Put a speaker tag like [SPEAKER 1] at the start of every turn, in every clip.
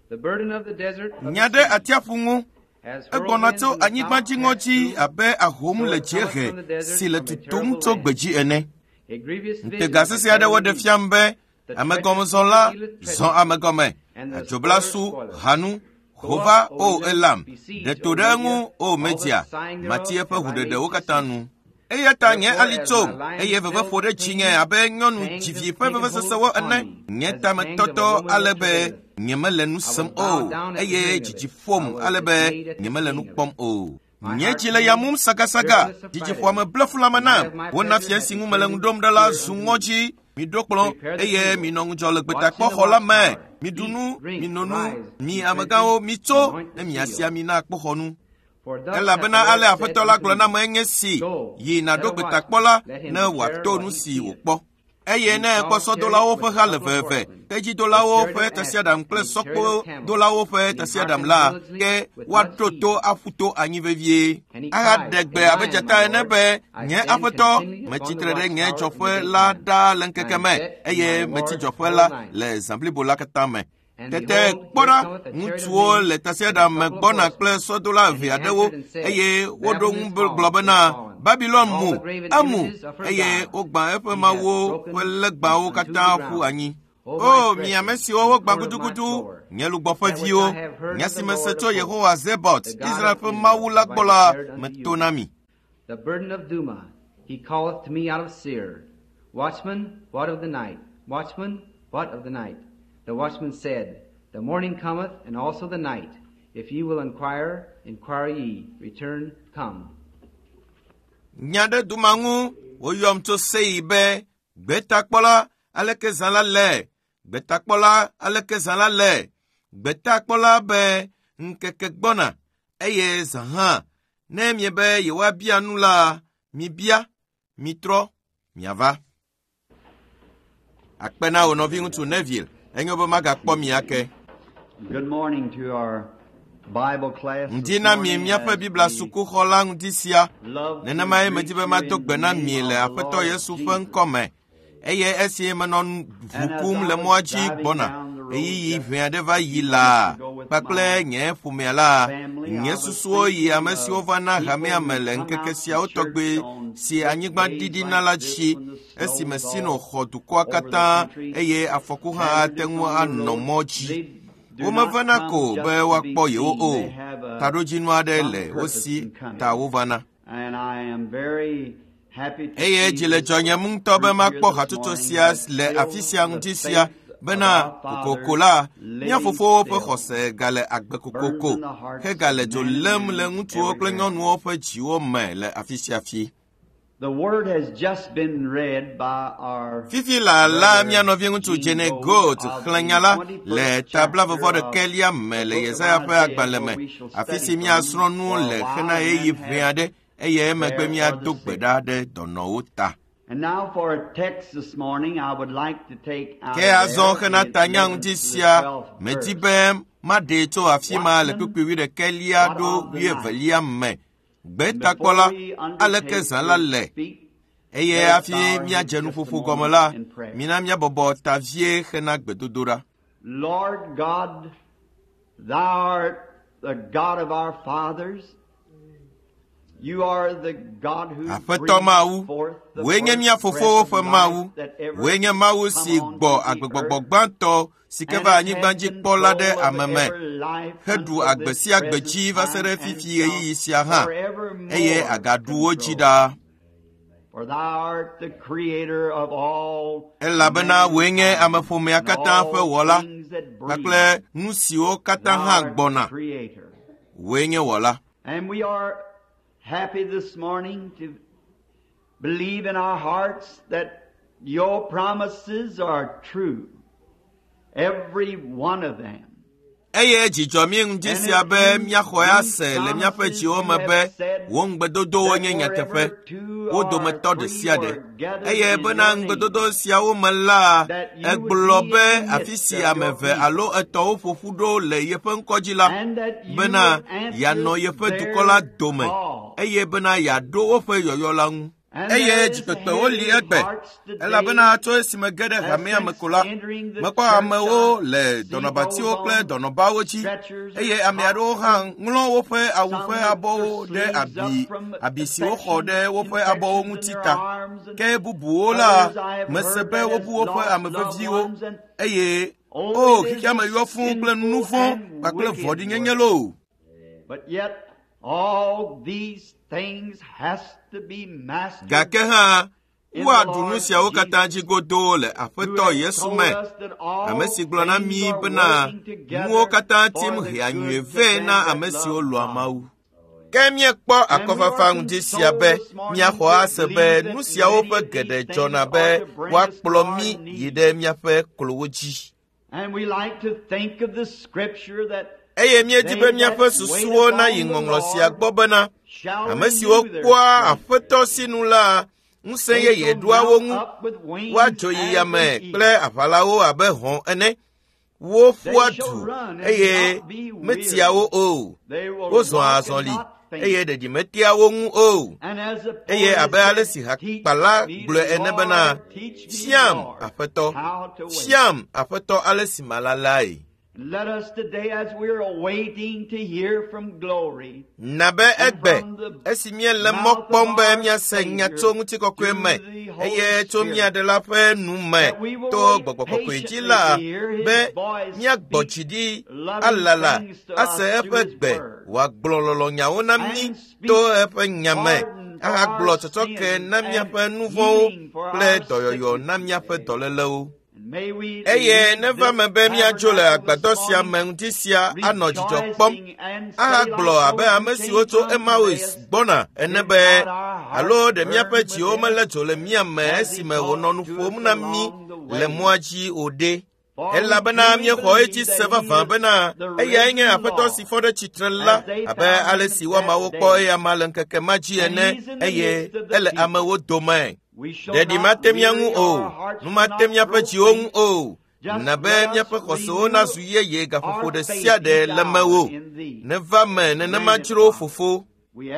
[SPEAKER 1] Nyade atiafungu egonato anyigbaji ngoji abe ahom le jehe si le tutum to gbeji ene. Ntegase si ade wode fiambe amegomozola zon amegome ajoblasu hanu hova o elam de todengu o media matie pe hudede wakatanu eyata nye alitom eye veve fode chinge abe nyonu jivi pe veve sesewo ene nyeta metoto alebe nyemele nu sem o eye jiji fom alebe nyemele nu pom o nyechile yamum saga jiji fo bleflamana wona fiansi ngumele ngdom dala zungoji mi dokplo eye mi nongu jole gbeta kpo hola me mi dunu mi nonu mi amagao mi to mi asia mi na kpo honu ela bena ale afetola glona mo engesi yi na do gbeta kpola na wa to nu si opo eye na kpo so dola wo fe hale fefe teji dola wo fe tasiadam kle sokpo dola wo fe tasiadam la ke wa toto afuto anyi vevie aga degbe abejata enebe nye afeto mechitre de nye chofe la da lenkekeme eye mechi chofe la le example bola katame tete kpora mutuo le tasiadam megbona kle so dola viadewo eye wodo globena Babylon mu amu eye ogba efe mawo welegba o kata fu anyi o mi amesi o gba gudugudu nyelu gbofa vio nyasi meseto Yehowa Zebot Israel fe mawu lagbola metonami.
[SPEAKER 2] The burden of Duma he calleth to me out of Seir. Watchman, what of the night? Watchman, what of the night? The watchman said, the morning cometh and also the night. If ye will inquire, inquire ye. Return, come.
[SPEAKER 1] Nyade dumangu oyom to seibe betakpola aleke zala le betakpola aleke zala le betakpola be nkeke gbona eye zaha ne miebe yewa bia nula mi bia mitro miava akpena onovi ntu Neville enyobo maga kpo mi ake.
[SPEAKER 3] Good morning to our Bible class.
[SPEAKER 1] Ndina mi miafa Biblia suku hola ngdisia. Nena mae mejibe matokbe na miele afeto Yesu fe nkome. Eye esie menon vukum le mwaji bona. Eyi yi veadeva yila. Pakle nye fumela. Nye susuo yi amesi ovana hame amele nkeke siya otokbe. Si anyigba didi nalachi. Esi mesino khodu kwa kata. Eye afokuha atengu anomoji. Umavanako be wakpo yo o taroji no adele osi ta uvana eye jile jonya munto be makpo hatuto sias le afisia ngtisia bena kokola nya fofo pe khose gale agbe kokoko he gale jo lem le ngutu oklenyo no ofa jiwo me le afisia fi.
[SPEAKER 3] The word has just been read by our
[SPEAKER 1] Fifi la mia no vient to jene goat klanyala le tabla vavo de kelia me le Yesaya pe agbaleme afisi mi asronu le khena eyi viade eye megbe mi adogbeda de donouta.
[SPEAKER 3] And now for a text this morning I would like to take out
[SPEAKER 1] ke azon khena tanyang disia metibem madeto afima le kupi de kelia do wie velia me Betakpola aleke zala le eye afi mia jenu fufu gomola mina mia bobo tavie khena gbedodora.
[SPEAKER 3] Lord God, thou art the God of our fathers. You are the God who
[SPEAKER 1] afeto mau wenye mia fofo fe mau wenye mau si gbo agbegbogbo gbanto sikeva anyigbanji pola de ameme hedu agbesi agbeji vasere fifi eyi sia ha eye agadu ojida.
[SPEAKER 3] For thou art the creator of all
[SPEAKER 1] elabena wenye amefome akata fe wola bakle nusio kata ha gbona wenye wola.
[SPEAKER 3] And we are happy this morning to believe in our hearts that your promises are true. Every one of them.
[SPEAKER 1] Eye jijo mi ngdisi abe mia khoya se le mia pe ji o mebe won gbedodo onye nyatefe wodo metode siade eye bena ngbedodo sia wo mala eglobe afisi ameve alo eto ofofudo le yefe nkojila bena ya no yefe dukola dome eye bena ya do ofe yoyola ngu eye jikpekpe wo li egbe elabena to esime ge ɖe hamea me ko la mekpɔ amewo le dɔnɔbatiwo kple dɔnɔbawo dzi eye ame aɖewo hã ŋlɔ woƒe awu ƒe abɔwo ɖe abi si woxɔ ɖe woƒe abɔwo ŋuti ta ke bubuwo la mese be wobu woƒe ame veviwo eye kiki ame yɔ fũu kple nu vɔ̃ kpakple vɔ̃ɖinyenye lo.
[SPEAKER 3] But yet all these things has to be mastered.
[SPEAKER 1] Gake hã woaɖu nu siawo katã dzi godoo le Aƒetɔ Yesu me. Ame si gblɔ na mí bena nuwo katã tim he anyuie vɛ na ame siwo lɔ̃a Mawu. Ke míekpɔ akɔfafa ŋdi sia be míaxɔ ase be nu siawo ƒe geɖe dzɔna be woakplɔ mí yi ɖe míaƒe klowo dzi.
[SPEAKER 3] And we like to think of the scripture that
[SPEAKER 1] eye míedi be míaƒe susuwo na yi ŋɔŋlɔ sia gbɔ bena ame siwo kpɔa Aƒetɔ sinu la ŋusẽ yeye ɖoa wo ŋu woadzo yi yame kple aʋalawo abe hɔ̃ ene woƒua du eye metia wo o wozɔa azɔli eye ɖeɖi metia wo ŋu o eye abe ale si hakpala gblɔe ene bena fiam Aƒetɔ ale si malalae.
[SPEAKER 3] Let us today, as we're awaiting to hear from glory,
[SPEAKER 1] nabe egbe esi míele mɔ kpɔm be míase nya tso ŋutikɔkɔe me eye tso míaɖela ƒe nu me to Gbɔgbɔ Kɔkɔe dzi la be míagbɔ dzi ɖi alala ase eƒe gbe wòagblɔ lɔlɔnyawo na mí to eƒe nya me ahagblɔ tsɔtsɔke na míaƒe nu vɔ̃wo kple dɔyɔyɔ na míaƒe dɔlélewo. Eye neva me be míadzo le agbadɔ sia me ŋdi sia anɔ dzidzɔ kpɔm ahagblɔ abe ame siwo tso Emmaus gbɔna ene be alo ɖe míaƒe dziwo melé dzo le mía me esime wònɔ nu ƒom na mí le mɔa dzi o ɖe elabena míexɔ edzi se vavã bena eyae nye Aƒetɔ si fɔ ɖe tsitre la abe ale si wɔmawo kpɔ eya ma le ŋkeke ma dzi ene eye ele amewo dome. Ɖeɖi mate mía ŋu o, nu mate míaƒe dziwo ŋu o, na be míaƒe xɔsewo nazu yeye gaƒoƒo ɖe sia ɖe le mewo, neva me nenema dzro Fofo.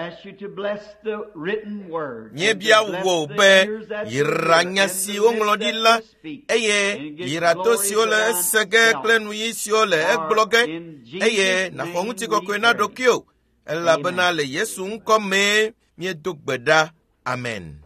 [SPEAKER 1] Míebia wò be yra nya si woŋlɔ ɖi la eye yra to siwo le ese ge kple nuyi siwo le egblɔ ge eye nàxɔ ŋutikɔkɔe na ɖokuiwò elabena le Yesu ŋkɔ mee míedo gbe ɖa. Amen.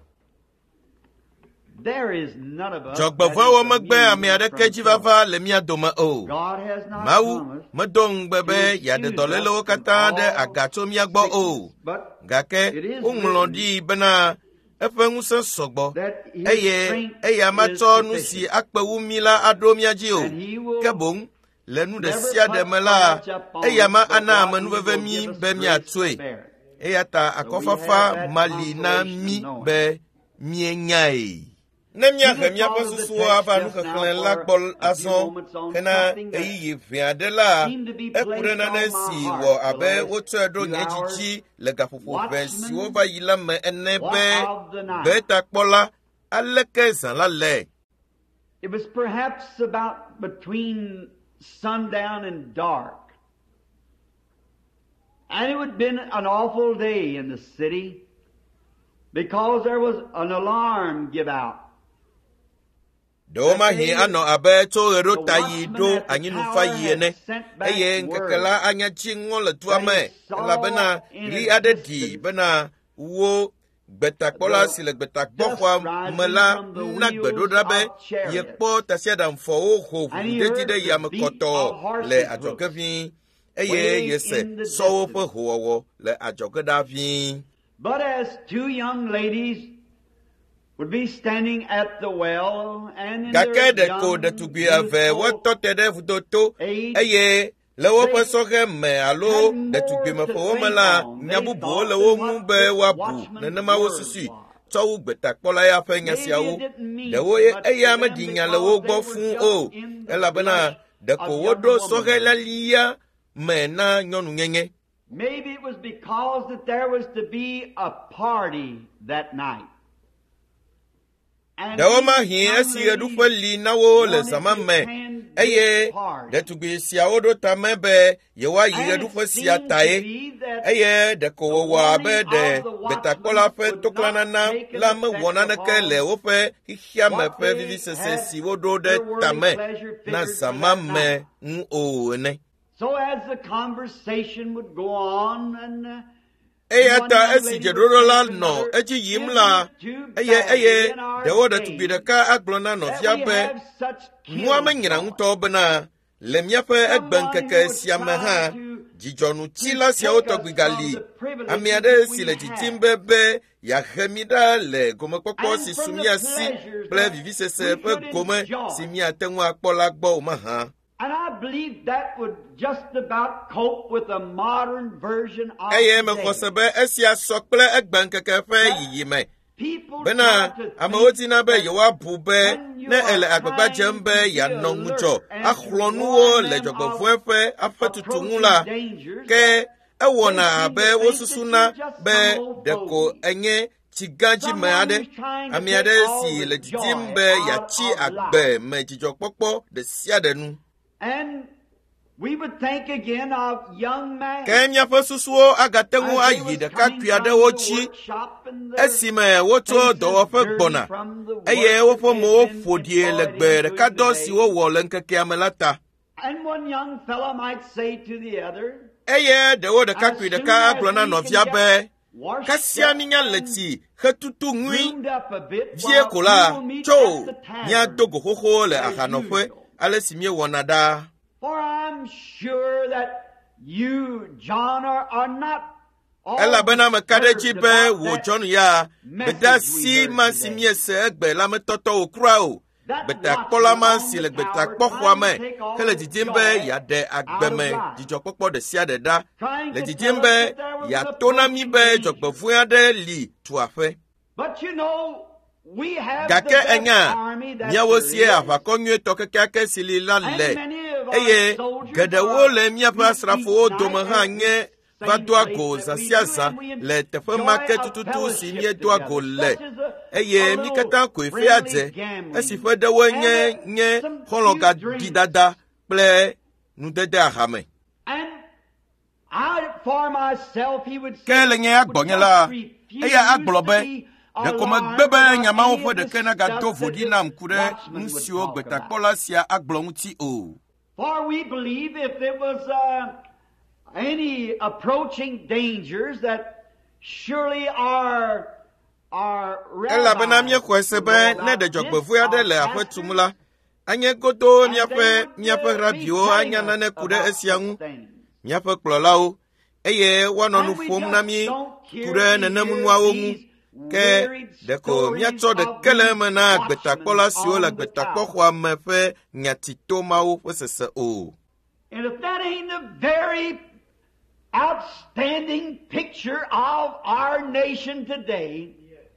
[SPEAKER 1] Dzɔgbevɔ̃ megbe ame aɖeke dzi vava le mía dome o. Mawu medo ŋugbe be yeaɖe dɔlélewo katã ɖe aga tso mía gbɔ o. Gake woŋlɔ ɖi bena eƒe ŋusẽ sɔgbɔ eye eya matsɔ nu si akpe wu mí la aɖo mía dzi o. Ke boŋ le nu ɖe sia ɖe me la eya ma ana amenuveve mí be míatsoe. Eya ta akɔfafa mali na mí be míenyae. Ne míahe míaƒe susuwo ava nuxexlẽ la gbɔ azɔ hena ɣeyiɣi ʋɛ aɖe la eku ɖe nane si wɔ abe wotsɔe ɖo nye dzidzi le gaƒoƒo ʋɛ siwo va yi la me ene be gbetakpɔla aleke zã la le.
[SPEAKER 3] It was perhaps about between sundown and dark. And it would have been an awful day in the city because there was an alarm give out.
[SPEAKER 1] Doma hi anɔ abe tso ɣeɖo ta yi ɖo anyinufa yi ene eye ŋkeke la anya tsi ŋɔ le dua me elabena ɣli aɖe ɖi bena wo gbetakpɔla si le gbetakpɔxɔa me la na gbeɖoɖa be yekpɔ tasiaɖamfɔwo ho ʋuɖedi ɖe yame kɔtɔ le adzɔge ʋĩi eye yese sɔwo ƒe howɔwɔ le adzɔge ɖa ʋĩi.
[SPEAKER 3] But as two young ladies would be standing at the well and in
[SPEAKER 1] Gake
[SPEAKER 3] their
[SPEAKER 1] ɖeko ɖetugbi eve wotɔ te ɖe vudoto eye le woƒe sɔhe me alo ɖetugbimeƒewo me la nya bubuwo le wo ŋu be woabu nenema wo susui tsɔ wu gbetakpɔla ya ƒe nya siawo ɖewo eya meɖi nya le wo gbɔ fũu o elabena ɖeko woɖo sɔhe lalia me na nyɔnu nyenye.
[SPEAKER 3] Maybe it was because that there was to be a party that night.
[SPEAKER 1] Ɖewo ma hi esi ɣeɖuƒe li na wo le zama me eye de tugbi sia wodo tame be ye wa yi du fo sia tae eye de ko wa be de betakola fe toklanana la me wona na ke le wo fe hia me fe vivi sese si wodo de tame na sama me o ne.
[SPEAKER 3] So as the conversation would go on and
[SPEAKER 1] eyata esi jedorola no eji yimla eye de woda tugbi de ka aglona no fia be nwa manyira nto bena lemia fe egben keke siame ha jijonu chila sia otogbigali amiade sile titimbe ya hemida le gome kokko si sumia si ple vivi sese fe gome si mi atenwa akpola gbo ma ha.
[SPEAKER 3] And I believe that would just about cope with a modern version of
[SPEAKER 1] me khosebe esia sokple egben keke fe yiyime bena amawoti na be yewa bube na ele agbagba jembe ya nongujo akhlonuwo le jogbofuefe afetutunula ke ewona be wosusuna be deko enye chigaji meade amiade si le jitimbe ya chi agbe me jijokpopo de siadenu.
[SPEAKER 3] And we would think again of young men.
[SPEAKER 1] Kenya fosusuo agatengu ayi de kakwiade wochi esime woto do wofe gbona eye wofo mo fodie legbe de kadosi wo wole nkeke amelata.
[SPEAKER 3] And one young fellow might say to the other,
[SPEAKER 1] eye de wo de kakwi de ka aglona no fiabe kasia ninya leti hetutu ngui vie kola cho nya dogo hoho le ahanofwe ale simie wonada.
[SPEAKER 3] For I'm sure that you, John, are not
[SPEAKER 1] ela bena makade chipe wo John ya beta si masimie se egbe la metoto okrao beta kola ma si le beta kpokwa me kele didimbe ya de agbeme dijokpopo de sia de da le didimbe ya tona mi be jokpofu ya de li tuafe.
[SPEAKER 3] But you know, we have
[SPEAKER 1] gake enya miawo sie afakonwe tokeke sili la le eye gedewo le mia pasrafo doma ha nye vadwago za siasa le tefe market tutu si nye dwago le eye mikata ko efiade esife de wenye nye hologa didada ple nudede ahame.
[SPEAKER 3] And I for myself he would say
[SPEAKER 1] kele nye agbonyela eye agblobe de kome gbebe nyama wo fo de kena ga do vodi na mkure nsio gbetakola sia agblonti o.
[SPEAKER 3] For we believe if there was any approaching dangers that surely our
[SPEAKER 1] ela benamie kwesebe ne de jogbefu ade le afetumula anye godo miafe radio anya na ne kude esianu miafe klolao eye wanonu fom na mi kude nenemunwa omu ke deko miato de keleme na gbetakola sio la gbetakokwa mefe nyatito mawo fosese o.
[SPEAKER 3] And if that ain't a very outstanding picture of our nation today,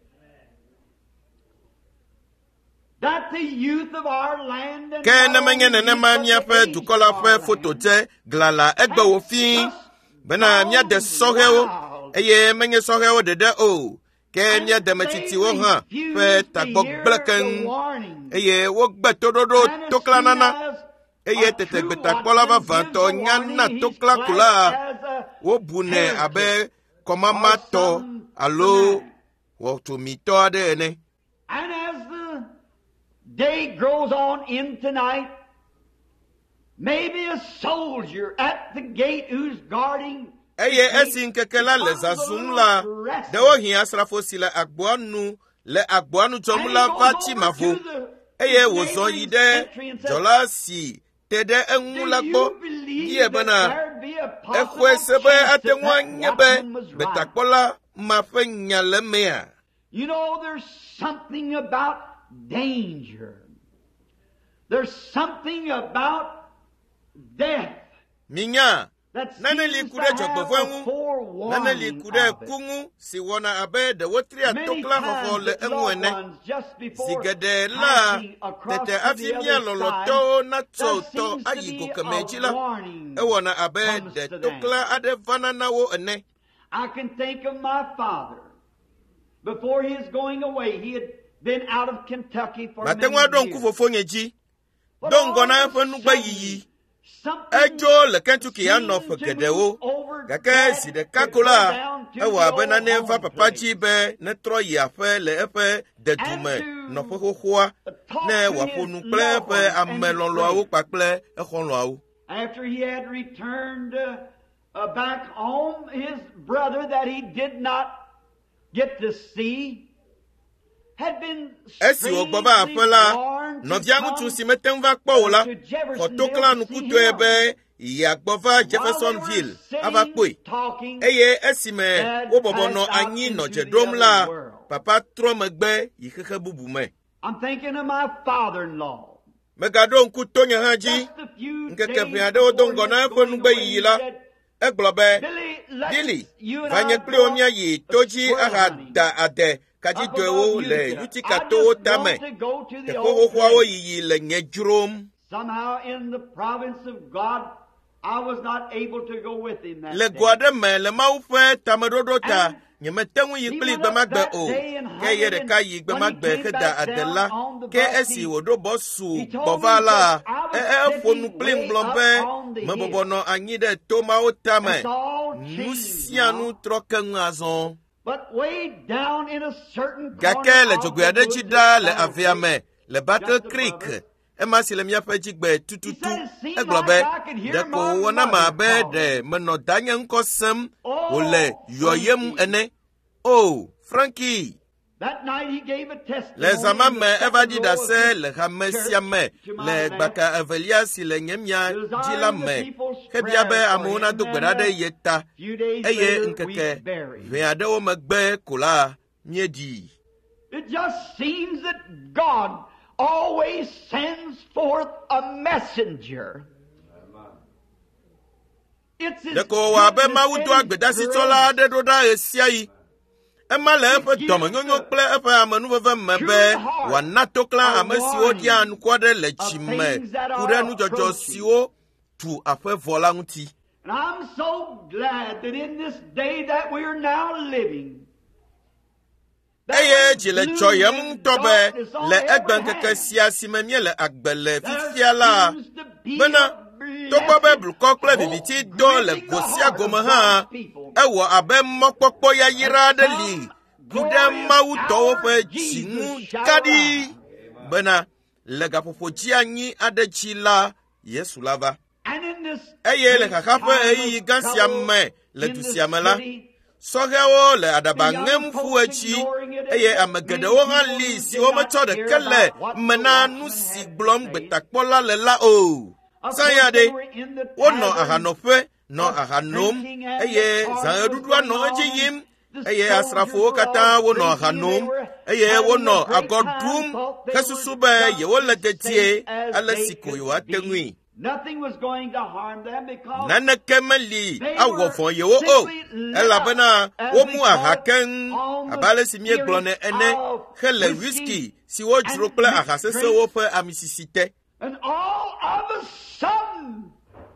[SPEAKER 3] that the youth of our land and
[SPEAKER 1] kene menye nene mania fe dukola fe fotote glala egbe wo fi bena mia de soheo eye menye soheo dede o ke mia de metiti wo ha fe tagbok bleken eye wo gbe tododo toklanana eye tete gbetakola va vanto nyana tokla kula wo bune abe komama to alo wo to mito ade ene.
[SPEAKER 3] And as the day grows on in tonight, maybe a soldier at the gate who's guarding
[SPEAKER 1] eye esi nkekela le zazumla de ohin asrafo sile agboanu jomla vachi mavo eye wozo yide jolasi tede enulagbo ye bana ekwesebe atenwa nyebe betakpola mafenya lemea.
[SPEAKER 3] You know, there's something about danger. There's something about death.
[SPEAKER 1] Minya
[SPEAKER 3] That
[SPEAKER 1] nane
[SPEAKER 3] seems
[SPEAKER 1] likude
[SPEAKER 3] to have a
[SPEAKER 1] jogbofuengu nane
[SPEAKER 3] forewarning
[SPEAKER 1] likude
[SPEAKER 3] of it.
[SPEAKER 1] kungu si wona abe de wotria
[SPEAKER 3] Many
[SPEAKER 1] tokla
[SPEAKER 3] times
[SPEAKER 1] hofo le
[SPEAKER 3] the loved
[SPEAKER 1] enwene
[SPEAKER 3] ones just before
[SPEAKER 1] zigede la
[SPEAKER 3] passing across
[SPEAKER 1] tete
[SPEAKER 3] to the
[SPEAKER 1] afimia
[SPEAKER 3] other
[SPEAKER 1] loloto
[SPEAKER 3] side,
[SPEAKER 1] na
[SPEAKER 3] there
[SPEAKER 1] toto
[SPEAKER 3] seems to
[SPEAKER 1] ayigo
[SPEAKER 3] be
[SPEAKER 1] kamejila
[SPEAKER 3] a warning
[SPEAKER 1] ewona abe
[SPEAKER 3] comes
[SPEAKER 1] de
[SPEAKER 3] to them.
[SPEAKER 1] tokla ade vana na wo ene.
[SPEAKER 3] I can think of my father. Before his going away, he had been out of Kentucky for many
[SPEAKER 1] Matengwa don
[SPEAKER 3] years.
[SPEAKER 1] kufofo nyeji dongona fenu gba yiyi ejo le Kentucky anọ fegedewo gake si de kakola ewa bena ne va papa ji be ne tro yi afa le efe de dume no fohohoa ne wa fonu kple efe amelonloawo pakple ehonloawo.
[SPEAKER 3] After he had returned back home, his brother that he did not get to see had been strangely born
[SPEAKER 1] no viamutu si metemva kpola kotokla nukuto ebe yagbova Jeffersonville avakwe eye esime obobono anyi no jedomla papa tromegbe yikeke bubume.
[SPEAKER 3] I'm thinking of my father-in-law.
[SPEAKER 1] Megado nkutonya haji nkeke fiade odongona fonugbe yila eglobe Billy vanye plomia yi toji ahada ade kaji dowo le yutika to tame te ko kwawo yi le nyejrom.
[SPEAKER 3] Somehow in the province of God I was not able to go with him that
[SPEAKER 1] le
[SPEAKER 3] day.
[SPEAKER 1] gwade me le maufe tamadodota nyemetengu yikli gbemagbe o ke yere ka yi gbemagbe keda adela ke esi wodo bosu bovala fonu plim blombe mebobono anyi de toma otame nusianu troken azon.
[SPEAKER 3] But way down in a certain
[SPEAKER 1] gake le jogwade chida le aviame le Battle Creek emasi le miafe jigbe tututu eglobe de ko wona ma be de meno danye nkosem ole yoyem ene. Oh Frankie,
[SPEAKER 3] that night he gave a testimony.
[SPEAKER 1] les amame evadi da se le hamesiame le baka avelia si le nyemia jilame kebiabe amona dogberade yeta eye nkeke veade o megbe kola miedi.
[SPEAKER 3] It just seems that God always sends forth a messenger. It's his
[SPEAKER 1] deko wa be mawudu agbeda sitola de doda esiai ema le efe domonyonyo kple efe amenuveve mebe wanatokla amesi odia anukwade le chime kure nujojo siwo tu afe vola nguti.
[SPEAKER 3] And I'm so glad that in this day that we are now living,
[SPEAKER 1] eye jile choyem tobe le egbenkeke siasi memie le agbele fifiala bena tokpo Bible kokle viviti do le gosia gome ha ewo abe mokpokpo ya yira de li kude mawu to fe chinu kadi bena le gapofoji anyi adechi la Yesu lava
[SPEAKER 3] and in this
[SPEAKER 1] eye le kakafe eyi gansia me le dusiamela sogewo le adabangem fuechi eye amegedewo hanli si o mecho de kele mena nu si blom betakpola le la o sayade wono ahanofe no ahanom eye zanedudua no ejiyim eye asrafo kata wono ahanom eye wono agodum kesusube ye wolegetie alesiko yo atengui.
[SPEAKER 3] nothing was going to harm them because
[SPEAKER 1] nana kemeli awofo ye wo o elabena omu ahaken abale simie glone ene hele whisky si wo juro kle ahasese wo fe amisisite.
[SPEAKER 3] and all of a sudden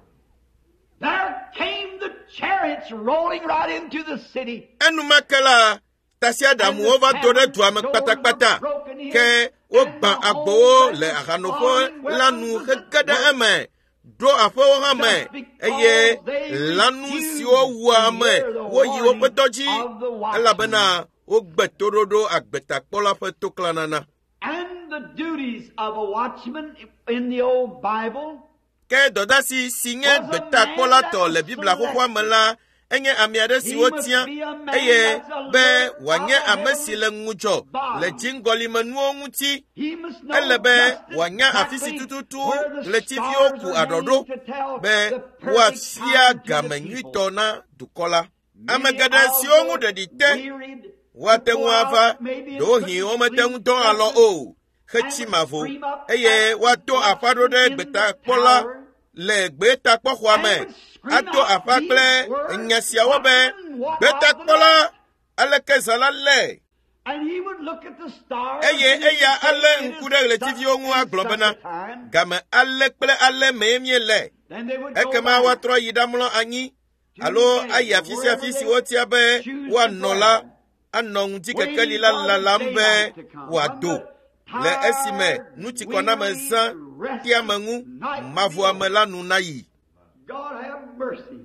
[SPEAKER 3] there came the chariots rolling right into the city.
[SPEAKER 1] Enumakela tasia damu over dore tuame patakpata ke ogba agbo le ahanofo lanu hegada eme do afo hame eye lanu si owu ame wo yi wo petoji elabena ogbetorodo agbetakpola fe toklanana.
[SPEAKER 3] And the duties of a watchman in the old Bible
[SPEAKER 1] ke dodasi singe betakpola to le bibla kokwa mala enye amiade si wotia eye be wanye amesi le ngujo le jingoli manuo nguti elebe wanya afisi tututu le tivio ku adodo be wafia gamenyito na dukola amegada si ongu dedite watengu ava dohi ometengu to alo o hechimavo eye wato afadode betakpola le gbeta kpohwame ato afakle nyasiawo be beta kpola alekezala le
[SPEAKER 3] and he would look at the stars
[SPEAKER 1] eya ale nkude le tivi onwu aglobena game ale kple ale memie le ekema watro yidamlo anyi alo aya fisi wotia be wa nola anon tikekeli la lambe wado le esime nuti kona meza tia mengu mavu amela nunayi.
[SPEAKER 3] God have mercy.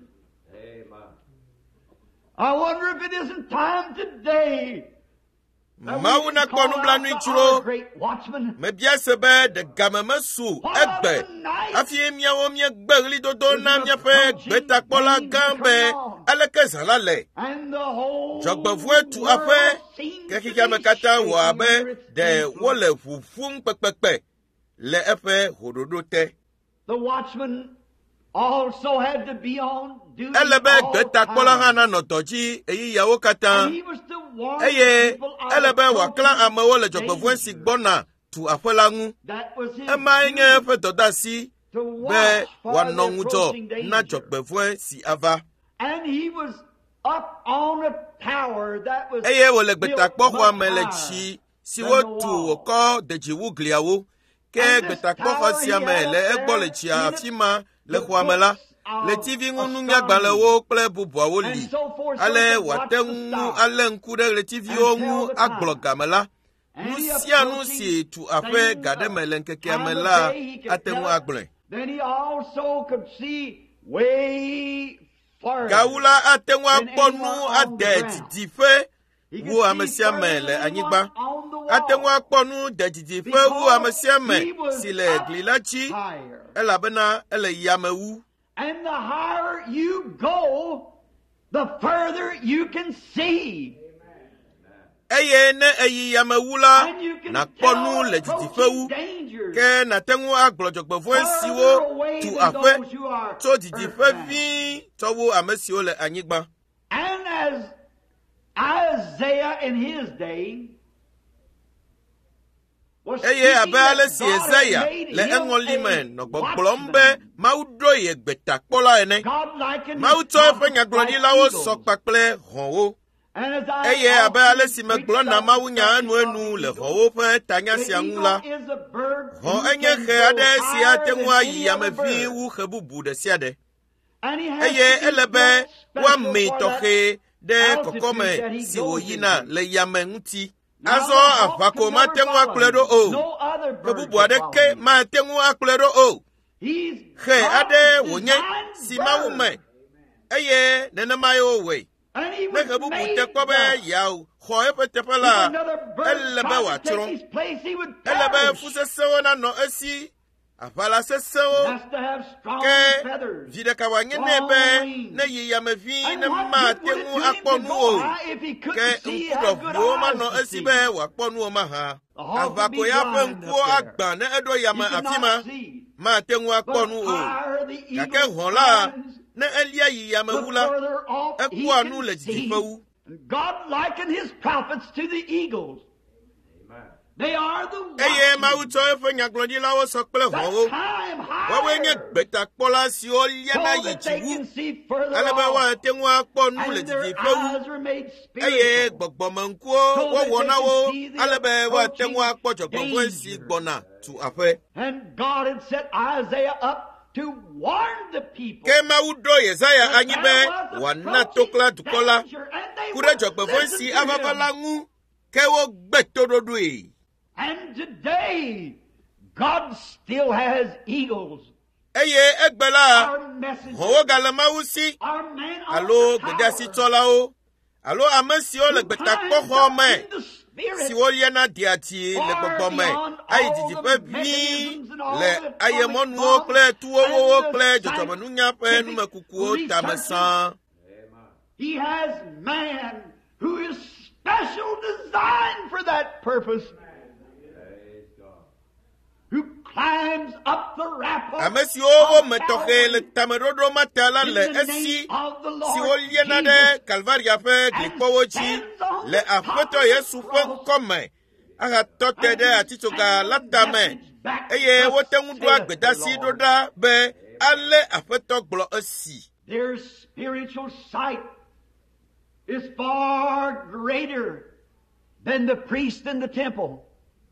[SPEAKER 3] I wonder if it isn't time today.
[SPEAKER 1] Mauna konu blanu ichuro. Me biase be de gameme su egbe. Afie mia wo mia gbegli dodo na mia pe gbeta kpola gambe aleke zalale. Jogbevu etu ape kekika me kata wo abe de wole fufum pekpekpe le efe hododo te.
[SPEAKER 3] The watchman also had to be on duty.
[SPEAKER 1] Elebe gbeta kpola hana notoji eyi yawo kata. Eye elebe wakla amewo le jogbevu si gbona tu afelangu. Ema nye fe dodasi be wanongujo na jogbevu si ava.
[SPEAKER 3] And he was up on a tower that was
[SPEAKER 1] eye wole gbeta kpokwa melechi si wotu woko deji wugliawo ke gbeta kpokwa si amele egbolechi afima le kwamela le TV ngunu nyagbale wo ple bubwa wo li ale watengu ale nkude le TV ongu agblogamela nusianu si tu ape gade melenkeke amela atengu agble.
[SPEAKER 3] Then he also could see way far.
[SPEAKER 1] Gaula atengu akponu adeti dife wo amesia mele anyigba atengu akponu deti fe wo amesia me sile glilachi elabena ele yamewu.
[SPEAKER 3] And the higher you go, the further you can see.
[SPEAKER 1] Eye ne eyi yamewula na kponu le deti fe wu ke na tengu aglojogbevo siwo tu afe to deti fe vi to wo amesio le anyigba.
[SPEAKER 3] And as Isaiah in his day was
[SPEAKER 1] eye abale si Isaiah le engolimen no gbogbombe maudo ye gbeta kpola ene mauto fe nyagloni lawo sokpakple honwo eye abale si meglo na mawunya anu le honwo fe tanya si anula ho enye khe ade si atenwu ayi amefi wu khebubu de si ade eye elebe wa mi toke de kokome si woyina le yamenguti azo afako matengu akledo o kebubu ade ke matengu akledo o he ade wonye si mawume eye nene mayo we me kebubu te kobe yawo ho epetepela elebe watro elebe fusesewo na no esi afala sesewo ke vide kawanye nebe ne yiyamevi ne matengu akponu o ke nkudo ma no esibe wakponu o ma ha avako ya penkuo agba ne edo yama afima matengu akponu o kake hola ne elia yiyamewula eku anu le jifawu.
[SPEAKER 3] God likened his prophets to the eagles. They are the ones.
[SPEAKER 1] Eye mauto efe nyagloni lawo sokple howo. Wawe nye gbeta kpola si o liena yichiwu. Alebe wa tengu akponu le jifawu. Eye gbogbomenkuo wo wonawo alebe wa tengu akpojo gbogbo si gbona tu afe.
[SPEAKER 3] And God had set Isaiah up to warn the people.
[SPEAKER 1] Ke maudo Isaiah anyibe wana tokla dukola. Kure jogbevo si avabalangu ke wo gbetododui.
[SPEAKER 3] And today, God still has eagles.
[SPEAKER 1] Eye egbela
[SPEAKER 3] Our message,
[SPEAKER 1] howo galama usi
[SPEAKER 3] our man on
[SPEAKER 1] alo
[SPEAKER 3] the
[SPEAKER 1] gbedasi
[SPEAKER 3] tower,
[SPEAKER 1] tola o alo amesi o le gbeta kpokho me
[SPEAKER 3] in the spirit,
[SPEAKER 1] si wo yena diati le gbogbo me ayi didi pe bi le ayemonu o kle tuwo wo kle jotomanu nya pe numekuku o tamesan.
[SPEAKER 3] he has man who is special designed for that purpose. Who climbs up the rapport
[SPEAKER 1] Amesi o metoke le tamerodo matala le esi si o liena de Calvaria fe glipowochi le afeto Yesu fe nkome aga tote de atitoga latame eye wotengudu agbedasi doda be ale afeto glo esi.
[SPEAKER 3] their spiritual sight is far greater than the priest in the temple.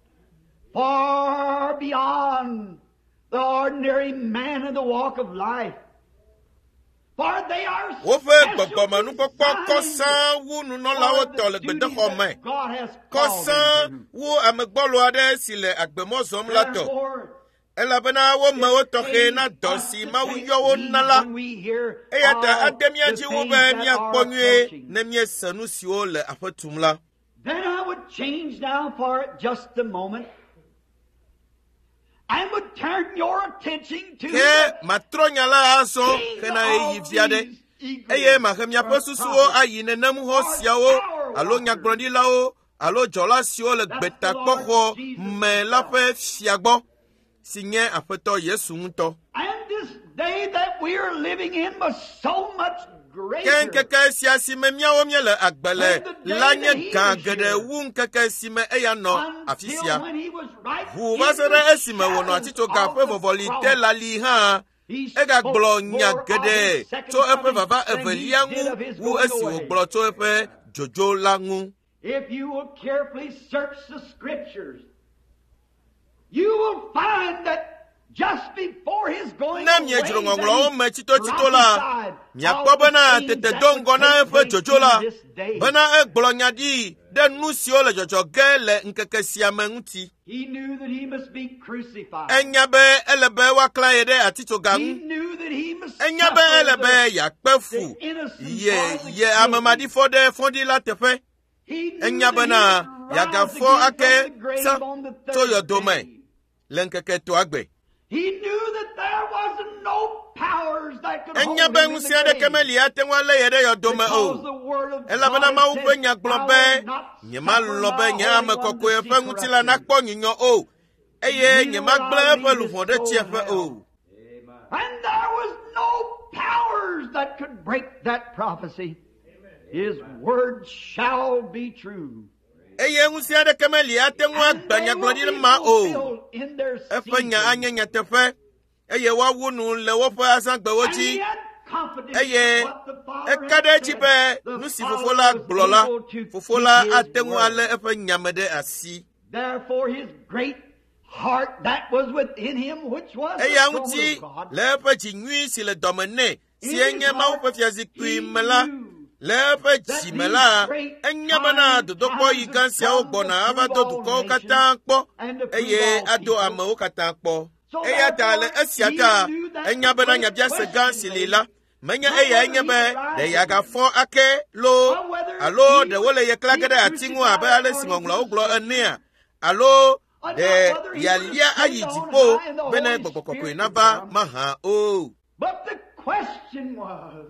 [SPEAKER 3] Far beyond the ordinary man in the walk of life. For they are
[SPEAKER 1] gbogbomanú pọ́pọ́ kọ́sán wú nunọ́ láwọ́ tọ̀lẹ̀ gbẹ̀dẹ́kọ̀ mẹ́. Kọ́sán wú amegbọ́lù adé sílẹ̀ àgbẹ̀mọ́sọ̀m látọ̀. elabena wo me wo tɔxe na dɔ si Mawu yɔ wo na la. Eya ta ade míadzi wo be míakpɔ nyuie ne míese nu siwo le aƒe tum la.
[SPEAKER 3] Then I would change now for just a moment and would turn your attention to
[SPEAKER 1] Ke matrɔ nya la azɔ hena eyi via ɖe. Eye mahe miaƒe susuwo ayi nenem xɔ siawo alo nyagblɔɖilawo alo dzɔla siwo le gbetakpɔxɔ me la ƒe fia gbɔ si nye Aƒetɔ Yesu ŋutɔ.
[SPEAKER 3] And this day that we are living in was so much greater.
[SPEAKER 1] Ke ŋkeke sia si me míawo míele agbe le la nye gã geɖe wu ŋkeke si me eya nɔ afi sia. Ʋu va se ɖe esime wònɔ atitsoga ƒe vɔvɔli te lali hã, egagblɔ nya geɖe tso eƒe vava evelia ŋu wu esi wògblɔ tso eƒe dzodzo la ŋu.
[SPEAKER 3] If you will carefully search the scriptures, you will find that just before his going
[SPEAKER 1] Ne
[SPEAKER 3] away,
[SPEAKER 1] miedzro ŋɔŋlɔwo me tsitotsito la, miakpɔ bena tete do ŋgɔ na eƒe dzodzo la, bena egblɔ nya ɖi ɖe nu siwo le dzɔdzɔ ge le ŋkeke sia me ŋuti.
[SPEAKER 3] he knew that he must be crucified.
[SPEAKER 1] Enya be ele be woaklã ye ɖe atitsoga
[SPEAKER 3] He
[SPEAKER 1] ŋu.
[SPEAKER 3] knew that he must
[SPEAKER 1] Enya be ele be yakpe fu ye ame maɖifɔ ɖe fɔɖi la teƒe. Enya bena yagafɔ ake sa tso yɔdo me le ŋkeke toa gbe.
[SPEAKER 3] He knew that there was no powers that could
[SPEAKER 1] Enya
[SPEAKER 3] hold
[SPEAKER 1] be
[SPEAKER 3] him in the
[SPEAKER 1] ŋusẽ aɖeke
[SPEAKER 3] grave.
[SPEAKER 1] meli ate ŋu alé ye ɖe yɔdo me
[SPEAKER 3] Because the
[SPEAKER 1] o.
[SPEAKER 3] word of
[SPEAKER 1] Elabena
[SPEAKER 3] God
[SPEAKER 1] Mawu ƒe
[SPEAKER 3] said,
[SPEAKER 1] nya gblɔ
[SPEAKER 3] "I
[SPEAKER 1] be
[SPEAKER 3] will not
[SPEAKER 1] nyemalɔ
[SPEAKER 3] suffer
[SPEAKER 1] be nye
[SPEAKER 3] my
[SPEAKER 1] ame
[SPEAKER 3] Holy One
[SPEAKER 1] kɔkɔe
[SPEAKER 3] to
[SPEAKER 1] ƒe
[SPEAKER 3] see
[SPEAKER 1] ŋutilã nakpɔ nyunyɔ o, eye nyemagblẽ eƒe luʋɔ ɖe tsiẽƒe o.
[SPEAKER 3] And there was no powers that could break that prophecy. His word shall be true.
[SPEAKER 1] Eye ŋusẽ aɖeke meli ate ŋu agbe nyagblɔɖi ma o.
[SPEAKER 3] Fulfilled in their
[SPEAKER 1] Eƒe nya
[SPEAKER 3] season.
[SPEAKER 1] anye nyateƒe, eye woawu nu le woƒe azãgbewo
[SPEAKER 3] And he
[SPEAKER 1] dzi.
[SPEAKER 3] had confidence
[SPEAKER 1] Eye
[SPEAKER 3] in what the Father
[SPEAKER 1] eka
[SPEAKER 3] had
[SPEAKER 1] ɖe edzi
[SPEAKER 3] said.
[SPEAKER 1] be
[SPEAKER 3] The
[SPEAKER 1] nu si
[SPEAKER 3] Father
[SPEAKER 1] Fofo la
[SPEAKER 3] was
[SPEAKER 1] gblɔ la,
[SPEAKER 3] able to
[SPEAKER 1] Fofo la
[SPEAKER 3] keep his
[SPEAKER 1] ate ŋu
[SPEAKER 3] word.
[SPEAKER 1] alé eƒe nyame ɖe asi.
[SPEAKER 3] Therefore his great heart that was within him, which was the
[SPEAKER 1] Eya
[SPEAKER 3] throne
[SPEAKER 1] ŋuti
[SPEAKER 3] of God,
[SPEAKER 1] le eƒe dzi nyui si le dɔme nɛ, si enye Mawu ƒe fiazikpui me la, le eƒe dzi me la, enya bena dodokpɔ yi gã siawo gbɔna ava do dukɔwo katã kpɔ, eye ado amewo katã kpɔ. Eya ta le esia ta, enya bena nyabiase gã si li la, menye eya enye be ɖe yeagafɔ ake lo, alo ɖe wole ye klage ɖe ati ŋu abe ale si ŋɔŋlɔwo gblɔ enea, alo ɖe yealia ayi dziƒo bena Gbɔgbɔ Kɔkɔe nava mahã o.
[SPEAKER 3] But the question was,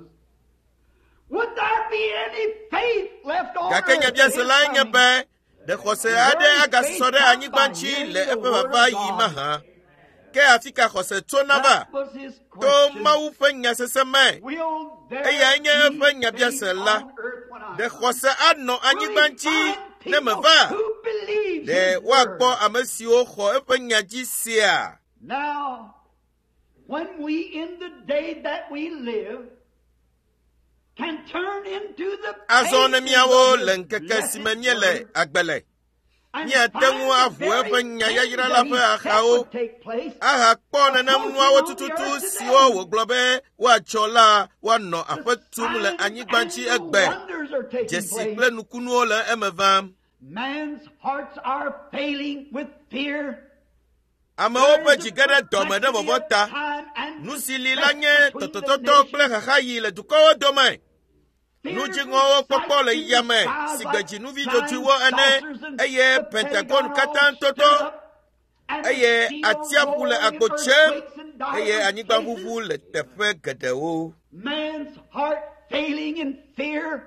[SPEAKER 3] would there be any faith left on
[SPEAKER 1] Gake
[SPEAKER 3] earth?
[SPEAKER 1] nyabiase la nye be ɖe xɔse aɖe agasɔ ɖe anyigba ŋuti le eƒe vava yi mahã. Ke afi ka xɔse tsona va
[SPEAKER 3] That was his
[SPEAKER 1] to
[SPEAKER 3] question.
[SPEAKER 1] Mawu ƒe nya sese me.
[SPEAKER 3] Will there
[SPEAKER 1] Eya nye
[SPEAKER 3] be
[SPEAKER 1] eƒe nyabiase
[SPEAKER 3] faith
[SPEAKER 1] la.
[SPEAKER 3] on earth when I
[SPEAKER 1] Ɖe
[SPEAKER 3] come?
[SPEAKER 1] xɔse anɔ anyigba ŋuti ne meva.
[SPEAKER 3] Who believes
[SPEAKER 1] Ɖe
[SPEAKER 3] his
[SPEAKER 1] woakpɔ
[SPEAKER 3] word?
[SPEAKER 1] ame siwo xɔ eƒe nya dzi sia.
[SPEAKER 3] Now, when we in the day that we live can turn into the
[SPEAKER 1] Azɔ ne
[SPEAKER 3] pages
[SPEAKER 1] míawo
[SPEAKER 3] of
[SPEAKER 1] le
[SPEAKER 3] his
[SPEAKER 1] ŋkeke si me
[SPEAKER 3] blessed
[SPEAKER 1] míele
[SPEAKER 3] word
[SPEAKER 1] agbe le.
[SPEAKER 3] and
[SPEAKER 1] míate
[SPEAKER 3] find
[SPEAKER 1] ŋu
[SPEAKER 3] the
[SPEAKER 1] aʋu
[SPEAKER 3] very
[SPEAKER 1] eƒe nya
[SPEAKER 3] thing
[SPEAKER 1] yayra
[SPEAKER 3] that
[SPEAKER 1] la
[SPEAKER 3] he
[SPEAKER 1] ƒe
[SPEAKER 3] said
[SPEAKER 1] axawo.
[SPEAKER 3] would take place.
[SPEAKER 1] Aha kpɔ nenem nuawo tututu siwo wògblɔ be woatsɔ la woanɔ aƒe tum le anyigba ŋuti egbe.
[SPEAKER 3] Wonders are taking
[SPEAKER 1] Dzesi
[SPEAKER 3] place.
[SPEAKER 1] kple nukunuwo le eme vam.
[SPEAKER 3] Man's hearts are failing with fear.
[SPEAKER 1] Amewo ƒe dzi ge ɖe dɔ me ɖe vɔvɔ ta. Nu si li la nye tɔtɔtɔtɔ kple xaxayi le dukɔwo dome. Nudziŋɔwo kpɔkpɔ le yame si gbedzi nuvi dzodzoewo ene, eye Pentagon katã toto, eye atiaƒu le agbo tsem, eye anyigba ʋuʋu le teƒe geɖewo.
[SPEAKER 3] Man's heart failing in fear.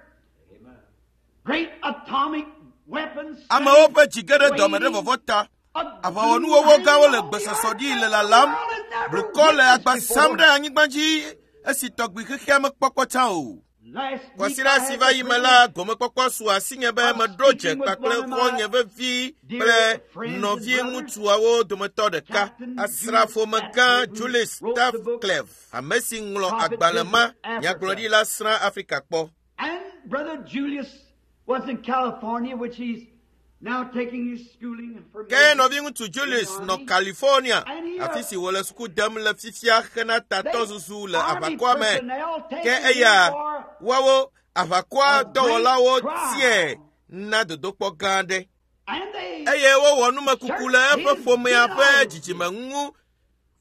[SPEAKER 3] Great atomic weapons.
[SPEAKER 1] Amewo ƒe dzi ge ɖe dɔ me ɖe vɔvɔ ta. Aʋawɔnuwɔwɔ gãwo le gbesɔsɔ ɖi le lalam. Blukɔ le agba sam ɖe anyigba dzi esi tɔgbi xexea mekpɔkpɔ tsã o. Kɔsiɖa si va yi me la, gomekpɔkpɔ su asinye be meɖo dze kpakple xɔ̃nye vevi kple nɔvie ŋutsuawo dometɔ ɖeka, asrafomegã Julius Staffcliffe, ame si ŋlɔ agbalẽ ma nyagblɔɖila srã Afrika kpɔ.
[SPEAKER 3] And Brother Julius was in California, which he's now taking his schooling for
[SPEAKER 1] Ke nɔvi ŋutsu Julius nɔ California, afi si wòle suku dem le fifia hena tatɔzuzu le aʋakɔa me. Ke eya, woawo aʋakɔa dɔwɔlawo tiɛ na dodokpɔ gã aɖe.
[SPEAKER 3] And they
[SPEAKER 1] Eye wowɔ numekuku le eƒe ƒomea ƒe dzidzime ŋu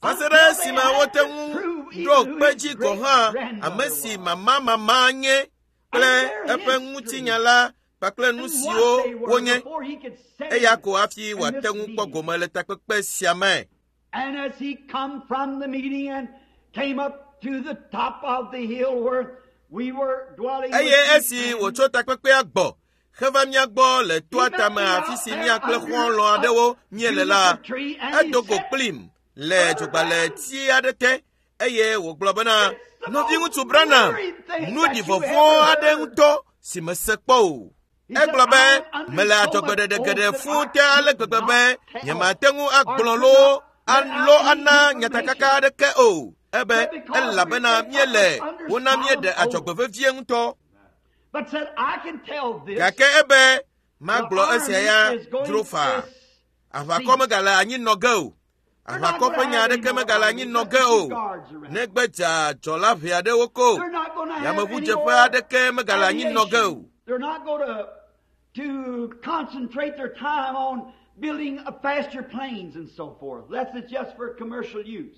[SPEAKER 1] Fasere si ma wotengu do peji ko ha amesi mama nye ple epe nguti nyala pakle nusio wonye eya ko afi watengu pogomele takpe siame.
[SPEAKER 3] And as he come from the meeting and came up to the top of the hill where we were dwelling,
[SPEAKER 1] esi wocho takpe agbo khava mi agbo le toata ma afisi mi akle khon lo adewo nyele la edogo plim le jobale ti adete wo globana no vingu to brana no di vovon adento si mesekpo eglobe mele atogode de gede fute ale gbegbe nyamatengu agbonlo anlo ana nyatakaka de ke ebe elabena miele wona miede atogbe vie nto.
[SPEAKER 3] But said, I can tell this.
[SPEAKER 1] Kake ebe maglo esia drofa avakome gala anyi nogo avakope nyade keme gala anyi nogo negbeta jola fiade woko yamavuje fa de keme gala anyi nogo.
[SPEAKER 3] They're not going to concentrate their time on building faster planes and so forth. That's just for commercial use.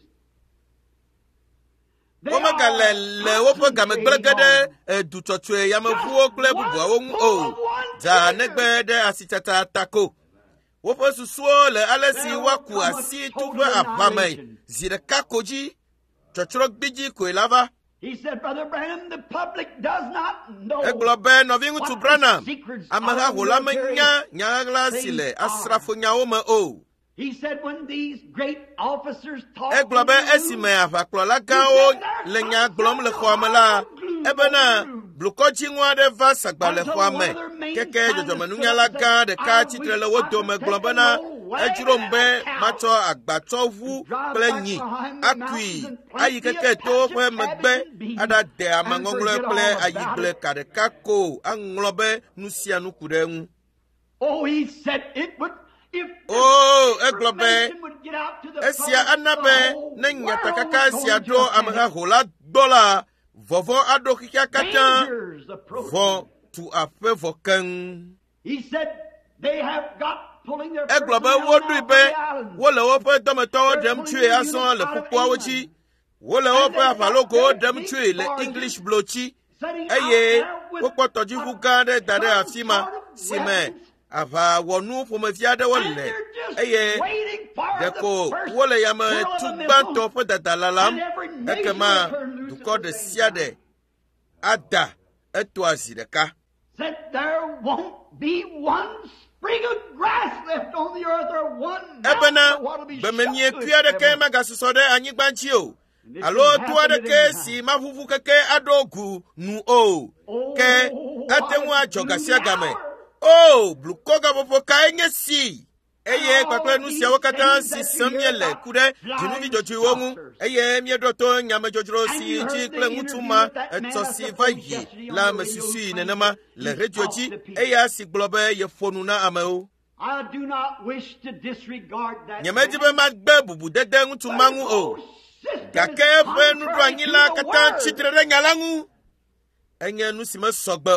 [SPEAKER 1] Koma galele wopo gameglegede dutotwe yamavuo klebu bwa za negbede asitata tako wopo susuo le alesi waku asi tuwe apame zire kakoji chochoro biji kwelava.
[SPEAKER 3] He said, Brother Branham, the public does not know
[SPEAKER 1] eglobe novingu tu Branham
[SPEAKER 3] secrets
[SPEAKER 1] amaga holama nyagla sile asrafo nyaoma
[SPEAKER 3] He said, when these great officers talk,
[SPEAKER 1] eglobe esime afaklola gao le nyaglom le khwamela ebena blukochi ngwade va sagbale khwame keke jojomanu nyala ga de ka chitre le wodo me globena ejurombe macho agbato vu plenyi akui ayi keke to pe megbe ada de amangonglo ple ayible kadekako anglobe nusia nukurengu.
[SPEAKER 3] He said it would.
[SPEAKER 1] Eglobe esia anabe nenya takaka sia do amha hola dola vovo ado kikia kata vo tu ape vokan.
[SPEAKER 3] He said they have got pulling their
[SPEAKER 1] eglobe wodu be wole wope dometo dem tue ason le pupwa wochi wole wope afaloko dem tue le English blochi eye popoto jivu gade dade afima sime ava wonu pomefia de wolle eye deko wole yama tubanto fo dadalalam ekema duko de siade ada etwazi de ka.
[SPEAKER 3] Said there won't be one sprig of grass left on the earth or one
[SPEAKER 1] ebena bemenie kuya de ke magasosode anyigbanchi alo tuwa de ke si mafufu keke adogu nu ke atenwa jogasia game blukoga bofo kaenye si eye kwakle nusia wakata si samiele kude jinuvi joju wongu eye miedoto nyame jojro si ji kle ngutuma etosi vayi la mesisi nenema le redioji eye si globe ye fonuna ameo.
[SPEAKER 3] I do not wish to disregard that.
[SPEAKER 1] Nyame jibe magbe bubu dede ngutumangu kake fe nudu anyila kata chitrere nyalangu enye nusime sogbe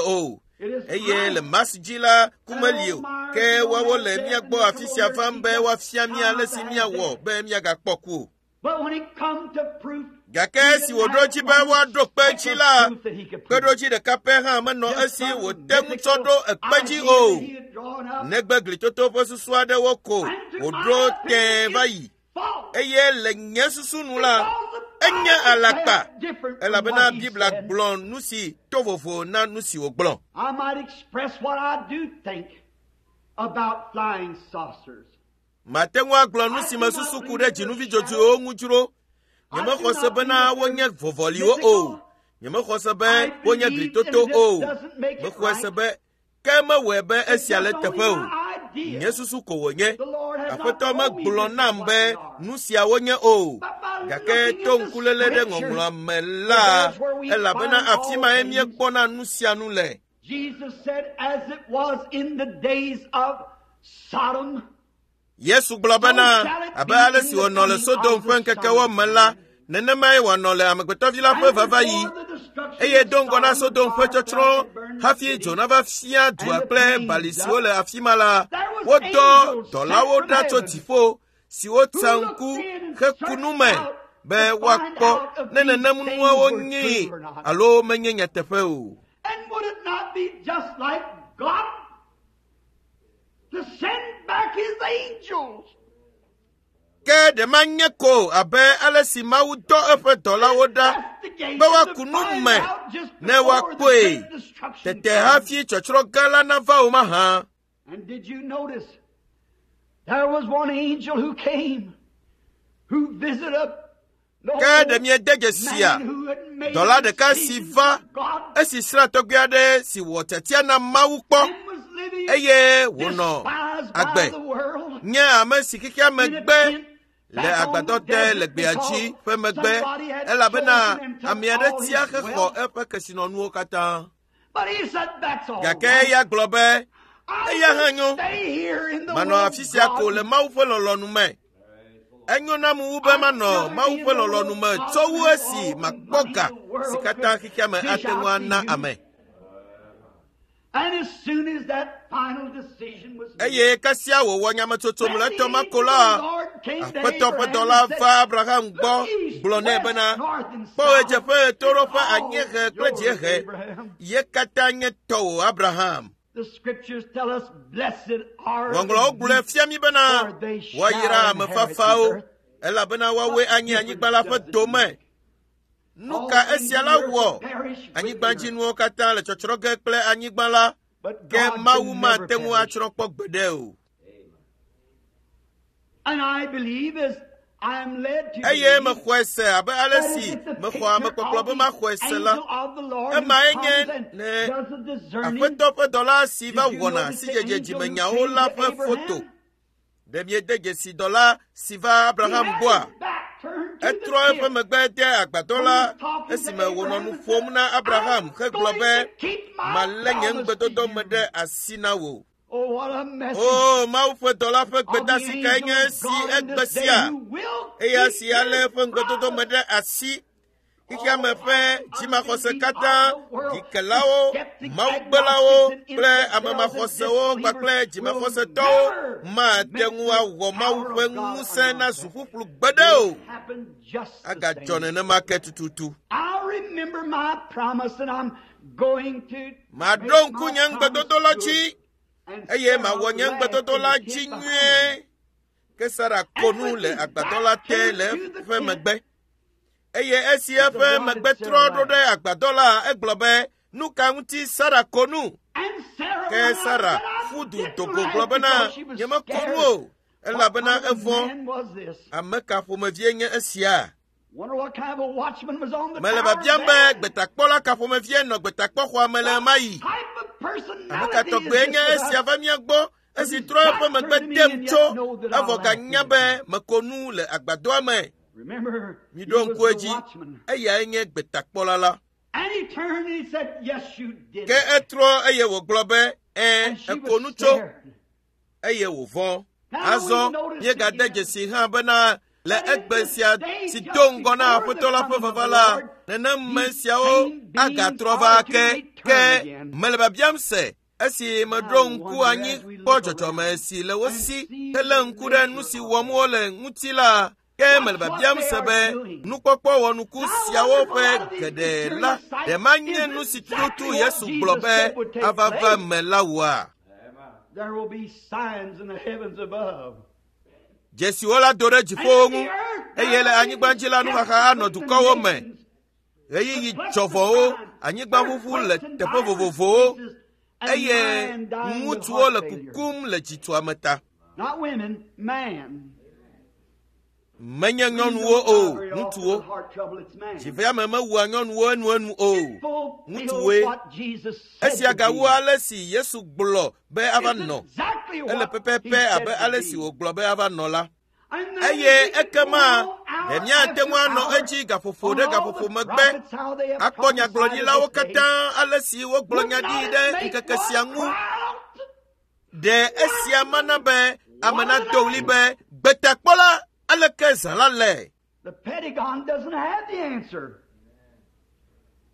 [SPEAKER 1] eye le masjila kumelio ke wawo le miagbo afisia fambe wa fiamia le simia wo be miaga poku.
[SPEAKER 3] But when it come to proof,
[SPEAKER 1] gake si wodrochi ba wa do pechila pedrochi de kape ha mano asi wo dem todo epaji negbe glitoto posusua de woko wodro te vayi eye le nyesusu nula enya alakpa elabena bibla blon nusi tovofo na nusi ogbon.
[SPEAKER 3] I might express what I do think about flying saucers.
[SPEAKER 1] Matengwa glon nusi masusu kude jinuvi jojo onwujuro nyema khosebena wonye vovoliwo nyema khosebe wonye glitoto mekhosebe kema webe esiale tefe nyesusu ko wonye afeto ma glon nambe nusia wonye gake tonkulele de ngomla mela elabena afima emie kpona nusia nule.
[SPEAKER 3] Jesus said, as it was in the days of Sodom,
[SPEAKER 1] Yesu globana abale si wonole Sodom fenkeke wo mela nenema wonole amegbetovila fe vavayi eye dongo na Sodom fe chochro hafi jonava fia duaple balisiole afimala wodo dolawo dato tifo si wo tanku he kunu me be wakpo ne nenem nuawo nyi alo menye nyatefe o.
[SPEAKER 3] And would it not be just like God to send back His angels?
[SPEAKER 1] Ke de manye ko abe alesi mawu do efe dolawo da be wakunu me ne wakpoe tete hafi chochro gala na va o maha.
[SPEAKER 3] And did you notice there was one angel who came, who visited
[SPEAKER 1] Ke de mi edege sia dola de ka siva esi sra togiade si wotetia na mawu po eye wono agbe nye amesi kiki amegbe le agbadote le gbeachi fe megbe elabena amiade tia kho epe kesino nu kata.
[SPEAKER 3] But he said that's all.
[SPEAKER 1] Gake ya globe eya hanyo mano afisia ko le mawu fe lolonu me enyo na mu ube mano mawu fe lolonu me towu esi makboga sikata kiki ame atenwa na ame.
[SPEAKER 3] And as soon as that final decision was made,
[SPEAKER 1] eye kasia wo wonyama totom le toma kola apeto pedola va Abraham gbo blone bena po ejefe toro fa anyehe klejehe ye katanye to Abraham.
[SPEAKER 3] the scriptures tell us, blessed are
[SPEAKER 1] Wonglo gule fiami bena
[SPEAKER 3] for they shall
[SPEAKER 1] wayira
[SPEAKER 3] inherit
[SPEAKER 1] mafafao
[SPEAKER 3] the earth.
[SPEAKER 1] ela bena wawe anyi gbala fa dome nuka esiala wo anyi gbanji nu kata le chochro gekle anyi gbala ke mawu ma temu achro po gbede o.
[SPEAKER 3] And I believe as I am led to
[SPEAKER 1] eye me
[SPEAKER 3] believe
[SPEAKER 1] khwese abe alesi me khwa me koklo be ma khwese la e ma enye ne afeto pe dollar si va wona si jeje jimenya o la fe photo de mi deje si dollar si va Abraham boa etro e fe me gbe de agbadola esi me wono nu fom na Abraham ke globe ma lenye ngbedodo me de asina wo.
[SPEAKER 3] Oh, what a message.
[SPEAKER 1] Oh, ma fe dollar fe gbeda si kanye si egbesia eya si ale fe ngododo me de asi Ika me fe jima khose kata dikelao maubelao ple amama khose o bakle jima khose to ma tenwa wo mauwe nguse na sufuflu gbedeo aga jone na market tutu.
[SPEAKER 3] I'll remember my promise and I'm going to
[SPEAKER 1] ma don kunyang gbedodolo chi eye ma wonyang gbedodolo chi nwe kesara konu le agbadola te le fe megbe eye esiafe megbetro do de agbadola eglobe nuka nti sara konu ke sara fudu togo globena yema konu elabena evon ameka fomevie nye esia
[SPEAKER 3] wonder what kind of a watchman was on the
[SPEAKER 1] meleba biambe gbetakpola ka fomevie no gbetakpo kwa mele mai ameka togbe nye esia famia gbo esi tro fo megbetem cho avoka nyabe makonu le agbado me.
[SPEAKER 3] Remember,
[SPEAKER 1] you don't go watchman.
[SPEAKER 3] And he turned and he said, yes, you did.
[SPEAKER 1] Ke etro eye wo globe ekonucho eye wo von azo ye gade jesi ha bana le egbesia si dongo na fotola fovala na mmesia o aga trova ke meleba biamse esi madronku anyi pochocho mesi le wosi telenku de nusi womo le ngutila Kemel babiam sebe nukpokpo wonuku siawo fe gede la de manye nu situtu Yesu globe avava melawa.
[SPEAKER 3] There will be signs in the heavens above.
[SPEAKER 1] Jesi wala dore jifongu eyele anyigbanjila nu kaka anodu kowo me eyi yi chovo anyigba fufu le tepo vovovo eye mutu le kukum le jitu ameta.
[SPEAKER 3] Not women, man.
[SPEAKER 1] Menya nyɔnuwo o ŋutsuwo dzivia me mewu nyɔnuwo enu o ŋutsuwoe esia gawu ale si Yesu gblɔ be ava nɔ ele pepepe abe ale si wògblɔ be ava nɔ la eye ekema miate ŋu anɔ edzi gaƒoƒo ɖe gaƒoƒo megbe akpɔ nyagblɔɖilawo katã ale si wogblɔ nya ɖi ɖe ŋkeke sia ŋu ɖe esia mana be ame nado ɣli be gbetakpɔla.
[SPEAKER 3] The Pentagon doesn't have the answer.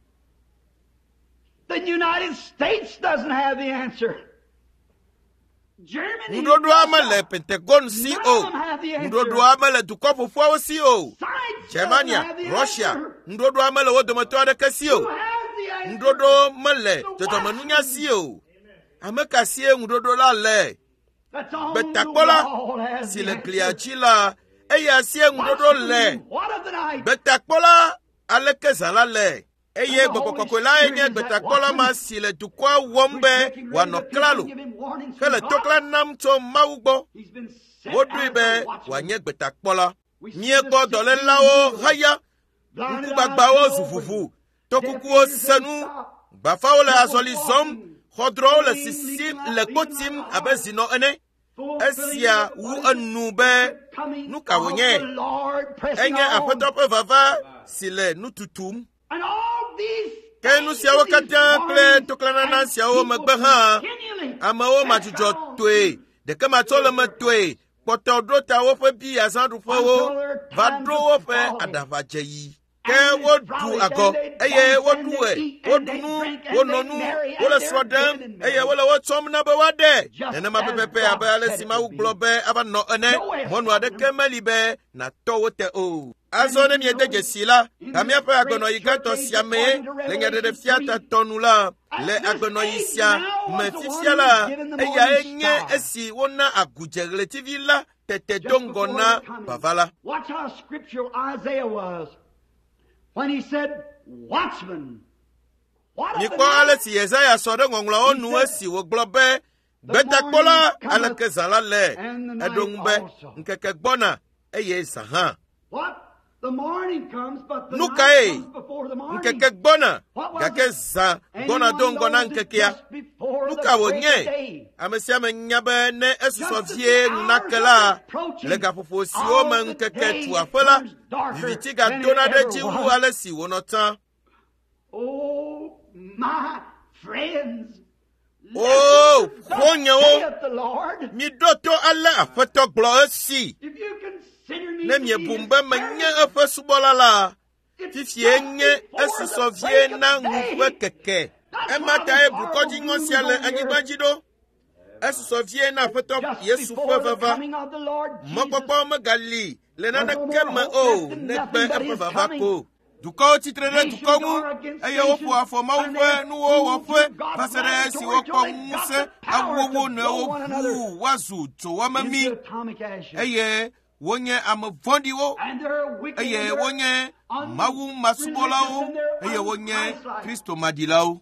[SPEAKER 3] The United States doesn't have the answer.
[SPEAKER 1] Nudodo amele Pentagon si o. Nudodo amele dukɔ fofoawo si o. Germania, Russia, nudodo amele wo dometɔ aɖeke si o. Nudodo mele dzɔdzɔmenunya si o. Ame ka sie nudodo la le. Betakpɔla si le glia dzi la, eya sie nudodo le. Betakpɔla aleke zã la le. Eye gbɔgbɔkɔkɔe la nye gbetakpɔla ma si le dukɔa wɔm be wòanɔ klalo. Hele tokla nam tso Mawu gbɔ. Woɖoe be wòanye gbetakpɔla. Míegbɔ dɔlélawo haya. Ŋkugbagbawo zu ʋuʋu. Tokukuwo senu. Gbafawo le azɔli zɔm. Xɔdrɔwo le sisim le kpotim abe zinɔ ene. Esia wu enu be nu ka wònye. Enye Aƒetɔ ƒe vava si le nu tutum. Ke nu siawo katã kple toklanana siawo megbe hã, amewo madzudzɔ toe, ɖeke matsɔ le me toe, kpɔtɔ ɖo ta woƒe bi azãɖuƒewo, va ɖo woƒe aɖaʋadzeyi. Ke woɖu agɔ, eye woɖue, woɖu nu, wonɔ nu, wole srɔ̃ ɖem, eye wole wotsɔm na be woaɖe. Nenema pepepe abe ale si Mawu gblɔ be ava nɔ ene, mɔnu aɖeke meli be natɔ wo te o. Azɔ ne miede dzesi la, ta míaƒe agbenɔyi gãtɔ sia mee le nyaɖeɖefia tatɔnu la, le agbenɔyi sia me fifia la, eyae nye esi wona agudze ɣletivi la tete do ŋgɔ na vava la.
[SPEAKER 3] Watch how scriptural Isaiah was when he said, "Watchman."
[SPEAKER 1] Mikpɔ ale si Yesaya sɔ ɖe ŋɔŋlɔwo nu esi wògblɔ be gbetakpɔla aleke zã la le. Eɖo ŋu be ŋkeke gbɔna eye zã hã. Nu kae ŋkeke gbɔna gake zã gbɔna do ŋgɔ na ŋkekea. Nu ka wònye? Ame sia ame nya be ne esusɔ vie ŋunake la le gaƒoƒo siwo me ŋkeke tu aƒe la, viviti gatona ɖe dzi wu ale si wònɔ tsã.
[SPEAKER 3] Oh, my friends.
[SPEAKER 1] Oh, xɔnyewo, miɖo to ale Aƒetɔ gblɔ esi. Ne miebum be menye eƒe subɔla la, fifie nye esusɔ vie na ŋuƒe keke. Ema tae blukɔdziŋɔ sia le anyigba dzi ɖo. Esusɔ vie na Aƒetɔ Yesu ƒe vava. Mɔkpɔkpɔ megali le naneke me o, negbe eƒe vava ko. Dukɔwo tsitre ɖe dukɔ ŋu, eye woƒo afɔ Mawu ƒe nuwo wɔƒe va se ɖe esi wokpɔ ŋusẽ awu wo nɔewo ʋu woazu dzowɔmemi, eye wonye ame vɔ̃ɖiwo, eye wonye Mawu masubɔlawo, eye wonye Kristo maɖilawo.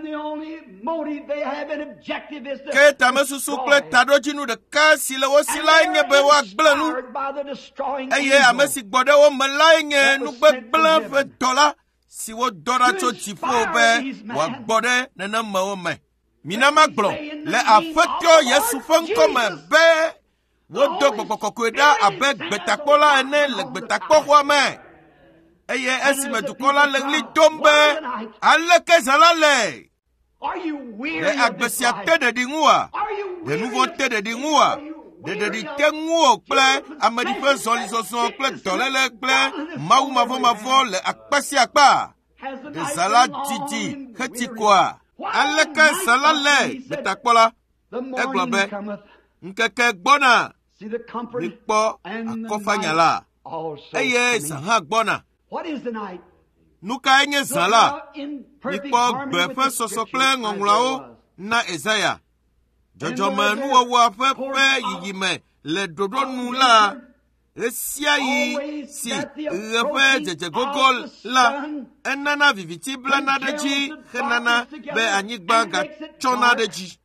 [SPEAKER 1] Ke tamesusu kple taɖodzinu ɖeka si le wo si lae nye be woagblẽ nu, eye ame si gbɔ ɖe wo me lae nye nugbegblẽ ƒe dɔ la si wodɔ ɖa tso dziƒo be wòagbɔ ɖe nenemewo me. Mina magblɔ le Aƒetɔ Yesu ƒe ŋkɔme be wodo gbɔgbɔ kɔkɔe ɖa abe gbetakpɔla ene le gbetakpɔxɔa me, eye esime dukɔ la le ɣli dom be aleke zã la le. Le agbe sia te ɖeɖi ŋua, ɖe nu vɔ̃ te ɖeɖi ŋua, ɖe ɖeɖi te ŋuwo kple ameɖiƒe zɔlizɔzɔ kple dɔléle kple Mawu mavɔmavɔ le akpa sia akpa. Ɖe zã la didi heti koa, aleke zã la le gbetakpɔla. Egblɔ be ŋkeke gbɔna, mikpɔ akɔfanya la, eye zã hã gbɔna. Nu kae nye zã la? Mikpɔ gbe ƒe sɔsɔ kple ŋɔŋlɔawo na Ezaya. Dzɔdzɔme nuwɔwɔ ƒe yiyime le ɖoɖonu la, ɣe sia ɣi si ɣe ƒe dzedzegogo la, enana viviti blana ɖe dzi henana be anyigba gatsɔna ɖe dzi.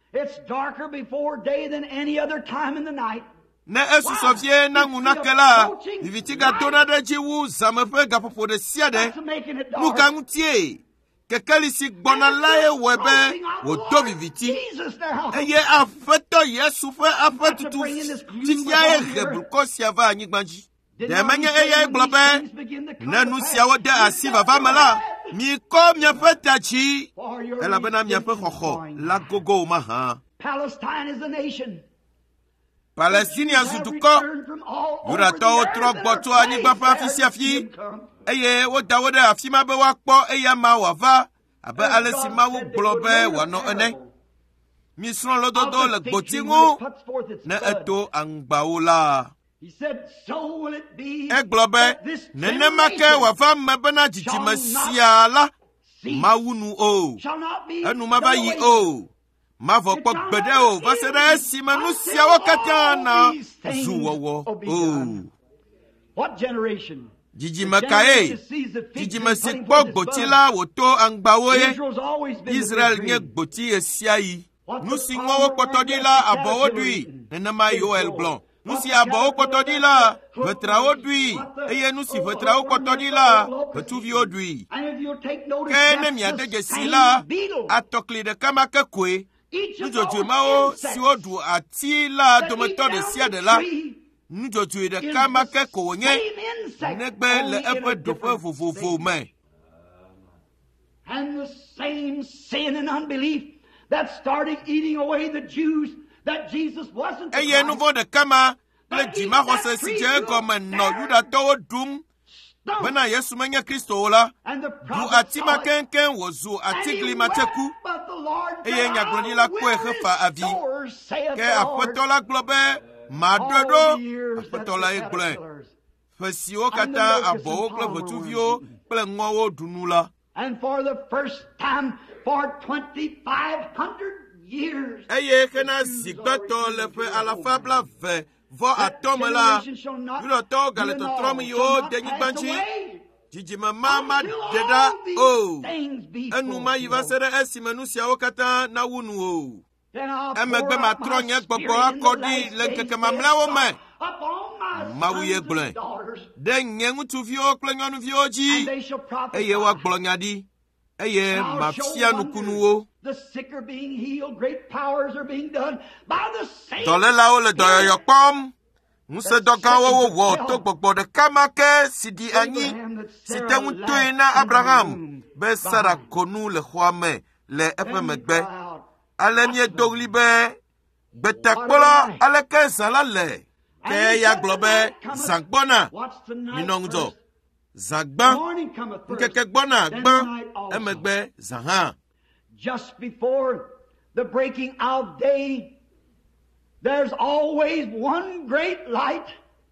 [SPEAKER 1] Ne esusɔ vie na ŋunake la, viviti gatona ɖe dzi wu zãme ƒe gaƒoƒo ɖe sia ɖe. Nu ka ŋutie? Kekeli si gbɔna lae wɔe be wòdo viviti, eye Aƒetɔ Yesu ƒe aƒe tutu fifiae he blukɔ sia va anyigba dzi. Ɖe menye eyae gblɔ be ne nu siawo de asi vava me la, mikɔ miaƒe ta dzi, elabena miaƒe xɔxɔ la gogo mahã. Palestinia zu dukɔ, Yudatɔwo trɔ gbɔ tso anyigba ƒe afi sia afi, eye woda wo ɖe afi ma be woakpɔ eya ma wòava abe ale si Mawu gblɔ be wòanɔ ene. mi sron lododo le gbotingu ne eto angbaola.
[SPEAKER 3] He said, so will it be.
[SPEAKER 1] Eglobe nenemake wafa mebena jijimesiala mawunu o. Enu mabayi o. Mavo pok bede o. Vasere simenu siawo katana zuwowo o.
[SPEAKER 3] What generation?
[SPEAKER 1] Jijimakae. Jijimesi pok botila woto angbawoye. Israel nye gboti esiayi. Nusi ngowo potodila abowodui. Nenema Yoel Blanc. Nusi abo kotodila, vetra odui, eye nusi vetra kotodila, vetuvi odui. Kene miade gesila, atokli de kamake kwe, nujotu mao si odu atila dometo de siade la, nujotu de kamake konye, negbe le epe dope fufufo me.
[SPEAKER 3] And the same sin and unbelief that started eating away the Jews, that Jesus wasn't the
[SPEAKER 1] Eye nouveau de kama le jima hose sije comme no yuda to dum bena Yesu menye Kristo la du atima kenken wozu atigli mateku eye nyagloni la kwe hefa avi ke apotola globe madodo apotola egble fesio kata abo globe tuvio ple ngowo dunula.
[SPEAKER 3] And for the first time for 2,500 years.
[SPEAKER 1] Eye kena zigbato le fe ala fabla ve vo atome la yulo to galeto trom yo denyi banchi jijima mama deda o enu ma yiva sere esimenu sia okata na wunu o emegbe matro nye gbogbo akodi le keke mamla wo me mawuye gble de nyengu tuvio klenyonu vioji eye wa gblonyadi eye mafia nukunuwo.
[SPEAKER 3] The sick are being healed. Great powers are being done by the same.
[SPEAKER 1] Tolela ole doyo pom. Muse doka wo to gbogbo de kamake sidi anyi. Site unto na Abraham. Be Sara konu le khwame le epemegbe. Ale nie doglibe betakpola ale ke salale. Ke ya globe zangbona. Minongzo. Zagban. Nkeke gbona gban emegbe zahan.
[SPEAKER 3] Just before the breaking out day, there's always one great light.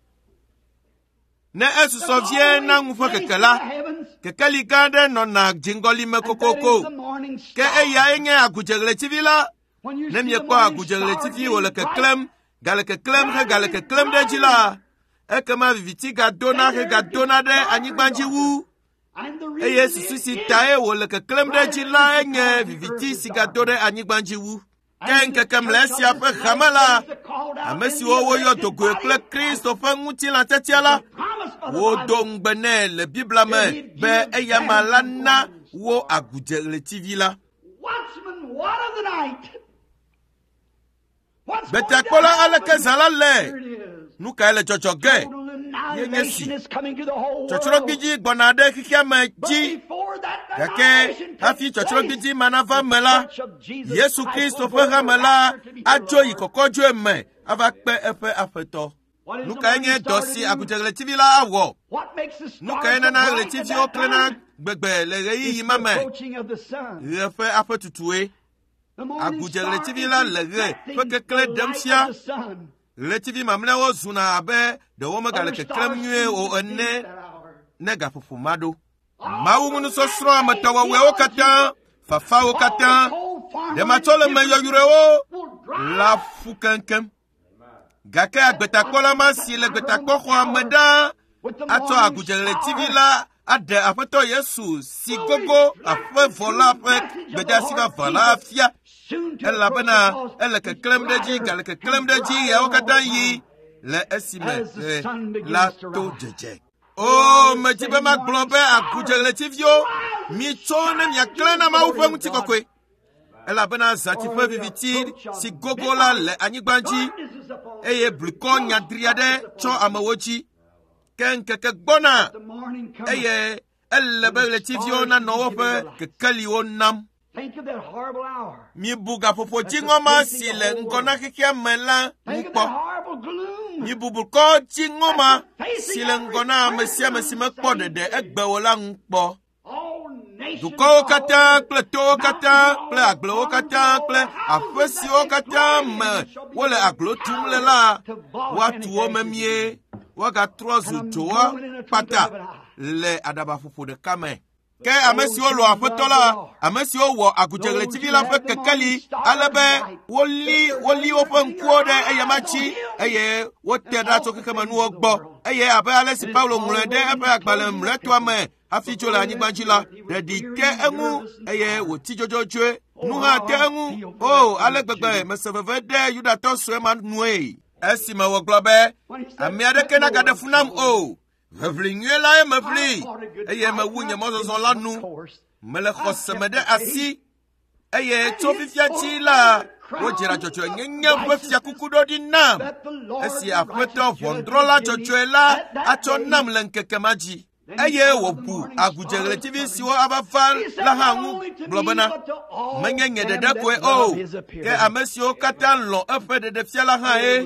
[SPEAKER 1] Ne esu sovie na ngufo kekela. Kekeli gande no na jingoli mekokoko. Ke eya enye agujegle tivila. Ne mye kwa agujegle tivi wole keklem. Gale keklem he gale keklem de jila. Ekema viviti gadona he gadona de anyigbanji wu. Eye sisi tae wole ke klem de jila enye viviti sigatore anyigbanji wu. Kenke kemlesi ape khamala. Amesi wo yo dogo ekle Kristo fe nguti la tetiala. Wo dongbene le Bibla me be eya malana wo agujele TV la.
[SPEAKER 3] Watchman, what of the night?
[SPEAKER 1] Betakola ale ke zalale. Nuka ele chochoge. Chochoro biji bonade kikiame ji. Kake hafi chochoro biji manava mela. Yesu Kristo fera mela. Ajo ikokojo eme. Avakpe efe afeto. Nuka enye dosi akujele TV la awo. Nuka ena na le TV oklena gbegbe le reyi imame. Refe afetutue. Akujele TV la le re. Feke kle demsia. Le TV mamle wo zuna abe de wo magale ke kremnue o enne nega fufumado mawu munu so sro amatawa we o kata fafa o kata de matole me yure o la fukankem gake agbeta kola ma si le gbeta koko ameda ato agujele TV la ade afeto Yesu si gogo afe vola afe gbeda si va vola afia. Elle bena elle ke klem de ji gale ke klem de ji ya okatan yi le esime la to jeje oh me ti be ma glombe akujele tivio mi tone mi aklena ma ufa mutikokwe elle bena zati fe viviti si gogola le anyigbanji eye bluko nyadriade cho amawochi ken ke gbona eye elle be le tivio na no fe ke kali onam.
[SPEAKER 3] Think of that horrible hour.
[SPEAKER 1] Mi buga popo chingoma sile ngona kikia mela mpo. Mi bubuko chingoma sile ngona mesia mesime kpo de egbe wola mpo. dukɔwo katã kple towo katã kple agblewo katã kple aƒe siwo katã me wole aglo tum le la, woatu wo memie, woagatrɔ zu dzowo kpata le aɖabaƒoƒo ɖeka me. Ke ame siwo lɔ aƒetɔ la, ame siwo wɔ agudzeɣletivi la ƒe kekeli, ale be woli woƒe ŋkuwo ɖe eyama dzi, eye wote ɖa tso kekemenuwo gbɔ, eye abe ale si Paulo ŋlɔe ɖe eƒe agbalẽ mlɔetɔa me hafi tso le anyigba dzi la, ɖeɖi te eŋu, eye wòti dzodzoe, nu hã te eŋu, ale gbegbe mese veve ɖe Yudatɔ sue ma nue. Esime wògblɔ be, ame aɖeke nagaɖe fu nam o, ʋeʋli nyuie lae meʋli, eye mewu nye mɔzɔzɔ la nu, mele xɔse me ɖe asi, eye tso fifia dzi la, wodzra dzɔdzɔe nyenye ƒe fiakuku ɖo ɖi nam, esi aƒetɔ ʋɔnudrɔ̃la dzɔdzɔe la atsɔ nam le ŋkeke ma dzi, eye wòbu agudzeɣletivi siwo ava va la hã ŋu gblɔ bena, menye nye ɖeɖe koe o, ke ame siwo katã lɔ̃ eƒe ɖeɖefia la hã ye,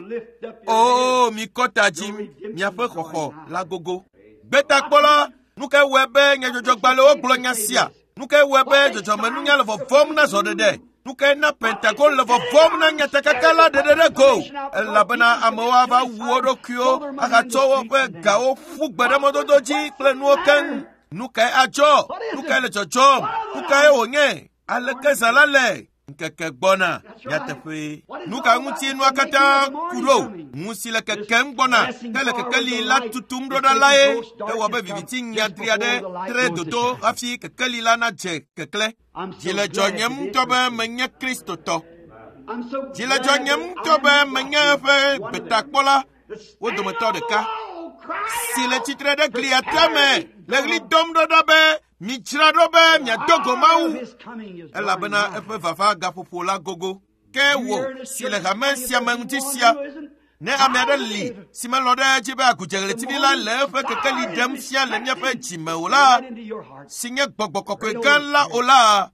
[SPEAKER 1] mikɔ ta dzi miaƒe xɔxɔ la gogo. Gbetakpɔla, nu ke wɔe be nyadzɔdzɔgbalẽwo gblɔ nya sia, nu ke wɔe be dzɔdzɔmenunya le vɔvɔm na zɔɖeɖe, nu ke na Pentagon le vɔvɔm na nyatekaka la ɖeɖe go, elabena amewo ava wu wo ɖokuiwo, agatsɔ woƒe gawo ƒu gbe ɖe mɔdodo dzi kple nuwo keŋ. Nu kae adzɔ? Nu kae le dzɔdzɔm? Nu kae wònye? Aleke zã la le? Nkeke gbɔna nyateƒe. Nu ka ŋuti nua katã ku ɖo? Ŋu si le kekem gbɔna, ke le kekeli la tutum ɖo ɖa lae, ewɔ be viviti nyadri aɖe tre dodo hafi kekeli la nadze keklẽ. Dzi le dzɔnyem ŋutɔ be menye kristotɔ. Dzi le dzɔnyem ŋutɔ be menye eƒe gbetakpɔla wo dometɔ ɖeka si le tsitre ɖe glia tame le ɣli dɔm ɖo ɖa be mitsra ɖo be miado go Mawu, elabena eƒe vava gaƒoƒo la gogo. Ke wo si le hame sia me ŋuti sia, ne ame aɖe li si melɔ ɖe edzi be agudzeɣletivi la le eƒe kekeli ɖem fia le miaƒe dzime o la, si nye gbɔgbɔ kɔkɔe gã la o la,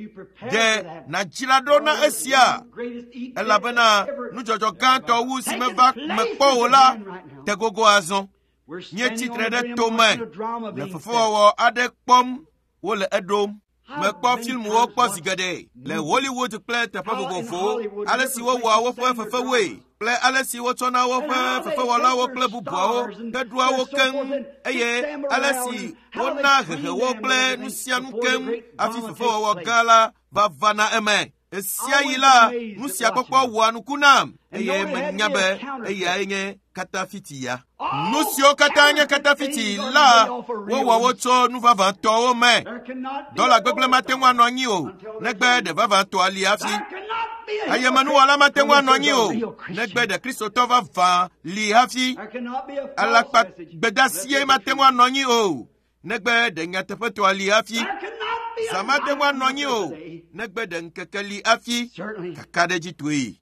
[SPEAKER 1] ɖe nadzra ɖo na esia, elabena nudzɔdzɔ gãtɔ wu si meva mekpɔ o la te gogo azɔ. Míetsitre ɖe tome le fefewɔwɔ aɖe kpɔm wole eɖom. Mekpɔ filmwo kpɔ zi geɖe le Hollywood kple teƒe vovovowo, ale si wowɔa woƒe fefewoe kple ale si wotsɔna woƒe fefewɔlawo kple bubuawo ɖeɖoa wo keŋ, eye ale si wona hehewo kple nu sia nu keŋ hafi fefewɔwɔ gã la va na eme. Esia yi la, nu sia kpɔkpɔ wɔa nuku nam, eye menya be eyae nye katafiti ya. Nu siwo katã nye katafiti la, wowɔ wo tso nu vavãtɔwo me. Dɔla gbegblẽ mate ŋu anɔ anyi o, negbe ɖe vavãtɔa li hafi. Ayemenuwɔla mate ŋu anɔ anyi o, negbe ɖe kristotɔ vavã li hafi. Alakpa gbedasie mate ŋu anɔ anyi o, negbe ɖe nyateƒetɔa li hafi. Zã mate ŋu anɔ anyi o, negbe ɖe ŋkeke li hafi kaka ɖe dzi toe.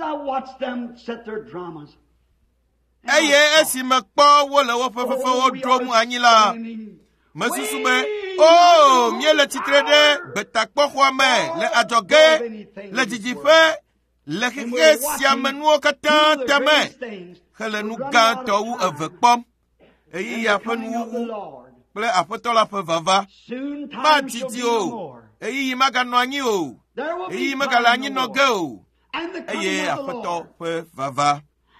[SPEAKER 1] Eye esi mekpɔ wole woƒe fefewo ɖom anyi la, mesusu be, míele tsitre ɖe gbetakpɔxɔa me le adzɔge, le didiƒe, le xexe sia me nuwo katã tame, hele nu gãtɔ wu eve kpɔm, eye ƒe nuwuwu kple aƒetɔ la ƒe vava madidi o, eye maganɔ anyi o, eye megale anyi nɔ ge o, eye aƒetɔ ƒe vava.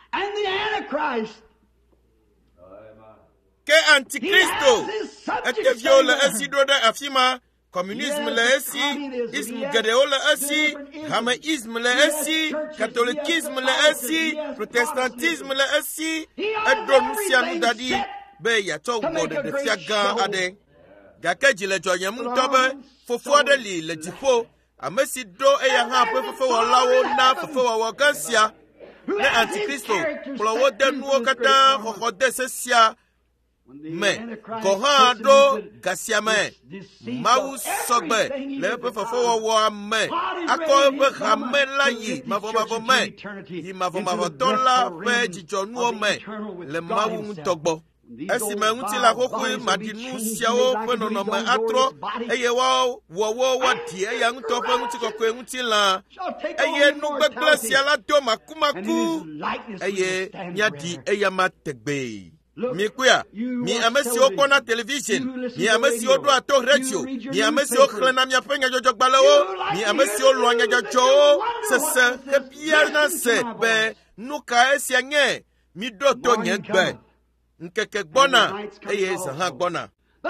[SPEAKER 1] Ke Antikristo, etevio le esi ɖo ɖe afi ma, communisme le esi, ism geɖewo le esi, hameisme le esi, katolikisme le esi, protestantisme le esi, eɖo nu sia nu da ɖi be yatsɔ wɔ ɖeɖefia gã aɖe. Gake dzi le dzɔnyem ŋutɔ be fofo aɖe li le dziƒo, ame si ɖo eya hã ƒe fefewɔlawo na fefewɔwɔ gã sia. Ne Antikristo kplɔ wo de nuwo katã xɔxɔ de se sia me, gɔ hã ɖo gasia me, Mawu sɔgbe le eƒe fefewɔwɔa me, akɔ eƒe hame la yi mavɔmavɔ me, yi mavɔmavɔtɔ la ƒe dzidzɔnuwo me le Mawu ŋutɔ gbɔ. Esime ŋutilã xoxoe maɖi nu siawo ƒe nɔnɔme atrɔ, eye woawɔ wo woaɖi eya ŋutɔ ƒe ŋutikɔkɔe ŋutilã, eye nu gbegblẽ sia la do makumaku, eye míaɖi eya ma tegbe. mi kuya mi amesi okona television mi amesi odo ato radio mi amesi okrena mi afenya jojo gbalewo mi amesi olonya jojo sese hebia na se be nuka esianye mi doto nyegbe nkeke gbona eye sa ha gbona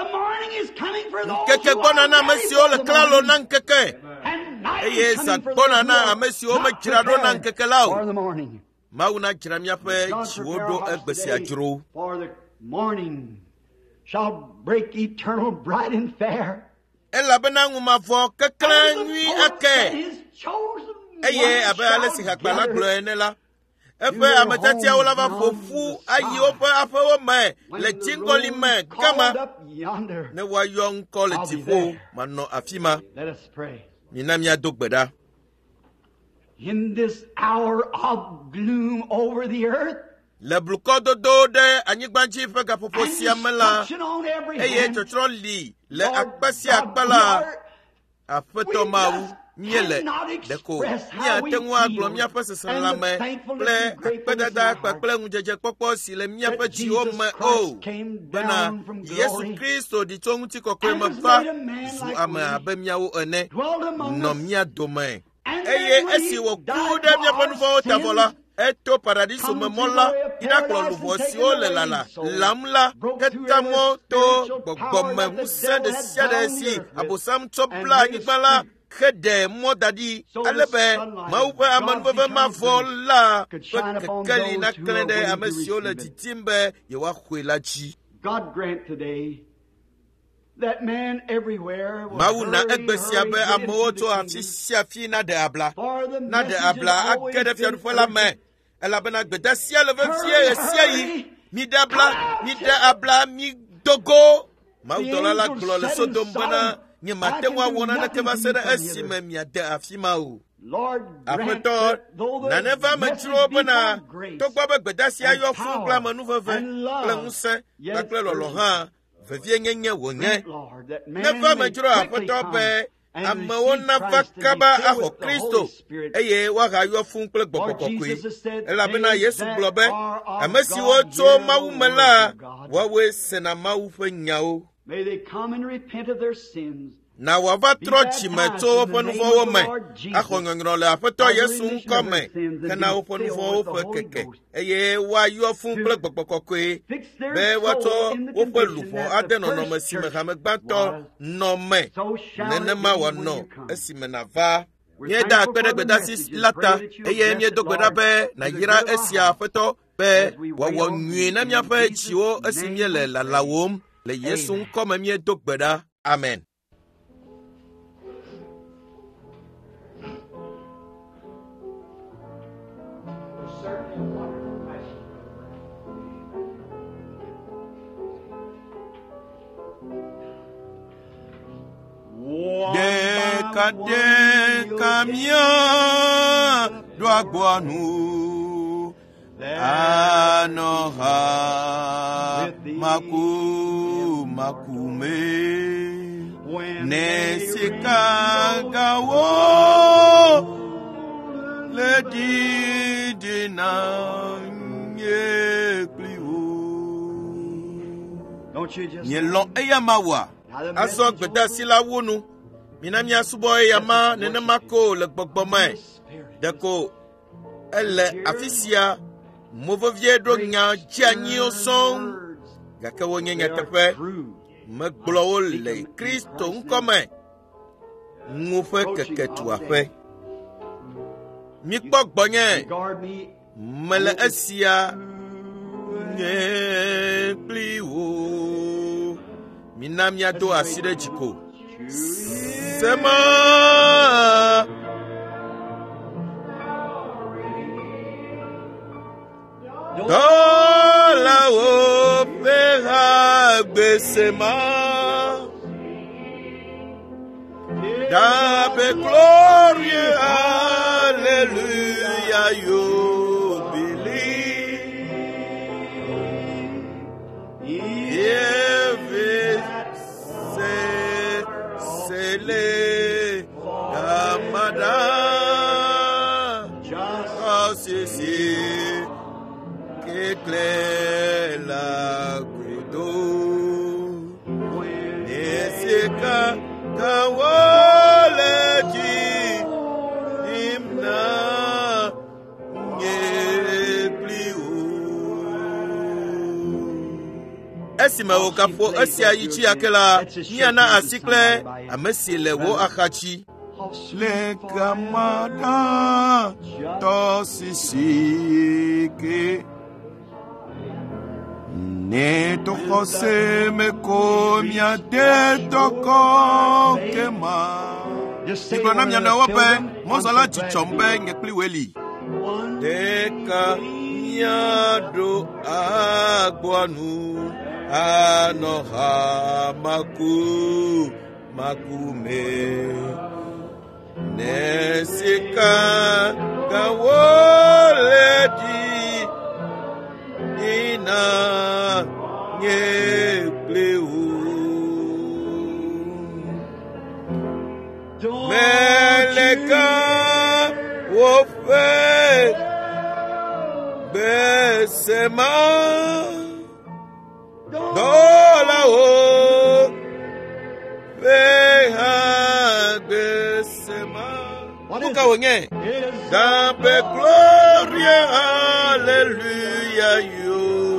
[SPEAKER 1] nkeke gbona na amesi ole klalo na nkeke eye sa gbona na amesi o machirado na nkeke lao Mauna Chiramiape, Chiwodo Egbesi Ajuro.
[SPEAKER 3] For the morning shall break eternal bright and fair.
[SPEAKER 1] Elabananguma for Kaklanui Ake. Eye, Abalesi Hakbala Glenella. Efe Amatatia Olava for Fu, Ayopa Apo Me, Le Chingoli Me, Kama. Newa young quality Fu, Mano Afima.
[SPEAKER 3] Let us pray.
[SPEAKER 1] Minamia Dogbeda.
[SPEAKER 3] In this hour of gloom over the earth,
[SPEAKER 1] le blukodo do de anyigbanchi fega poposia mela
[SPEAKER 3] destruction on every
[SPEAKER 1] eye
[SPEAKER 3] hand.
[SPEAKER 1] chotroli le akpasi akpala afeto mawu nyele deko ni atenwa aglo mi afese la me ple akpedada akpele njeje popo si le mi afachi o me o bena Yesu Kristo di tonguti kokwe mafa su ama abemiawo ene no mi adome eye esi wo kude mi afanufo tavola eto paradiso memola ina kloluvo si ole lala lamla ketamo to gbogbome musa de siade si abosam topla ngbala kede modadi alebe maupe amanbebe mavola kekeli na klende amesiole titimbe yewa khwelachi.
[SPEAKER 3] God grant today that man everywhere will
[SPEAKER 1] Mauna egbesiabe amoto afisiafi na de abla akede fiadu fola me elabena gbedasia le vefie esiayi mi dabla mi dogo maudola la glole sodom bana ni matemwa wona na kemasera esime mi ade afima o apeto na never metro bana to gba gbedasia yo fun gla manu veve kle nse takle lolo ha vevie nyenye wonye never metro apeto pe amawona vakaba aho Kristo eye waga yo fun kle gbogbogbokwe elabena Yesu globe amesi wo to mawumela wawe sena mawufe nyao.
[SPEAKER 3] May they come and repent of their sins.
[SPEAKER 1] Na wava trochi meto oponufo wo me akhonyongro le apeto Yesu nkome kana oponufo wo keke eye wa yo fun kle gbogbogbokwe be wato wo pelufo adeno no masime hamegbato no me nenema wono esime na va yeda akpedegbedasi lata eye mi dogbeda be na yira esia apeto be wo nwi na mi afa chiwo esimye le lalawom le Yesu nkome mi dogbeda. Amen. Deka mia doa guanu anoha makume nesikagawo le didina yepliu.
[SPEAKER 3] Don't you just
[SPEAKER 1] Nyelon eyamawa aso gbedasi la wonu minami asubo eyama nenemako le gbogbome deko ele afisia movovie do nya jianyi oson gake wonyenye tepe meglowo le Kristo nkome ngufe keketu afe mi gbogbonye
[SPEAKER 3] guard me?
[SPEAKER 1] mele esia nyepliwo minamia do asire jiko sema dola o peha besema da be glory hallelujah you le amada just as que clela esime wo gaƒo esia yi tsi yake la miana asi kple ame si le wo axatsi le gama ɖa tɔsisi ke ne tɔxɔse meko miade dɔkɔ kema. Igblɔ na mia nɔewo be mɔzɔla dzitsɔm be nye kpli weli. Ɖeka miaɖo agboanu anɔ ha maku me. Ne sika gawo le di ina nye kpli wo. Meleka wofe besema dola wo beha besema muka wonye dambe gloria hallelujah you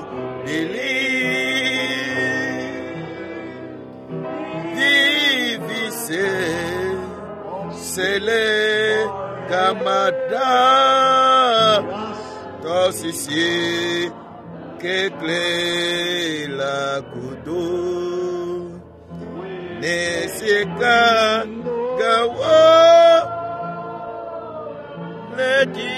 [SPEAKER 1] believe divise Sele Kamada Tosisi Kekle la Kudo Nesika Gawa Ledi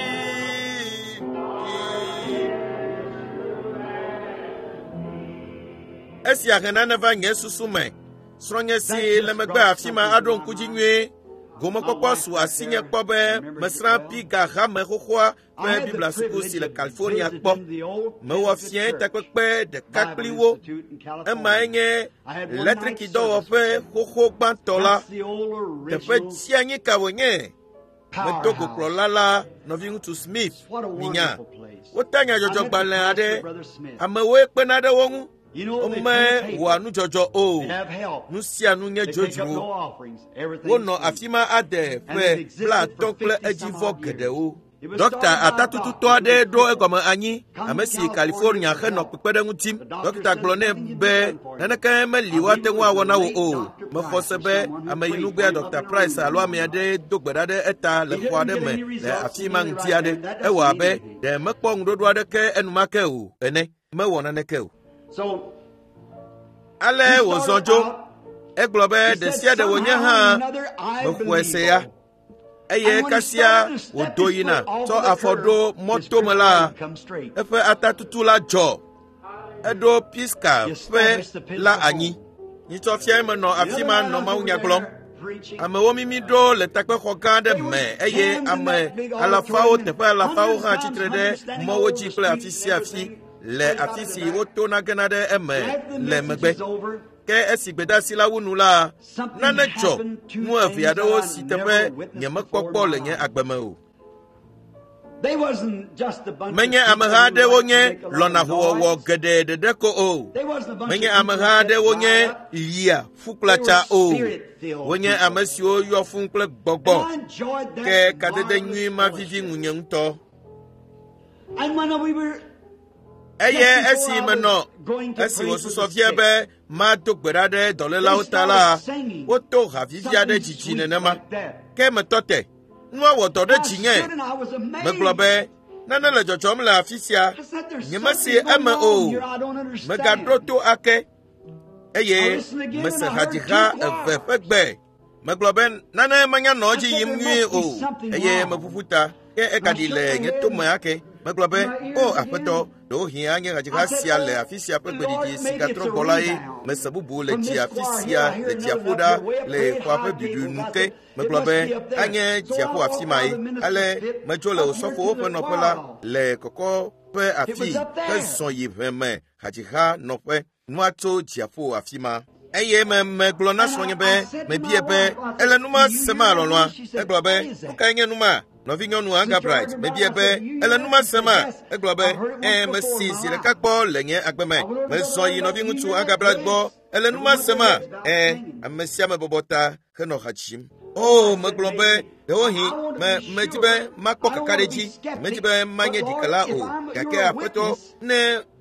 [SPEAKER 1] Esi agenana va ngesusume Sronye si lemegbe afima adon kujinwe Goma kpɔkpɔ su asinye kpɔ be mesra pi gaha me xoxoa be Biblia suku si le California kpɔ. Mewɔ fie takpekpe ɖeka kpli wo. Ema enye elektriki dɔwɔƒe xoxo gbãtɔ la. Teƒe tia nyi ka wònye. Medo gokplɔla la nɔvi ŋutsu Smith minya. Wota nyadzɔdzɔgbalẽ aɖe. Amewoe kpena ɖe wo ŋu. Ome wòa nudzɔdzɔ o. Nu sia nu nye dzodzowo. Wonɔ afi ma ade ƒe blatɔ kple edzivɔ geɖewo. Dɔkita atatututɔ aɖe ɖo egɔme anyi. Ame si California henɔ kpekpe ɖe ŋutim. Dɔkita gblɔ nɛ be neneke meli woate ŋu awɔ na wo o. Mexɔ se be ame yi nugbea Dr. Price alo ame aɖe do gbe ɖa ɖe eta le xɔ aɖe me le afi ma ŋuti aɖe. Ewɔ abe ɖe mekpɔ ŋuɖoɖo aɖeke enumake o ene. Mewɔ naneke o. Ale wòzɔ dzo, egblɔ be ɖe sia ɖe wònye hã mexɔe se ya, eye kasia wòdo yina tsɔ afɔ ɖo mɔtome la, eƒe atatutu la dzɔ, eɖo Pisca ƒe la anyi, nyitsɔ fia menɔ afi ma nɔ mawunya gblɔm, amewo mimi ɖo le takpexɔ gã aɖe me, eye ame alafawo teƒe alafawo hã tsitre ɖe mɔwo dzi kple afi sia afi. Le afi si woto nagena ɖe eme le megbe. Ke esi gbedasi la wu nu la, nane dzɔ nu eve aɖewo si teƒe nyemekpɔkpɔ le nye agbeme o. Menye ameha aɖewo nye lɔna hoowɔwɔ geɖe ɖeɖe ko o. Menye ameha aɖewo nye lia fukplatsa o. Wonye ame siwo yɔ fun kple gbɔgbɔ. Ke kadede nyui ma vivi ŋunye ŋutɔ. Eye esi menɔ esi wòsusɔ fia be mado gbe ɖa ɖe dɔlélawo ta la, woto havivi aɖe dzidzi nenema. Ke metɔ te, nua wɔ dɔ ɖe dzinye. Megblɔ be nane le dzɔdzɔm le afi sia, nyemesi eme o. Megaɖo to ake, eye mese hadziha eve ƒe gbe. Megblɔ be nane menya nɔ dzi yim nyuie o, eye meƒuƒu ta, ke egaɖi le nye tome ake. Megblɔ be, o aƒetɔ, ɖewohĩ anye hadziha sia le afi sia ƒe gbeɖiɖi si gatrɔ gbɔ la ye, mese bubu le dzi afi sia le dziaƒo ɖa le xɔa ƒe biɖui nu ke. Megblɔ be anye dziaƒo afi ma ye, ale medzo le osɔfowo ƒe nɔƒe la le kɔkɔ ƒe afi hezɔ yi ʋe me hadziha nɔƒe, nua tso dziaƒo afi ma. Eye megblɔ na srɔ̃nye be mebie be ele numa sema lɔlɔa. Egblɔ be nukae nye numa? Nɔvi nyɔnu Agabright mebie be ele numa sema. Egblɔ be mesi zi ɖeka kpɔ le nye agbeme. Mezɔ yi nɔvi ŋutsu Agabright gbɔ. Ele numa sema. Ame sia me bɔbɔ ta henɔ ha tsim. Oh, megblɔ be ɖewohĩ medi be makpɔ kaka ɖe dzi. Medi be manye dikela o. Gake aƒetɔ ne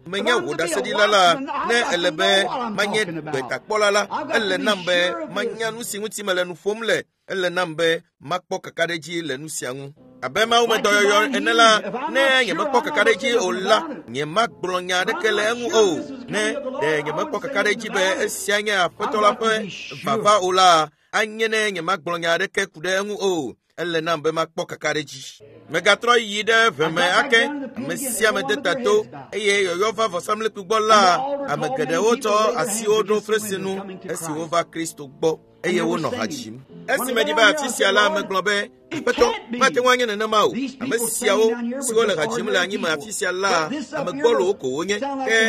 [SPEAKER 1] menya woda sedila la ne elebe manye betakpola la ele nambe manya nusinguti mele nufomle ele nambe makpo kakadeji le nusiangu abema umedoyo enela ne yemekpo kakadeji ola nyemakblonya dekele engu o ne de yemekpo kakadeji be esianya afetola pe vava ola anyene nyemakblonya deke kude engu o elle nambe makpo kakadeji megatro yide veme ake mesia medetato eye yoyova vosamle kugbola amegede woto asiodo fresinu esiova Kristo gbo eye wo no hachim esi mediba afisiala meglobe peto mate wanye na mau amesiawo siwole hachim la nyima afisiala amegbolo ko wonye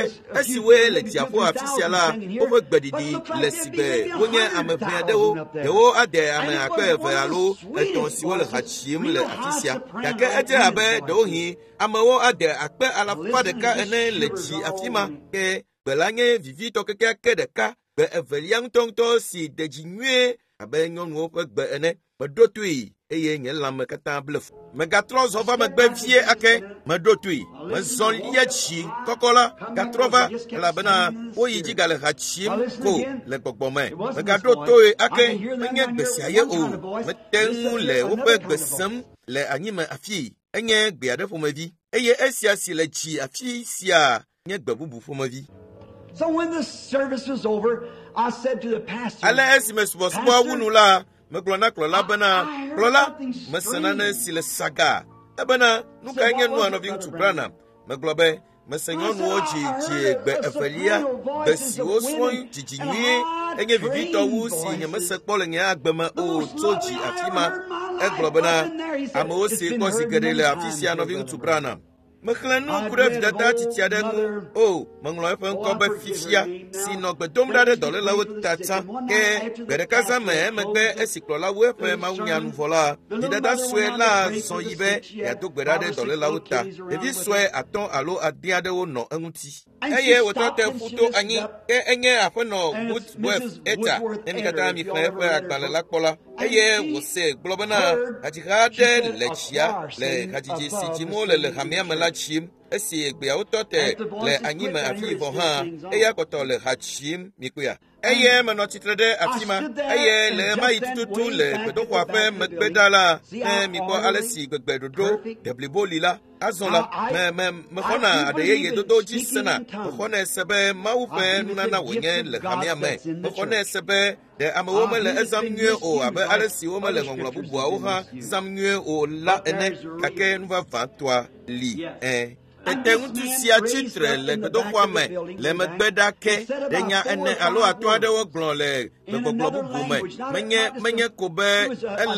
[SPEAKER 1] esi we le tiafo afisiala ovo gbedidi lesibe wonye amefiadewo dewo ade ame akwe alo eton siwole hachim le afisia yake ete abe dohi amewo ade akpe alafa de ka ene lechi afima ke belanye vivito keke de ka be eveliang tongto si dejinwe abe nyonu okwe ene bedotui eye nyelam kata blef megatros ova megbevie ake medotui mezon yechi kokola gatrova la bana oyiji gale hachim ko le gbogbome megadotoi ake menye gbesiaye o metengu le ope gbesem le anyime afi enye gbeade fomavi eye esia si le chi afi sia nye gbebubu fomavi.
[SPEAKER 3] So when the service was over, I said to the pastor,
[SPEAKER 1] Ale esimes was kwa wunula meglona klola bana klola mesenana sile saga ebana nuka nye nu anovi tuprana meglobe mesenyo nu oji gbe efelia besi oswo jijinwi enye vivito wu si nye mesekpole nye agbema o toji afima eglobena amosi kosi gedele afisia anovi tuprana meklenu kure vidata titiadengu o manglo efen kobe fifia sino gbedomra de dole lawo tata ke berekaza me megbe esiklola wo efe mawunya nuvola didada swela so yibe ya to gbera de dole lawo ta evi swe aton alo adia de wo no enguti eye wotote futo anyi ke enye afeno good worth eta enikata mi fefe akbale lakpola eye wose globana atihade lechia le katiji sitimo le hamia chim esi egbe autote le anyima afivo ha eya koto le hachim mikuya eye manotitrede afima eye le maitutu le pedokwa pe mekbedala miko alesi gbegbedodo deblibolila azola me khona adeye dodo jisena khona sebe maufe nunana wonye le kamia me khona sebe de amawome le ezamnue o abe alesi wome le ngongla bubua o ha zamnue o la ene kake nuva vantwa li etengutu sia chitre le pedokwa me le megbedake denya ene alo atwa de wo glon le gbogbo bubu me menye kobe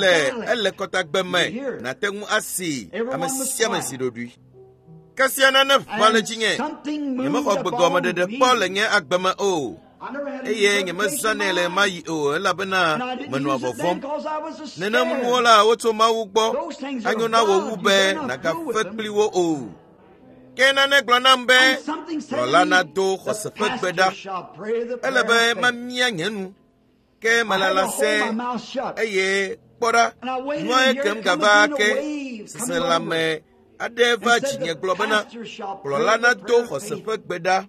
[SPEAKER 1] ele kotagbe me na tengu asi amesia mesidodui kasiana ne fale jinye yema ko gbogbo de paul nye agbema o eye nye mesanele mai o la bena menu abovom nena muola woto mawugbo anyona wo wube na ka fekpliwo o kena ne glonambe rolana do khosefet beda elebe mamia nyenu ke malala se eye pora noe kem gavake selame adeva jinye globana rolana do khosefet beda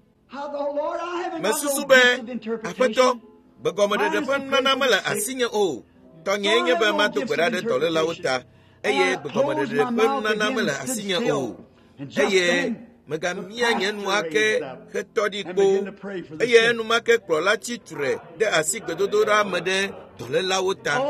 [SPEAKER 1] mesusube apeto begomede de fanana mala asinye o tonye nye be matu berade tole lawta eye begomede de fanana mala asinye o eye megamia nyenu ake hetodi ko eye nu make krola chitre de asigedodora mede tole lawta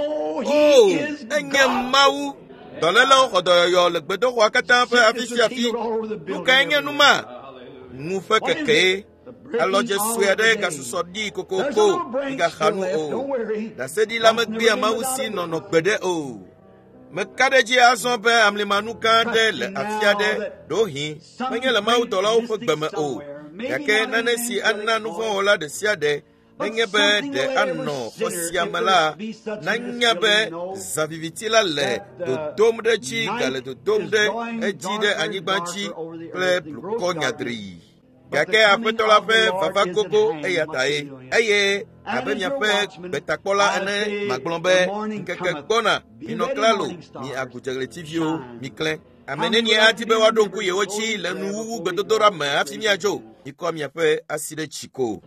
[SPEAKER 1] enye mawu tole lawo khodoyo le gbedo kwa kata fe afisi ukanye nu ma mu fe keke alo je suede ka susodi kokoko ga khanu o da sedi la megbia mawusi no gbede o mekadeji azonbe amlimanu kande le afiade dohi menye le mawu dola o fogbeme o yake nanesi anna nuvo ola de siade menye be de anno osiamala nanyabe zavivitila le do domde chi gale do domde ejide anyigbanchi ple konyadri yake apetola fe baba koko eyatae eye abenya fe betakpola ene maglombe nkeke gbona inoklalo mi agujagle tivio mi klen ameneni ati be wadonku yewochi le nuwu gbedodora me afimi ajo iko miape aside chiko.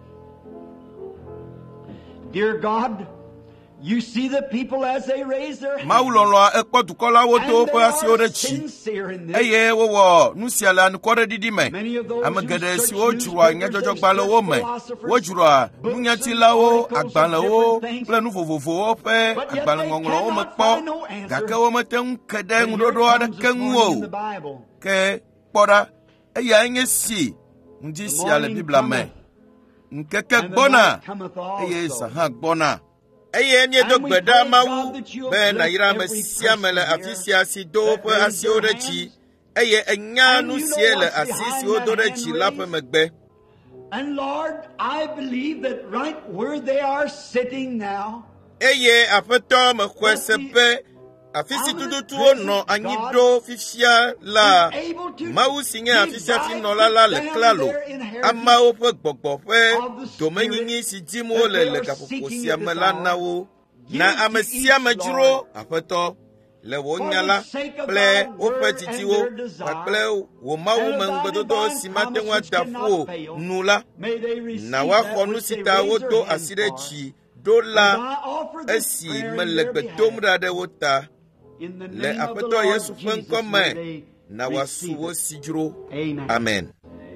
[SPEAKER 3] Dear God, you see the people as they raise their hands.
[SPEAKER 1] Maulolo ekpotukola woto pe asiore chi. Eye wowo nusiala nkore didime. Amagede si ojurwa nyajojo gbalo wo me. Wojurwa nunyati lawo agbala wo plenu vovovo pe agbala ngonglo wo mekpo. Gake wo meten kede ngudodo ada kenwo. Ke pora eye enye si ndi siale bibla me. Nkeke gbona eye saha gbona. Eye nye do gbeda mawu be na yira mesia mele afisia si do pe asiorechi eye enya nu siele asisi odorechi lape megbe.
[SPEAKER 3] And Lord, I believe that right where they are sitting now,
[SPEAKER 1] eye apeto me kwesepe afisi tututu no anyido fifia la mawu sinye afisia fi no la le klalo ama o pe gbogbo pe domenyinyi si jimo le kapoposi amela nawo na amesia majuro apeto le wonyala ple o pe titiwo ple wo mawu mengbedodo si matenwa dafo nula na wa khonu sita woto asirechi dola esi melegbedomra de wota le apeto Yesu fenkome na wasuwo sijuro. Amen.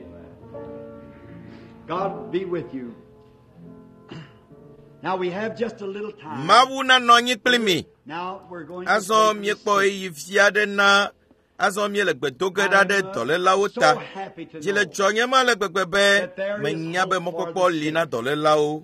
[SPEAKER 3] God be with you. Now we have just a little time.
[SPEAKER 1] Mabuna nonyi plimi.
[SPEAKER 3] Now we're going to
[SPEAKER 1] azom yekpo yifiade na azom yele gbedogeda de dole lawota jile jonyema le gbegbe menyabe mokoko lina dole lawo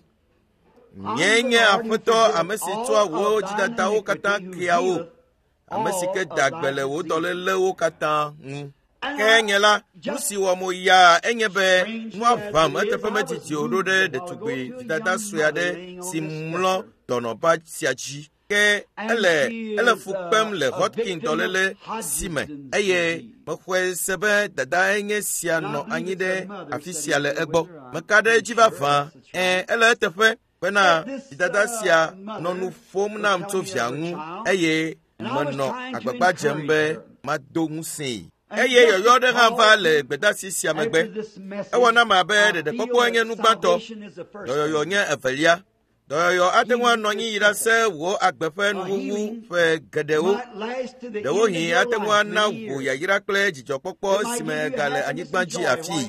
[SPEAKER 1] nyenye apeto amesitwa wo jidadawo kata kiawo amesike dagbele wo dole lewo kata kenyela musi wa mo ya enyebe nwa vam etefemeti ti odode de tugbe jidada suade simlo donoba siaji ke ele fukpem le hotkin tolele sime eye mekwe sebe dada enye siano anyide afisiale egbo mekade jiva van ele tefe pena dada sia nonu fom na mtofia ngu eye meno agbagba jembe madongusin eye yoyo de hanva le gbeda sisia megbe ewona ma be de popo enye nugbato yoyo nye evelia doyo atenwa nonyi yira se wo agbefe nuwu fe gedewo dewo hi atenwa na wo ya yira kle jijo popo sime gale anyigbanji afi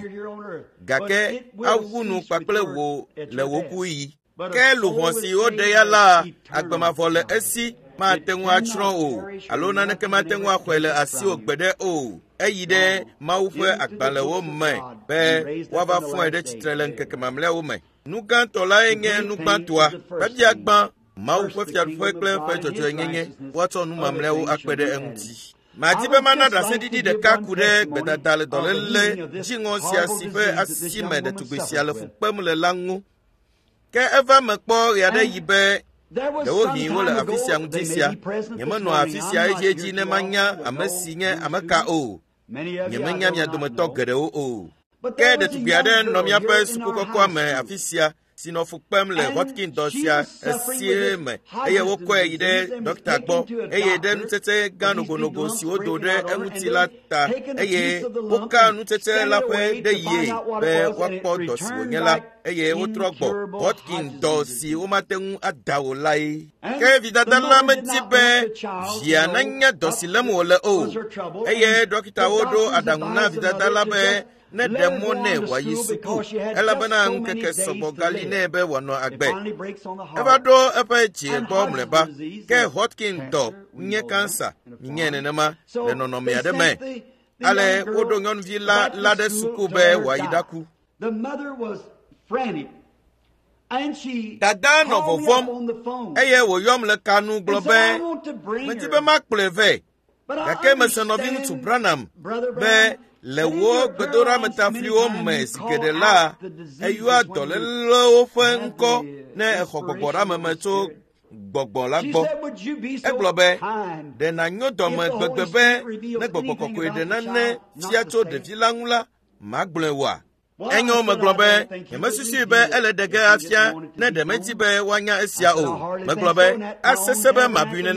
[SPEAKER 1] gake awunu pakle wo le wo kuyi ke lu honsi ode yala agbamafole esi ma tenwa chro o alona ne ke ma tenwa kwele asi ogbede o eyide mawufe agbale wo me be wa ba fun ede chitrele nkeke mamle wo me nugan tola enge nugbantoa babi agban mawufe fiarufo ekle fe jojo enyenye woto nu mamle wo akpede enti majibe manada sedidi de kakude gbedadale dolele jingo siasi fe asime de tugbesi ale fukpemle langu ke eva mekpo yade yibe dewo hi wole afisia ngutisia nyemano afisia ejeji ne manya amesinye ameka o nyemenya mia dometo gedewo o ke de tubiade no mia pe sukoko ame afisia sinofu pemle hotkin dosia esieme eye woko eyide doctor gbo eye de nutete ganogonogo si odode emutilata eye woka nutete lape de ye be wapo dosi wonyela eye wotrogbo hotkin dosi umatengu adawolai ke vidada la metibe via nanya dosi lemole o eye doctor wodo adanguna vidada la be ne demone wa yisuku elabana nkeke sobo galine be wono agbe ebado epechi egbo mleba ke hotkin do nye cancer nyene nema le nonomi ademe ale wodo nyon villa lade suku be wa yidaku.
[SPEAKER 3] The mother was frantic and she
[SPEAKER 1] dada no vovom eye wo yom le kanu globe metibe makpleve yake mesenovin to Branham be le wo gbedora metafliwo mes gedela eyua dolelo fenko ne ekhogbora memeto gbogbo lagbo eglobe de na nyodome gbegbebe ne gbogbokoko de na ne fiato de vilangula magblewa enyo meglobe emesisi be eledege afia ne de metibe wanya esia o meglobe asesebe mabune nema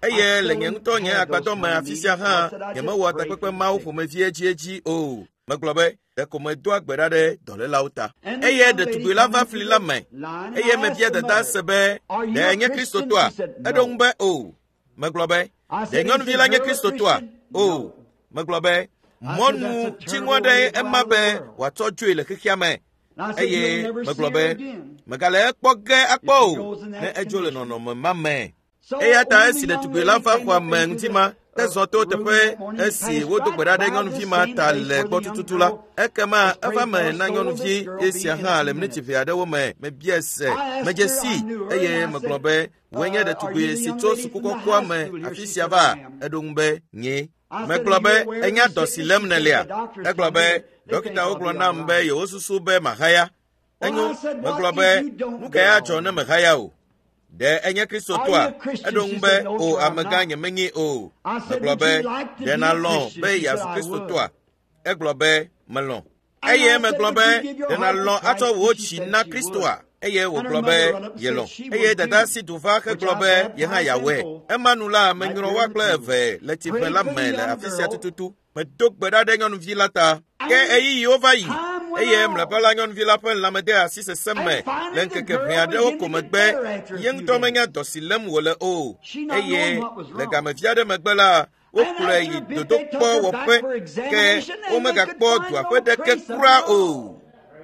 [SPEAKER 1] eye le nye ŋutɔ nye agbadɔ me afi sia hã nyemewɔ takpekpe mawo ƒomevi edzi o megblɔ be ɖeko medo agbe ɖa ɖe dɔlélawo ta eye ɖetugbi la va fli la me eye mevia dada se be ɖe nye kristotɔa eɖo ŋu be o megblɔ be ɖe nyɔnuvi la nye kristotɔa o megblɔ be mɔnu dziŋɔ ɖe ema be wòatsɔ dzoe le xexea me eye megblɔ be megale ekpɔ ge akpɔ o ne edzo le nɔnɔme ma me eya ta esi ɖetugbi la va xɔa me ŋuti ma ezɔ to teƒe esi wodo gbe ɖa ɖe nyɔnuvi ma ta le gbɔtututu la ekema eva me na nyɔnuvi esia hã le miniti ʋe aɖewo me mebia se medze si eye megblɔ be woe nye ɖetugbi si tso sukukɔkɔa me afi sia va eɖo ŋu be nye megblɔ be enya dɔ si lém nelia egblɔ be dɔkitawo gblɔ nam be yewo susu be mahaya enyo megblɔ be nu ka ya dzɔ ne mehaya o ɖe enye kristotɔa eɖo ŋu be o amegã nyemenyi o megblɔ be ɖe nalɔ̃ be yeazu kristotɔa egblɔ be melɔ̃ eye megblɔ be ɖe nalɔ̃ atsɔ wò tsi na kristoa eye wògblɔ be yelɔ̃ eye dada si du va hegblɔ be ye hã yawɔe ema nu la menyrɔ wa kple eve le tsiƒe la me le afi sia tututu medo gbe ɖa ɖe nyɔnuvi la ta ke eyiyiwo va yi eye mlɔeba la nyɔnuvi la ƒe lãme de asi sese me le ŋkeke ʋɛ aɖewo ko megbe ye ŋutɔ menya dɔ si lém wòle o eye le gamevi aɖe megbe la wokplɔe yi dodokpɔ wɔƒe ke womegakpɔ dua ƒe ɖeke kura o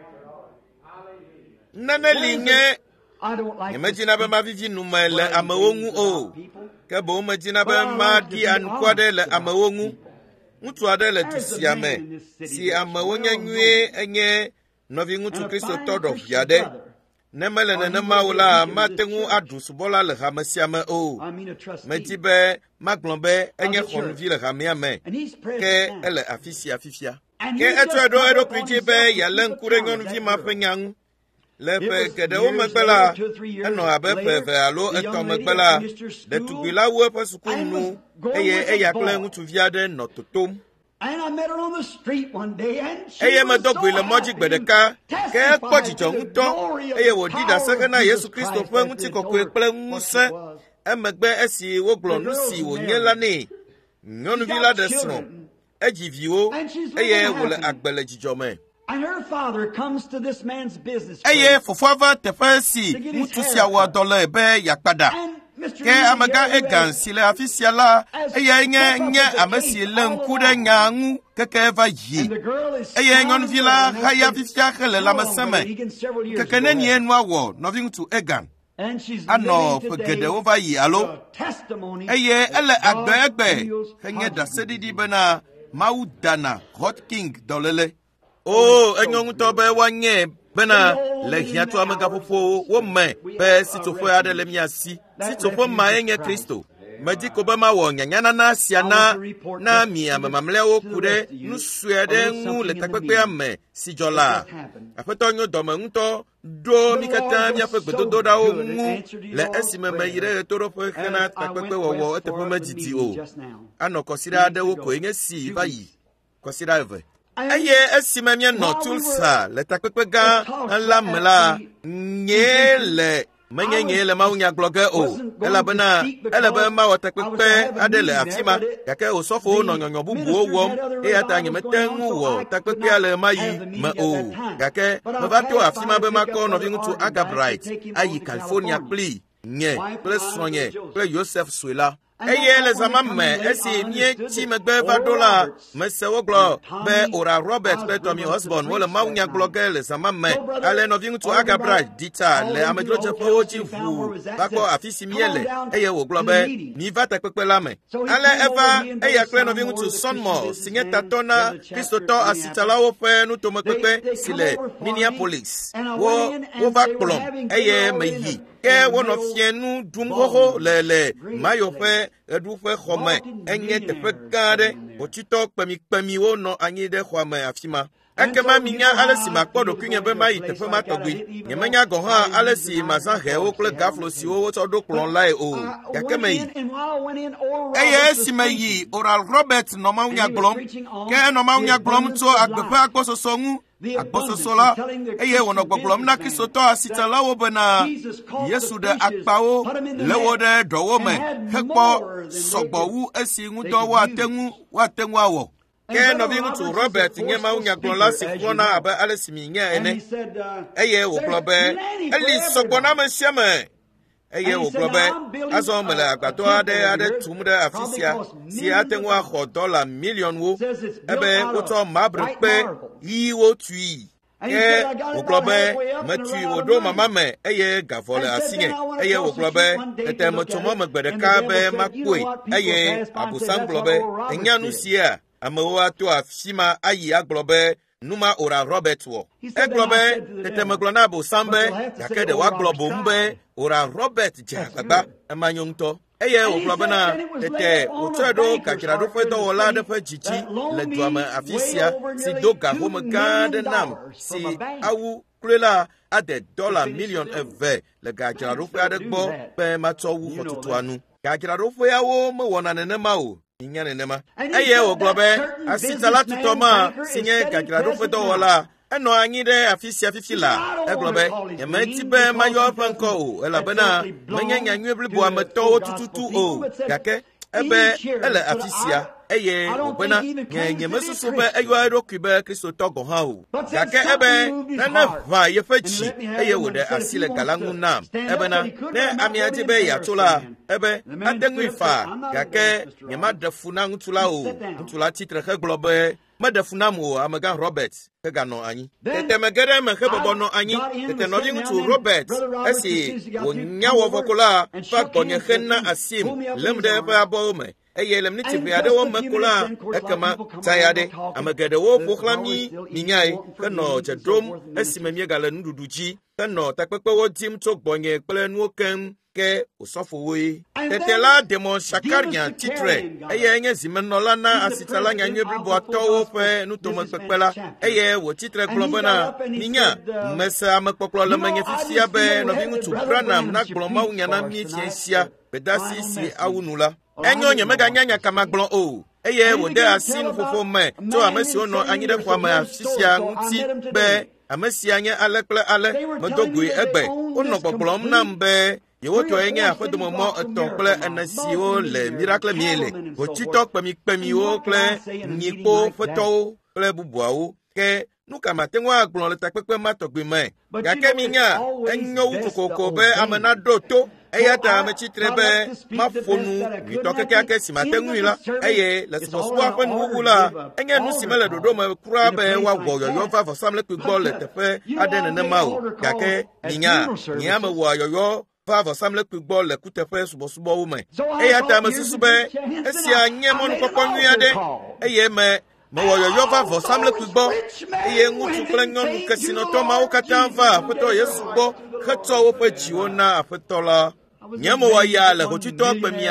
[SPEAKER 1] nane li nye nyemedzina be mavivi nu me le amewo ŋu o ke boŋ medzina be maɖi anuku aɖe le amewo ŋu ŋutsu aɖe le du sia me si amewo nye nyuie enye nɔviŋutsu kristotɔ ɖɔvi aɖe ne mele nenema o la mate ŋu aɖu subɔla le hame sia me o medi be magblɔ be enye xɔnuvi le hamea me ke ele afi sia fifia ke etsɔe ɖo eɖokui dzi be yealé ŋku ɖe nyɔnuvi ma ƒe nya ŋu le ƒe geɖewo megbe la enɔ abe ƒe eve alo etɔ̃ megbe la ɖetugbi la wu eƒe sukunu eye eya kple ŋutsuvi aɖe nɔ totom eye medo goe le mɔdzi gbe ɖeka ke ekpɔ dzidzɔ ŋutɔ eye wòɖi ɖase na Yesu Kristo ƒe ŋutikɔkɔe kple ŋusẽ emegbe esi wogblɔ nu si wònye la nɛ nyɔnuvi la ɖe srɔ̃ edzi viwo eye wòle agbe le dzidzɔ me eye fofoa va teƒe si ŋutsu sia wɔ dɔ le be yeakpada ke amegã Egan si le afi sia la eye nye ame si lé ŋku ɖe nya ŋu keke va yi eye nyɔnuvi la haya fifia hele lãmesẽ me keke nenye nua wɔ nɔvi ŋutsu Egan anɔ ƒe geɖewo va yi alo eye ele agbe henye ɖaseɖiɖi bena Mawu dana Hot King dɔléle o enyo ŋutɔ be woanye bena le hiãtɔ amegaƒoƒo wo me be sitsoƒe aɖe le mia si sitsoƒe mae nye Kristo medi ko be mawɔ nyanyanana sia na mi ame mamlɛawo ku ɖe nu sue aɖe ŋu le takpekpea me si dzɔ la aƒetɔ nyo dɔme ŋutɔ ɖo mi katã miaƒe gbedodoɖawo ŋu le esime meyi ɖe ɣetoɖoƒe hena takpekpe wɔwɔ eteƒe medidi o anɔ kɔsiɖa aɖewo koe nye si va yi kɔsiɖa eve eye esime mienɔ Tulsa le takpekpe gã la me la menye nye le mawunya gblɔ ge o elabena ele be mawɔ takpekpe aɖe le afi ma gake osɔfowo nɔ nyɔnyɔ bubuwo wɔm eya ta nyemete ŋu wɔ takpekpea le mayi me o gake meva to afi ma be makɔ nɔviŋutsu Agabright ayi California kpli nye kple srɔ̃nye kple Joseph sue la eye le zama me esi mietsi megbe va ɖo la mese wogblɔ be Ora Robert kple Tommy Osborne wole mawunya gblɔ ge le zama me ale nɔviŋutsu Agabright dita le amedzrodzeƒewo dzi ʋuu va kpɔ afi si miele eye wògblɔ be miva takpekpe la me ale eva eya kple nɔviŋutsu Sonmore si nye tatɔ na kristotɔ asitsalawo ƒe nutomekpekpe si le Minneapolis wova kplɔm eye meyi ke wonɔ fienu ɖum xoxo le Mayo ƒe ɣeɖuƒe xɔme enye teƒe gã aɖe wotsitɔ kpemikpemiwo nɔ anyi ɖe xɔa me afi ma ekema minya alesi makpodo kunye be mai tefe matogbi nyemenya goha alesi maza hewo kle gaflo siwo todo klon lai o yakeme yi eye simeyi Oral Robert no maunya glom ke no maunya glom to agbepa akososongu akpososola eye wono gboglom na Kristo asita lawo bena Yesu de akpawo lewo de dowo me hekpo sogbowu esi ngudo wa tengu awo ke no bi ngutu Robert nyema unya glonla sifona aba alesimi nya ene eye wo globe eli sogbona mensiame eye wo globe azo mele agbato ade tumde afisia si atengu akho $1 million wo ebe uto mabre pe yiwo tui ke wo globe matui wodo mama me eye gavole asinye eye wo globe ete motomo megbedeka be makwe eye abusam globe enyanu sia amawa to afima ayi aglobe numa Oral Robert wo eglobe tete meglona bo sambe yakede wa globo mbe Oral Robert jagba amanyonto eye wo globe na tete utredo kakirado fedo wala de fe chichi le duama afisia si doga home garden nam si awu krela ade $1 million eve le kakirado fe ade gbo pe matowu fotutuanu kakirado fe yawo me wona nenema o inyane nema eye wo globe asitala tutoma sinye kakirado fedo wala eno anyi de afisia fifila eglobe yementi be mayo fanko o elabena manyanya nweblibo ameto tututu o yake ebe ele afisia eye obena nyemesusu be ayo rokibe Kristo togo ha o yake ebe na va yefachi eye wode asile galangu nam ebena ne amiaje be yatola ebe adengwifa yake nyemadafuna ntula o ntula titre he globe madafunamo amaga Robert kegano anyi tete megere mehebobono anyi tete no bintu Robert esi wonya wofokola fa gonye henna asim lemde ba abome eye lemni tibiade wo makula ekama tayade amagede wo fokhlami ninyai kano jedom esi memie gala nduduji kano takpekpe wo dim to gonye kple nuokem ke usofuwe tetela demo shakarnya titre eye nye zimenola na asitala nyanye bibo atowo fe nutomo pekpela eye wo titre globana ninya mesa amekpoklo le menye fifia be no bingutu Branham na gloma unya na miefiesia bedasi si awunula enyo nye mega nyanya kama glon o eye wo de asin fofo me to amesi ono anyide kwa ma fisia nti be amesi anye alekle ale modogui egbe ono gboglom na mbe yewoto enye afodomo mo tonple anasio le miracle miele o titok pemi o kle nipo foto kle bubuawo ke nuka matenwa aglon le takpepe matogbe me gake minya enyo ukoko be amana doto eyata mechitre be mafonu bitokeke akesi matengwila eye le spospo afan wugula enye nu simele dodo ma kura be wa gwoyo yo fa samle kugbo le tefe adene ne mawo gake minya nyama wa yoyo fa samle kugbo le kutefe subosubo wume eyata mesusube esia nyemon kokonu ade eye me woyo yo fa samle kugbo eye ngutu klenyon kesino to ma okatanva peto yesubo khato wo pe jiona afetola nyamo wa ya le hotito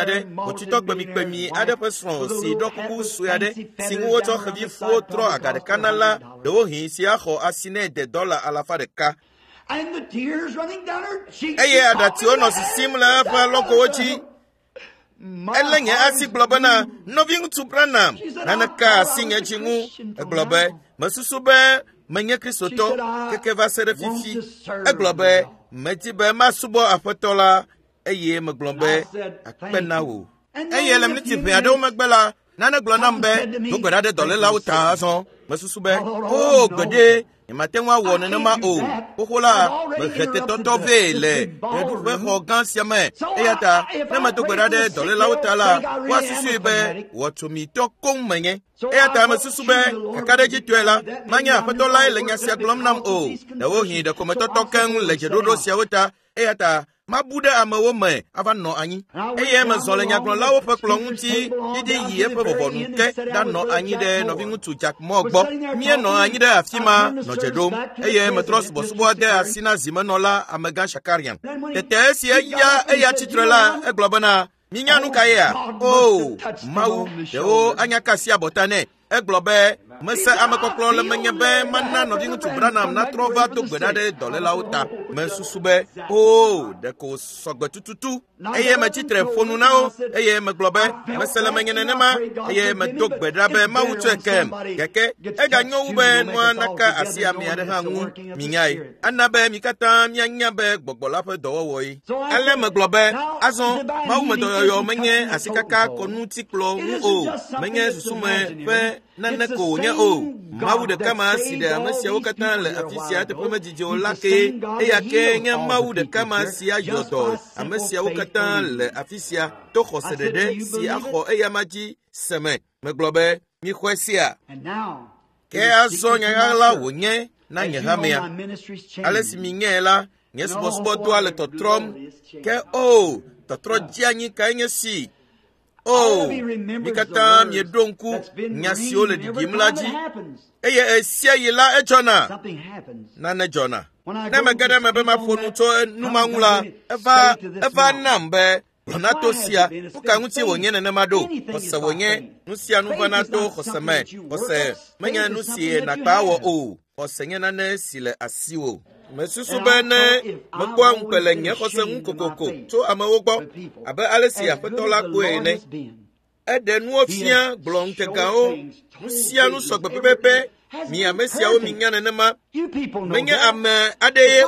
[SPEAKER 1] kpemi ade person si dokuku suade sinwo to khavi fu tro agade kanala do hin si aho asine de $1 ala fa de ka
[SPEAKER 3] and the tears running down her cheeks
[SPEAKER 1] eye adati ono simla fa lokochi elenye asi globana no bintu Branham nanaka sinye chingu globe masusube menye Kristo to keke va sere fifi globe metibe masubo afetola eye meglombe akpenawo eye lemni tipe ado megbela nana glona mbe gogora de $1 uta so masusube o gode matenwa wona na ma o kokola mehete toto vele edu be hogan siame eyata na matogora de $1 uta la wasisuibe wotomi to konmenye eyata masusube kakade jitwela manya fetola ile nya sia glomnam o da wo hi de kometoto kan lejedodo sia uta eyata mabude amawo me avano anyi eye mezole nyaglon lawo peklon nti ide yiye pe bobonu ke da no anyi de no bingutu jak mogbo mie no anyi de afima no jedom eye metros bosubo de asina zimenola amega shakarian tete si eya titrela eglobana minyanu kaya oh mau de o anya kasia botane eglobe mese amekoklo le menye be mana nodi ŋutsu Branham na trɔ va do gbe ɖe dɔlélawo ta me susu be o deko sɔgbe tututu eye me tsitre ƒonu na wo eye megblɔ be mese le menye nenema eye medo gbe ɖa be Mawu tsɔe kem gake eganyo wu be nua naka asi ame aɖe hã ŋu minyae ana be mi katã mianya be gbɔgbɔ la ƒe dɔwɔwɔe ale megblɔ be azɔ Mawu me dɔyɔyɔ menye asikaka kɔnutikplɔ ŋu o menye susume ƒe nane ko wònye o Mawu ɖeka ma si ɖe ame siawo katã le afi sia teƒe medzidze o la ke eya ke nye Mawu ɖeka ma si ayɔ dɔ ame siawo katã le afi sia to xɔse ɖeɖe si axɔ eya ma dzi seme megblɔ be mixɔe sia ke azɔ nyaɣaɣla wònye na nye hamea ale si minyae la nye subɔsubɔdoa le tɔtrɔm ke o tɔtrɔ dzeanyi kae nye si o mi katã mieɖo ŋku nya siwo le ɖiɖim la dzi eye esia yi la edzɔna nane dzɔna ne mege ɖe me be maƒo nu tso numa ŋu la eva nam be gblɔna to sia nu ka ŋuti wònye nenema ɖo xɔse wònye nu sia nu vana to xɔse me xɔse menye nu si nakpa wɔ o xɔse nye nane si le asiwo mesusu be ne mekpɔ ŋukpe le nye xɔse ŋu kokoko tso amewo gbɔ abe ale si aƒetɔ la kpɔe ene eɖe nuwo fia gblɔ ŋkegawo nu sia nu sɔgbe pepepe mi ame siawo minya nenema menye ame aɖe ye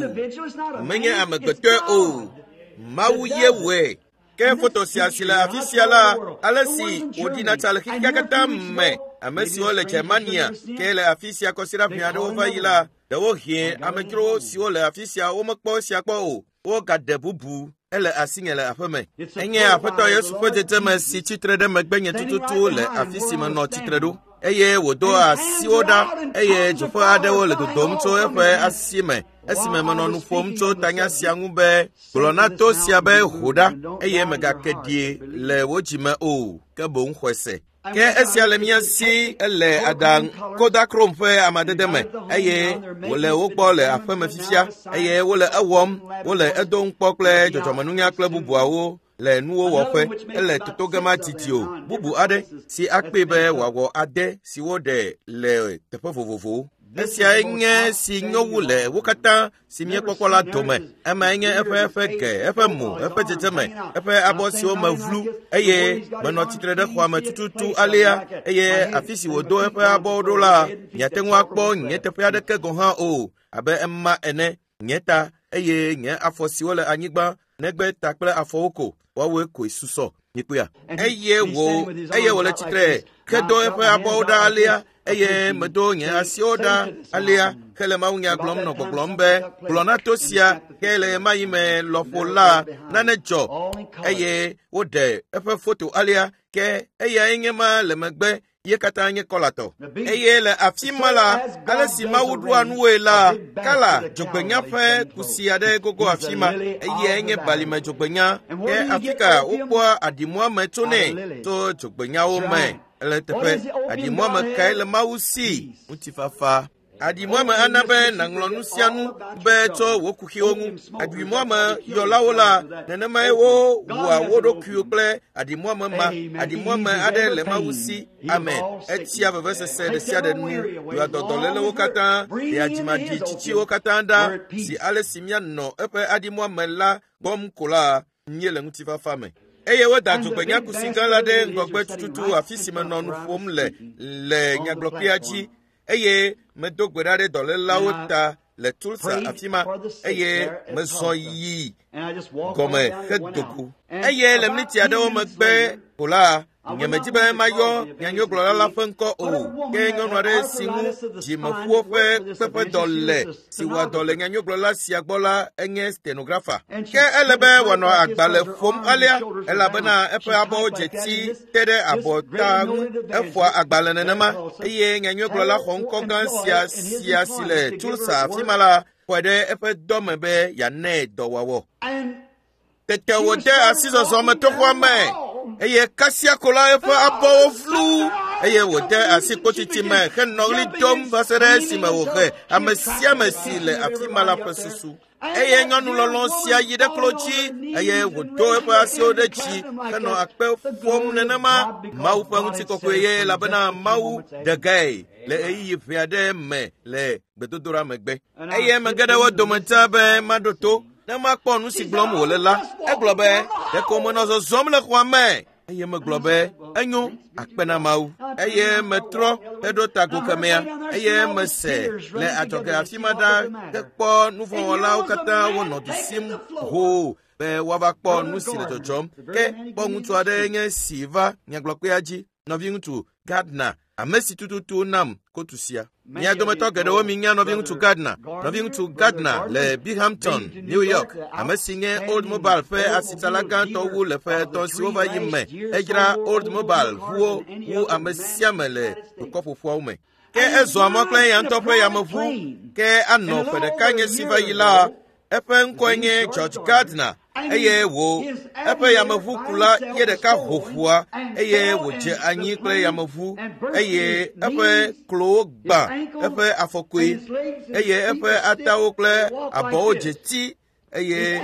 [SPEAKER 1] o menye amegbetɔe o Mawu ye woe ke foto sia si le afi sia la ale si wòɖina tsa le xixia katã me ame siwo le Germania ke le afi sia kɔsi ɖe ʋe aɖewo va yi la ɖewo hie amedzrowo siwo le afi sia womekpɔ sia kpɔ o wogade bubu ele asinye le aƒe me enye aƒetɔ Yesu ƒe dzedzeme si tsitre ɖe megbenye tututu le afi si menɔ tsitre ɖo eye wòdo asiwo ɖa eye dzoƒe aɖewo le dodom tso eƒe asi me esime menɔ nu ƒom tso tanya sia ŋu be gblɔna to sia be ho ɖa eye megake ɖie le wo dzime o ke boŋ xɔe se ke esia le mia si ele aɖaŋu Kodachrome ƒe amadede me eye wòle wo gbɔ le aƒe me fifia eye wole ewɔm wole edo ŋkpɔ kple dzɔdzɔmenunya kple bubuawo le nuwo wɔƒe ele toto gema titi o bubu aɖe si akpee be wòawɔ ade si woɖe le teƒe vovovowo esia nye si nyowu le wo katã si miekpɔkpɔ la dome ema nye eƒe ge eƒe mo eƒe dzedzeme eƒe abɔ siwo me vlu eye menɔ tsitre ɖe xɔa me tututu alea eye afi si wòdo eƒe abɔwo ɖo la miate ŋu akpɔ nye teƒe aɖeke gɔ̃ hã o abe ema ene nye ta eye nye afɔ siwo le anyigba negbe ta kple afɔwo ko woawoe koe susɔ mikpɔa eye wòle tsitre kedo eƒe abɔwo ɖa alea eye medo nye asiwo ɖa alea ke le mawunya gblɔm nɔ gbɔgblɔm be gblɔna to sia ke le ma yi me lɔƒo la nane dzɔ eye woɖe eƒe foto alea ke eyae nye ma le megbe ye katã nye kɔlatɔ eye le afi ma la ale si Mawu ɖoa nuwoe la kala dzogbenya ƒe kusi aɖe gogo afi ma eye nye balime dzogbenya ke afi ka wokpɔa aɖimua me tsonɛ to dzogbenyawo me le teƒe aɖimua me kae le Mawu si ŋutifafa aɖimua me ana be nàŋlɔ nu sia nu be tso wò kuxiwo ŋu aɖimua me yɔlawo la nenemae wo wɔa wo ɖokuiwo kple aɖimua me ma aɖimua me aɖe le Mawu si amen etia vevesese ɖe sia ɖe nu yɔa dɔdɔlélewo katã ɖea dzimaɖi tsitsiwo katã ɖa si ale si mianɔ eƒe aɖimua me la gbɔm ko la nye le ŋutifafa me eye woda dzogbenya kusi gã la ɖe ŋgɔgbe tututu afi si menɔ nu ƒom le nyagblɔkpea dzi eye medo gbe ɖa ɖe dɔlélawo ta le Tulsa afi ma eye mezɔ yi gɔme hedoku eye le miniti aɖewo megbe ko la nyemedzi be mayɔ nyanyogblɔla la ƒe ŋkɔ o ke nyɔnu aɖe si ŋu dzimeƒuwo ƒe kpeƒedɔ le si wɔa dɔ le nyanyogblɔla sia gbɔ la enye stenografa ke ele be wòanɔ agbalẽ ƒom alea elabena eƒe abɔwo dze ti te ɖe abɔta ŋu efɔa agbalẽ nenema eye nyanyogblɔla xɔ ŋkɔ gã sia si le Tulsa afi ma la xɔe ɖe eƒe dɔ me be yeanae dɔwɔwɔ tete wòde asi zɔzɔ me to xɔa me eye kasia ko la eƒe abɔwo flu eye wòde asi kpotiti me henɔ ɣli dom va se ɖe esime wòhe ame sia ame si le afi ma la ƒe susu eye nyɔnu lɔlɔ sia yi ɖe klo dzi eye wòdo eƒe asiwo ɖe dzi henɔ akpe ƒom nenema Mawu ƒe ŋutikɔkɔe ye elabena Mawu ɖe gae le ɣeyiɣi ʋɛ aɖe me le gbedodoɖa megbe eye mege ɖe wo dome ta be maɖo to ne makpɔ nu si gblɔm wòle la egblɔ be ɖeko menɔ zɔzɔm le xɔa me eye megblɔ be enyo akpe na Mawu eye metrɔ eɖo tago kemea eye mese le adzɔge afi ma ɖa kekpɔ nuvɔwɔlawo katã wonɔ du sim hoo be woava kpɔ nu si le dzɔdzɔm ke kpɔ ŋutsu aɖe nye si va nyagblɔkpea dzi nɔvi ŋutsu Gardner ame si tututu nam kotu sia mia dometɔ geɖewo mi nya nɔvi ŋutsu Gardner le Binghamton, New York ame si nye Old Mobile ƒe asitsala gãtɔ wu le ƒe etɔ̃ siwo va yi me edzra Old Mobile ʋuwo wu ame sia me le dukɔƒoƒoawo me ke ezɔ mɔ kple ya ŋutɔ ƒe yameʋu ke anɔ ƒe ɖeka nye si va yi la eƒe ŋkɔe nye George Gardner eye eƒe yameʋukula ye ɖeka ƒoƒua eye wòdze anyi kple yameʋu eye eƒe klowo gbã eƒe afɔkoe eye eƒe atawo kple abɔwo dze ti eye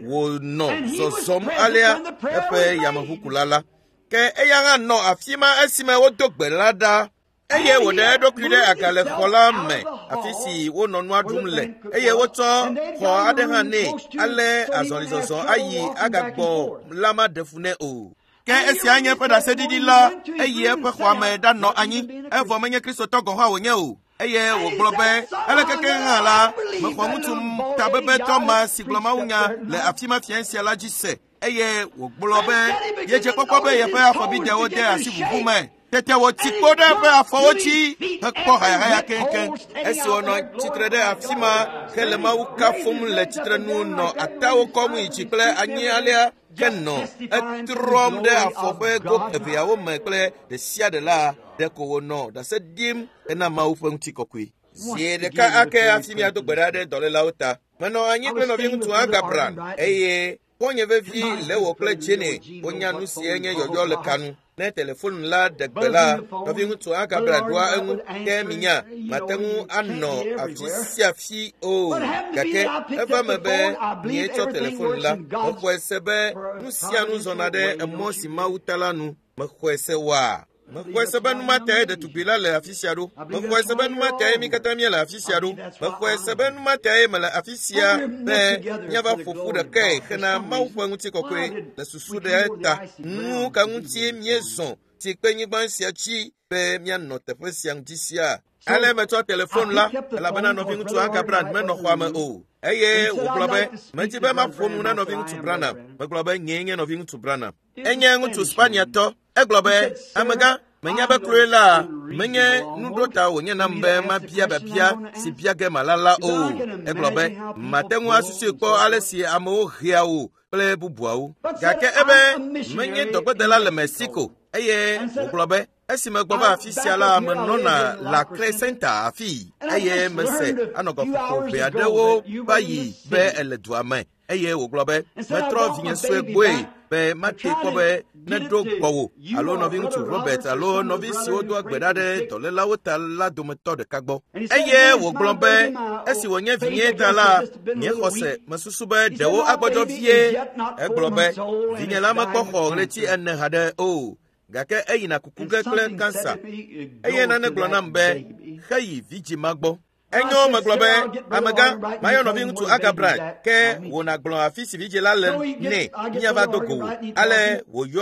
[SPEAKER 1] wònɔ zɔzɔm alea eƒe yameʋukula la ke eya hã nɔ afi ma esime wodo gbe la ɖa eye wòɖe eɖokui ɖe agalexɔ la me afi si wonɔ nua ɖum le eye wotsɔ xɔ aɖe hã nɛ ale azɔlizɔzɔ ayi agagbɔ la ma ɖe fu nɛ o ke esia nye eƒe ɖaseɖiɖi la eyi eƒe xɔa me ɖanɔ anyi evɔ menye kristotɔ gɔ̃ hã wònye o eye wògblɔ be ele keke hã la mexɔ ŋutsu tabebetɔ ma si gblɔ mawunya le afi ma fia sia la dzi se eye wògblɔ be yedze kpɔkpɔ be yeƒe afɔbidewo de asi ʋuʋu me tete wòti kpo ɖe eƒe afɔwo dzi hekpɔ hayahaya keŋkeŋ esi wònɔ tsitre ɖe afi ma ke le Mawu kafom le tsitrenu nɔ atawo kɔm yi dzi kple anyi alea ke nɔ etrɔm ɖe afɔ ƒe go eveawo me kple ɖe sia ɖe la ɖeko wònɔ ɖase ɖim ena Mawu ƒe ŋutikɔkɔe zie ɖeka ake hafi miado gbe ɖa ɖe dɔlélawo ta menɔ anyi kple nɔvi ŋutsu Agabran eye xɔ̃nye vevi le wɔ kple Jene wonya nu sie nye yɔyɔ le kanu ne telefon la de gbe la nɔvi ŋutsu Agabran ɖoa eŋu ke minya mate ŋu anɔ afi sia afi o gake eva me be mietsɔ telefon la mexɔe se be nu sia nu zɔna ɖe emɔ si Mawu ta la nu mexɔe se wa mexɔe se be numatae ɖetugbi la le afi sia ɖo mexɔe se be numatae mi katã mie le afi sia ɖo mexɔe se be numatae mele afi sia be míava ƒoƒu ɖekae hena Mawu ƒe ŋutikɔkɔe le susu ɖe ta nu ka ŋutie miezɔ si kpenyigba sia dzi be mianɔ teƒe sia ŋuti sia ale metsɔ telefon la elabena nɔvi ŋutsu Agabran menɔ xɔa me o eye wògblɔ be medi be maƒo nu na nɔvi ŋutsu Branham megblɔ be nyee nye nɔvi ŋutsu Branham enye ŋutsu Spaniatɔ egblɔ be amegã menya be kloe la menye nuɖota wònye nam be mabia biabia si bia ge malala o egblɔ be mate ŋu asusue kpɔ ale si amewo hea o kple bubuawo gake ebe menye dɔgbedela le Mexico eye wògblɔ be esi megbɔ va afi sia la menɔna la Crescenta afi eye mese anɔgɔƒoƒo ʋɛ aɖewo va yi be ele dua me eye wògblɔ be metrɔ vinye sue gboe be mate kpɔ be neɖo gbɔwò alo nɔvi ŋutsu Robert alo nɔvi siwo do agbe ɖa ɖe dɔlélawo ta la dometɔ ɖeka gbɔ eye wògblɔ be esi wònye vinye ta la nye xɔse mesusu be ɖewo agbɔdzɔ vie egblɔ be vinye la mekpɔ xɔ ɣleti 4 haɖe o gake eyina kuku ge kple kansa eye nane gblɔ nam be heyi vidzi ma gbɔ enyo megblɔ be amegã mayɔ nɔvi ŋutsu Agabran ke wòna gblɔ afi si vidzi la le nɛ míava do go wò ale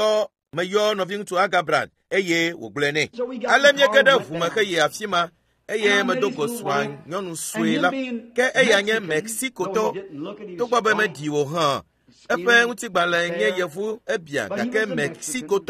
[SPEAKER 1] meyɔ nɔvi ŋutsu Agabran eye wògblɔe nɛ ale míege ɖe ʋu me heyi afi ma eye medo go srɔ̃a nyɔnu sue la ke eya nye Mexicotɔ togbɔ be meɖi wò hã eƒe ŋutigbalẽ nye yevu ebia gake Mexicotɔ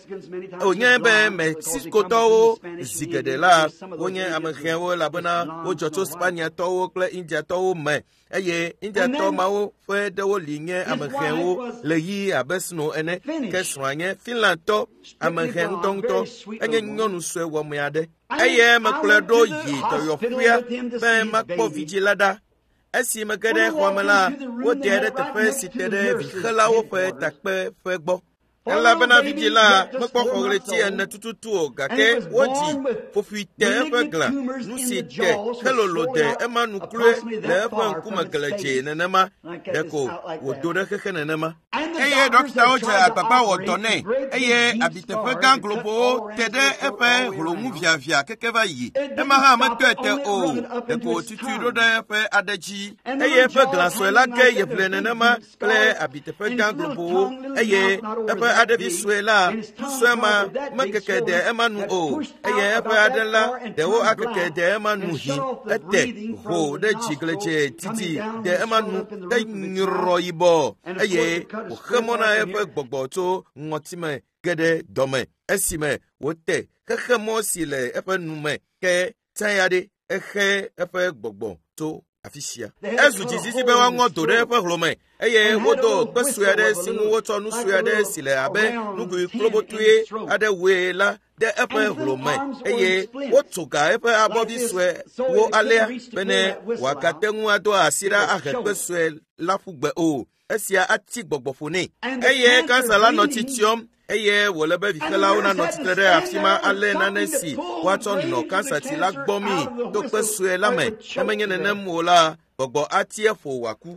[SPEAKER 1] wònye be Mexicotɔwo zi geɖe la wonye amehiãwo elabena wodzɔ tso Spaniatɔwo kple Indiatɔwo me eye Indiatɔ mawo ƒe ɖewo li nye amehiãwo le yi abe sno ene ke srɔ̃a nye Finlandtɔ amehiã ŋutɔŋutɔ enye nyɔnu sue wɔme aɖe eye mekplɔe ɖo yi dɔyɔƒea be makpɔ vidzi la ɖa esi mege ɖe xɔa me la wodea ɖe teƒe si te ɖe vixelawo ƒe takpe ƒe gbɔ elabena vivi la mekpɔxɔ ɣleti ene tututu o gake wodzi ƒoƒuite eƒe glã nu si de helolo de ema nuklue le eƒe ŋkume geledze nenema ɖeko wòdo ɖe xexe nenema eye dɔkitawo dze agbagba wɔ dɔ nɛ eye abiteƒe gã globowo te ɖe eƒe hlonu viavia keke va yi ema hã metɔe te o ɖeko wòtutui ɖo ɖe eƒe aɖe dzi eye eƒe glã sue la ge yeʋle nenema kple abiteƒe gã globowo eye eƒe aɖevi sue la sue ma mekeke de ema nu o eye eƒe aɖe la ɖewo akeke de ema nu hi ete ho ɖe dzigledze titi de ema nu enyrɔ yibɔ eye wòxe mɔ na eƒe gbɔgbɔ tso ŋɔtime ge ɖe dɔme esime wòte xexe mɔ si le eƒe nume ke tsaya ɖe exe eƒe gbɔgbɔ tso afi sia ezu dzizizi be woaŋɔ do ɖe eƒe hlome eye wodo kpe sue aɖe si ŋu wotsɔ nu sue aɖe si le abe nugui klobotue aɖe woe la ɖe eƒe hlome eye wotso ga eƒe abɔvi sue wo alea bene wòagate ŋu ado asi ɖa ahe kpe sue la ƒugbe o esia ati gbɔgbɔƒo nɛ eye kansa la nɔ titiɔm eye wòle be vixelawo nanɔ tsitre ɖe afi ma alé nane si woatsɔ nɔ kansati la gbɔmii to kpe sue la me emenye nenem o la gbɔgbɔ ati eƒo wòaku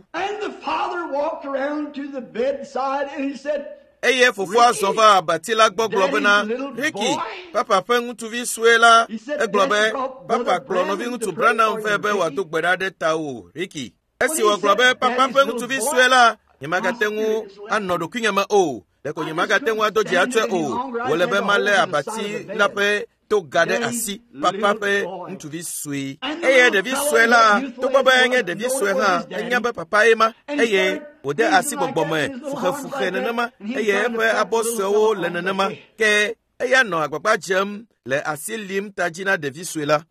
[SPEAKER 1] eye fofoa zɔ va abati la gbɔ gblɔ bena Riki papa ƒe ŋutsuvi sue la egblɔ be papa kplɔ nɔvi ŋutsu Branham vɛ be wòado gbe ɖa ɖe tawò Riki esi wògblɔ be papa ƒe ŋutsuvi sue la nyemagate ŋu anɔ ɖokuinye me o ɖeko nyemagate ŋu ado dzi atsɔe o wòle be malé abati la ƒe toga ɖe asi papa ƒe ŋutsuvi sue eye ɖevi sue la togbɔ be enye ɖevi sue hã enya be papa ye ma eye wòde asi gbɔgbɔ me fuxefuxe nenema eye eƒe abɔ suewo le nenema ke eya nɔ agbagba dzem le asi lim ta dzi na ɖevi sue la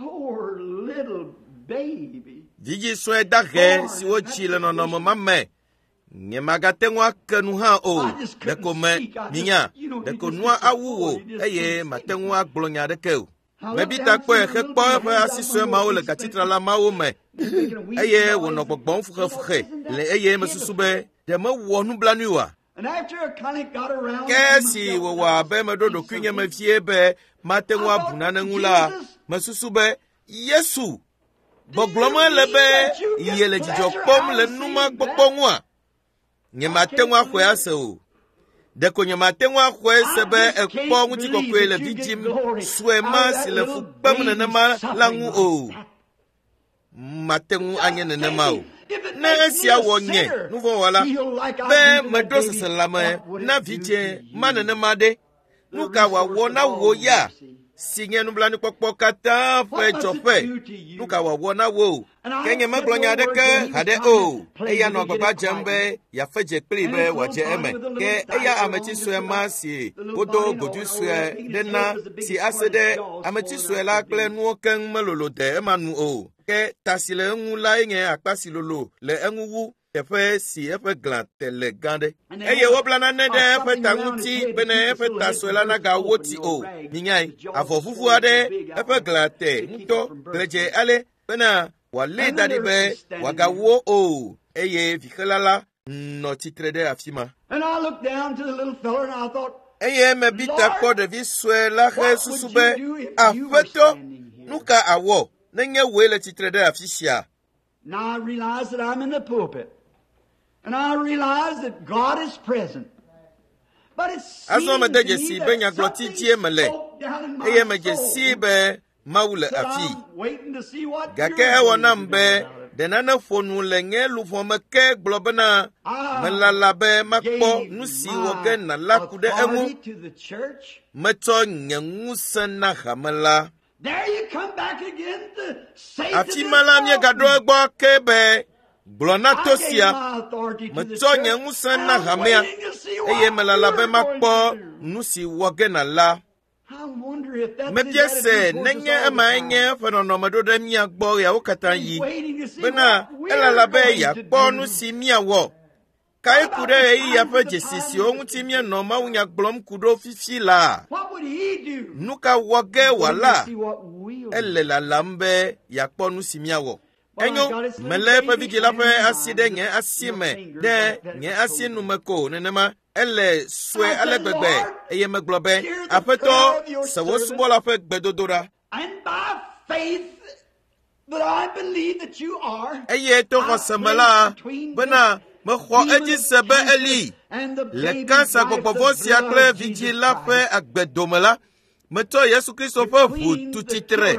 [SPEAKER 1] vidi sue dahe si wodzi le nɔnɔme ma me nyemagate ŋu ake nu hã o ɖeko me minya ɖeko nua awu wo eye mate ŋu agblɔ nya aɖeke o mebita kpɔe hekpɔ eƒe asi sue mawo le gatsitrala mawo me eye wònɔ gbɔgbɔm fuxefuxe le eye mesusu be ɖe mewɔ nublanui oa ke esi wòwɔ abe meɖo ɖokuinye me vie be mate ŋu abu nane ŋu la mesusu be Yesu gbɔgblɔm ele be ye le dzidzɔ kpɔm le numa gbɔgbɔ ŋua nyemate ŋu axɔe ase o ɖeko nyemate ŋu axɔe se be ekpɔ ŋutikɔkɔe le vidzim sue ma si le fu kpem nenema la ŋu o mate ŋu anye nenema o ne esia wɔ nye nuvɔwɔla be meɖo seselame na vidze ma nenema ɖe nu ka wòawɔ na wò ya si nye nublanuikpɔkpɔ katã ƒe dzɔƒe nu ka wòawɔ na wo ke nye megblɔ nya aɖeke haɖe o eya nɔ agbagba dzem be yeafe dze kpli be wòadze eme ke eya ametsi sue ma si wodo godu sue ɖe na si ase ɖe ametsi sue la kple nuwo keŋ melolo de ema nu o ke ta si le eŋu lae nye akpa si lolo le eŋu wu teƒe si eƒe glã te le gã ɖe eye wobla nane ɖe eƒe ta ŋuti bene eƒe ta sue la nagawo ti o minyae avɔ vuvu aɖe eƒe glã te ŋutɔ gledze ale bena wòalée da ɖi be wòagawo o eye vixela la nɔ tsitre ɖe afi ma eye mebita kpɔ ɖevi sue la he susu be aƒetɔ nu ka awɔ nenye wòe le tsitre ɖe afi sia
[SPEAKER 3] Now I realize that I'm in the pulpit. And I realize that God is present. But it seems to me that something spoke down in my soul. So I'm waiting to see what you're going to do.
[SPEAKER 1] denane fonu le nye luvome ke gblɔ bena melala be makpɔ nu si wɔ ge nala ku ɖe eŋu metsɔ nye ŋusẽ na hame la afi ma la míegaɖo egbɔ ke be gblɔ na to sia metsɔ nye ŋusẽ na hamea eye melala be makpɔ nu si wɔ ge nala mebia se nenye emae nye eƒe nɔnɔme ɖo ɖe mía gbɔ yawo katã yi bena elala be yeakpɔ nu si míawɔ kae ku ɖe ɣeyiɣia ƒe dzesi siwo ŋuti míenɔ mawunya gblɔm ku ɖo fifi la nu ka wɔ ge wòala ele lalam be yeakpɔ nu si míawɔ enyo mele eƒe vidzĩ la ƒe asi ɖe nye asi me ɖe nye asi nume ko nenema ele sue ale gbegbe eye megblɔ be aƒetɔ se wo subɔla ƒe gbedodoɖa
[SPEAKER 3] And by faith that I believe that you are,
[SPEAKER 1] eye to xɔse me la bena mexɔ edzi se be eli le kansa gbɔgbɔvɔ sia kple vidzi la ƒe agbedome la metɔ Yesu Kristo ƒe ʋu tu tsitre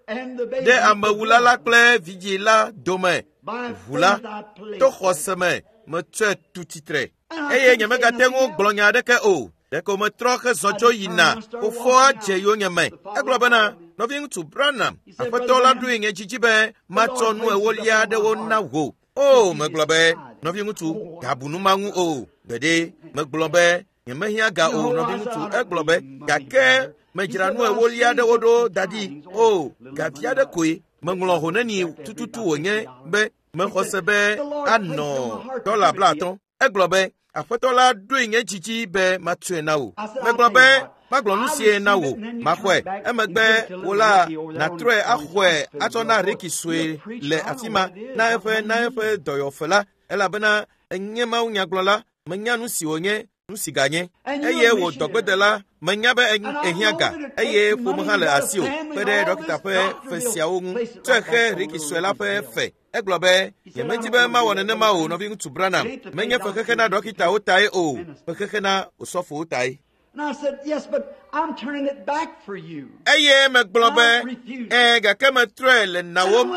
[SPEAKER 1] ɖe amewula la kple vidzi la dome. Ʋu la to xɔse me metsɔe tu tsitre eye nyemegate ŋu gblɔ nya aɖeke o. Ɖeko metrɔ xe zɔ tso yina fofoa dze yonye me. Egblɔ bena nɔvi ŋutsu Branham, aƒetɔ la ɖoe nye dzidzi be matsɔ nu ewolia aɖewo na wò. O, megblɔ be nɔvi ŋutsu gabu nu ma ŋu o. Gbeɖe, megblɔ be nyemehiã ga o nɔvi ŋutsu. Egblɔ be gake medzra nu ewolia aɖewo ɖo da ɖi. O, gavi aɖe koe meŋlɔ ho neni tututu wònye be mexɔ se be anɔ $50. Egblɔ be aƒetɔ la ɖoe nye dzidzi be matsɔe na wò. Megblɔ be magblɔ nu sie na wò maxɔe. Emegbe wò la natrɔe axɔe atsɔ na reki sue le afi ma na eƒe dɔyɔƒe la elabena enye Mawu nyagblɔla menya nu si wònye nu si ganye eye wò dɔgbedela menya be ehiã ga eye ƒome hã le asi o kpe ɖe ɖɔkita ƒe fe siawo ŋu tsɔe xe reki sue la ƒe fe. Egblɔ be nyemedi be mawɔ nenema o nɔvi ŋutsu Branham menye fexexe na ɖɔkitawo tae o fexexe na osɔfowo tae.
[SPEAKER 3] And I said, yes, but I'm turning it back for you.
[SPEAKER 1] Eye megblɔ be gake metrɔe le nawom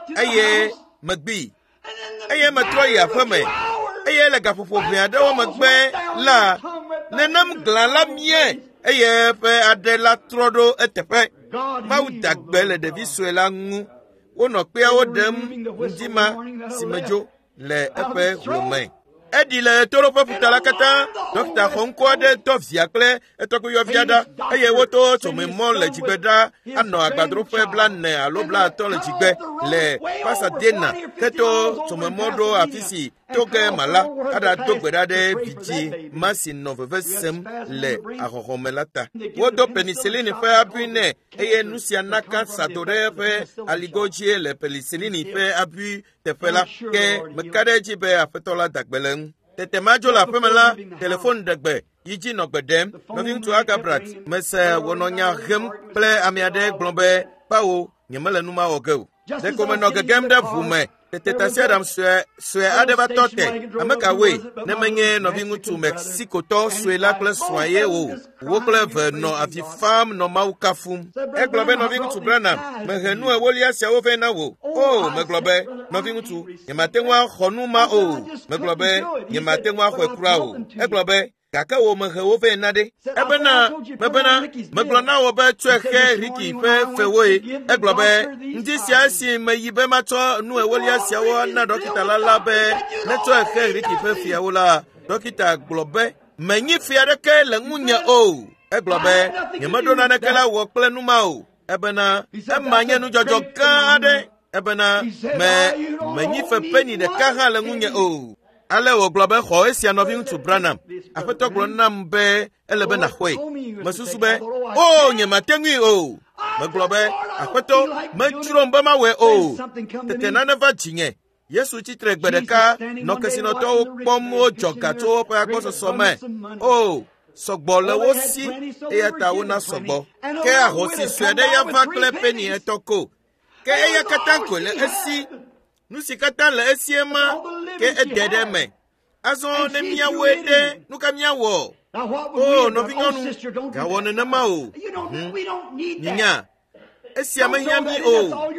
[SPEAKER 1] eye megbi eye metrɔ yi aƒe me eye le gaƒoƒo ʋɛ aɖewo megbe la nenem glã la mie eye ƒe aɖe la trɔ ɖo eteƒe. Mawu da gbe le ɖevi sue la ŋu. Wonɔ kpeawo ɖem ŋdima si medzo le eƒe hlome. Eɖi le toɖoƒe ƒuta la katã. Dɔkita xɔŋkɔ aɖe tɔ via kple etɔkpoyɔvia ɖa eye woto tsomemɔ le dzigbe ɖa anɔ agbadroƒe 40 alo 50 le dzigbe le Pasadena heto tsomemɔ ɖo afi si toge mala aɖado gbe ɖa ɖe vidzi ma si nɔ veve sem le ahɔhɔme la ta. Wodo penicillin ƒe abui nɛ eye nu sia na kansa do ɖe eƒe aligo dzi le penicillin ƒe abui teƒe la ke meka ɖe edzi be aƒetɔ la da gbe le ŋu. Tete madzo le aƒeme la telefon ɖegbe yi dzi nɔ gbe ɖem nɔvi ŋutsu Agabrat mese wònɔ nya hem kple ame aɖe gblɔ be kpawo nyemele nu ma wɔ ge o. Ɖeko menɔ gegem ɖe ʋu me tete tasiaɖam sue aɖe va tɔ te amekawoe ne menye nɔvi ŋutsu Mexicotɔ sue la kple srɔ̃a ye o. Wo kple eve nɔ avi fam nɔ Mawu kafum. Egblɔ be nɔvi ŋutsu Branham mehe nu ewolia siawo vɛ na wò. O, megblɔ be nɔvi ŋutsu nyemate ŋu axɔ nu ma o. Megblɔ be nyemate ŋu axɔe kura o. Egblɔ be gake wo mehe wo vɛ na ɖe. Mebena megblɔ na wo be tsɔe xe Riki ƒe fewoe. Egblɔ be ŋdi sia esi meyi be matsɔ nu ewolia siawo na ɖɔkita la be netsɔe xe Riki ƒe fiawo la. Ɖɔkita gblɔ be menyi fia ɖeke le ŋunye o. Egblɔ be nyemeɖo naneke la wɔ kple nu ma o. Ebena ema nye nudzɔdzɔ gã aɖe. Ebena menyi fe peni ɖeka hã le ŋunye o. Ale wògblɔ be xɔ esia nɔvi ŋutsu Branham. Aƒetɔ gblɔ nam be ele be naxɔe. Mesusu be o nyemate ŋui o. Megblɔ be aƒetɔ medzrom be mawɔe o. Tete nane va dzinye. Yesu tsitre gbe ɖeka nɔ kesinɔtɔwo kpɔm wodzɔ ga tso woƒe agbɔsɔsɔ me. O sɔgbɔ le wo si eya ta wona sɔgbɔ. Ke ahosi sue ɖe ya va kple peni etɔ ko. Ke eya katã koe le esi. Nu si katã le esie ma ke ede ɖe me. Azɔ ne míawoe ɖe nu ka míawɔ. O nɔvi nyɔnu gawɔ nenema o. Nyinya esia mehiã mi o.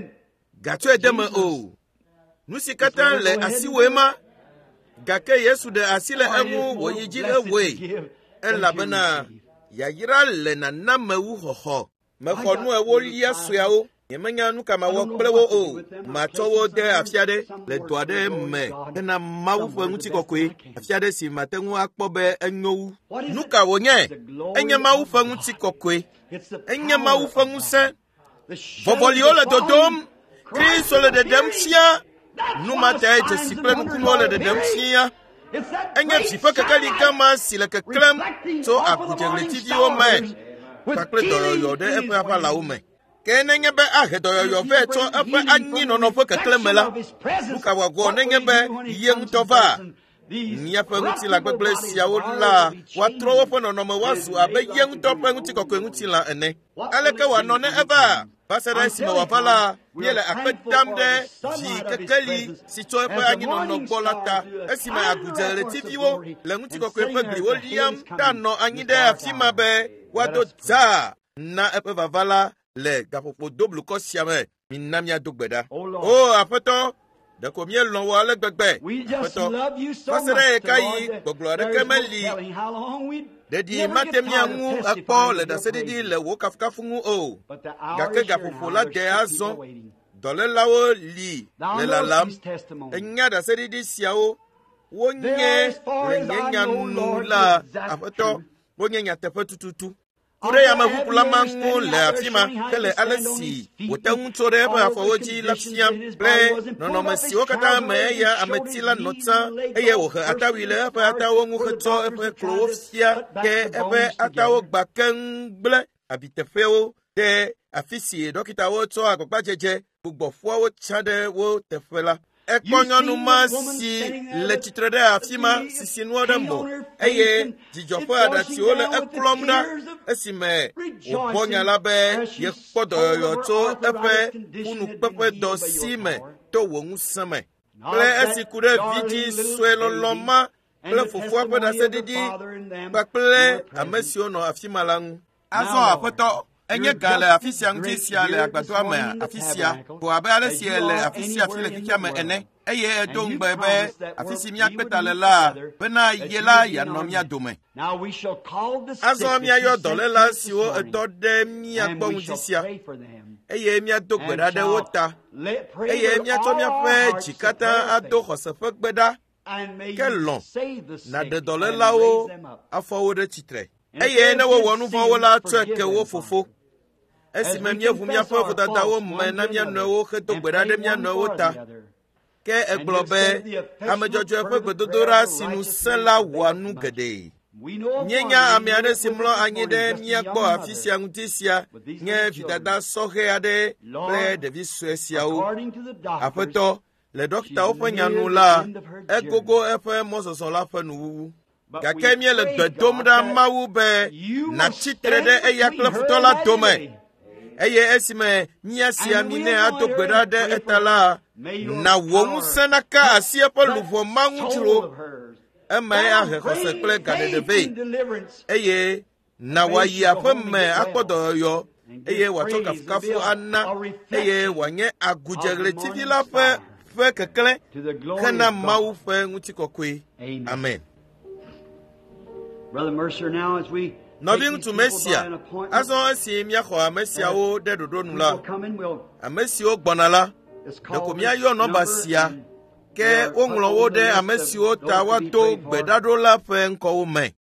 [SPEAKER 1] Gatsɔe de me o. Nu si katã le asiwoe ma gake Yesu ɖe asi le eŋu wòyi dzi ewoe. Elabena yayra le nana me wu xɔxɔ. Mexɔ nu ewolia sueawo. Nyemenya nu ka mawɔ kple wo o. Matsɔ wo de afi aɖe le dɔ aɖe me hena Mawu ƒe ŋutikɔkɔe afi aɖe si mate ŋu akpɔ be enyo wu. Nu ka wònye? Enye Mawu ƒe ŋutikɔkɔe. Enye Mawu ƒe ŋusẽ. Vɔvɔliwo le dodom. Kristo le ɖeɖem fia. Nu matae dzesi kple nukunuwo le ɖeɖem fia. Enye dziƒe kekeli gã si le keklẽm tso akudzegbletiviwo me kpakple dɔyɔyɔ ɖe eƒe aƒalawo me. Ke nenye be ahe dɔyɔyɔ vɛ tso eƒe anyinɔnɔ ƒe keklẽ me la, nu ka wòagwɔ nenye be ye ŋutɔ va míaƒe ŋutilã gbegblẽ siawo la woatrɔ woƒe nɔnɔme woazu abe ye ŋutɔ ƒe ŋutikɔkɔe ŋutilã ene. Aleke wòanɔ ne eva va se ɖe esime wòava la, míele akpe dam ɖe vi kekeli si tso eƒe anyinɔnɔ gbɔ la ta, esime agudzeɣletiviwo le ŋutikɔkɔe ƒe gliwo liam tanɔ anyi ɖe afi ma be woado dzaa na eƒe vava la le gaƒoƒo doblukɔ sia me. Mina míado gbe ɖa. O Aƒetɔ, ɖeko míelɔ̃ wò ale gbegbe. Aƒetɔ, va se ɖe ɣe ka ɣi gbɔgblɔ aɖeke meli ɖeɖi mate mía ŋu akpɔ le ɖaseɖiɖi le wò kafukafu ŋu o. Gake gaƒoƒo la de azɔ. Dɔlélawo li le lalam. Enya ɖaseɖiɖi siawo wonye le nye nyanu la. Aƒetɔ, wonye nyateƒe tututu. Kuɖe yameʋuƒula ma ŋu le afi ma ke le ale si wòte ŋu tso ɖe eƒe afɔwo dzi la fiam kple nɔnɔme siwo katã me eya ameti la nɔ tsã eye wòhe atawui le eƒe atawo ŋu hetsɔ eƒe klowo fia ke eƒe atawo gba keŋ gblẽ abiteƒewo ɖe afi si ɖɔkitawo tsɔ agbagbladzedze gbugbɔƒuawo tsã ɖe wo teƒe la. Ekpɔ nyɔnu ma si le tsitre ɖe afi ma sisi nuwo ɖe mo eye dzidzɔƒe aɖatsiwo le eklɔm ɖa esime wòbɔ nya la be yekpɔ dɔyɔyɔ tso eƒe ƒunukpeƒe dɔ si me to wò ŋusẽ me. Kple esi ku ɖe vidzi sue lɔlɔ ma kple fofoa ƒe ɖaseɖiɖi kpakple ame siwo nɔ afi ma la ŋu. Azɔ Aƒetɔ, enye gã le afi sia ŋuti sia le agbadɔa me afi sia, ko abe ale si le afi sia fi le xexea me ene, eye edo ŋugbe be afi si míakpe ta le la, bena ye la yeanɔ mía dome. Azɔ míayɔ dɔléla siwo etɔ ɖe mía gbɔ ŋuti sia, eye míado gbe ɖa ɖe wo ta, eye míatsɔ míaƒe dzi katã ado xɔse ƒe gbe ɖa, ke lɔ̃ naɖe dɔlélawo afɔ wo ɖe tsitre. Eye ne wowɔ nu vɔ̃wo la tsɔe ke wo fofo. Esime míeʋu míaƒe vodadawo me na mía nɔewo hedo gbe ɖa ɖe mía nɔewo ta. Ke egblɔ be ame dzɔdzɔe ƒe gbedodoɖa si nu sẽ la wɔa nu geɖe. Míenya ame aɖe si mlɔ anyi ɖe mía gbɔ afi sia ŋuti sia nye vidada sɔhɛ aɖe kple ɖevi sue siawo. Aƒetɔ, le ɖɔkitawo ƒe nyanu la, egogo eƒe mɔzɔzɔ la ƒe nuwuwu. Gake míele gbe dom ɖa Mawu be nàtsitre ɖe eya kple futɔ la dome. Eye esime míasi ami nɛ ado gbe ɖa ɖe eta la, na wò ŋusẽ naka asi eƒe luʋɔ ma ŋu dzro. Emae ahe xɔse kple gaɖeɖe vɛ. Eye na wòayi aƒe me akpɔ dɔyɔyɔ, eye wòatsɔ kafukafu ana, eye wòanye agudzeɣletivi la ƒe keklẽ hena Mawu ƒe ŋutikɔkɔe. Amen. Nɔvi ŋutsu Mesia, azɔ esi míaxɔ ame siawo ɖe ɖoɖo nu la, ame siwo gbɔna la, ɖeko míayɔ nɔmba sia, ke woŋlɔ wo ɖe ame siwo ta woado gbeɖaɖo la ƒe ŋkɔwo me.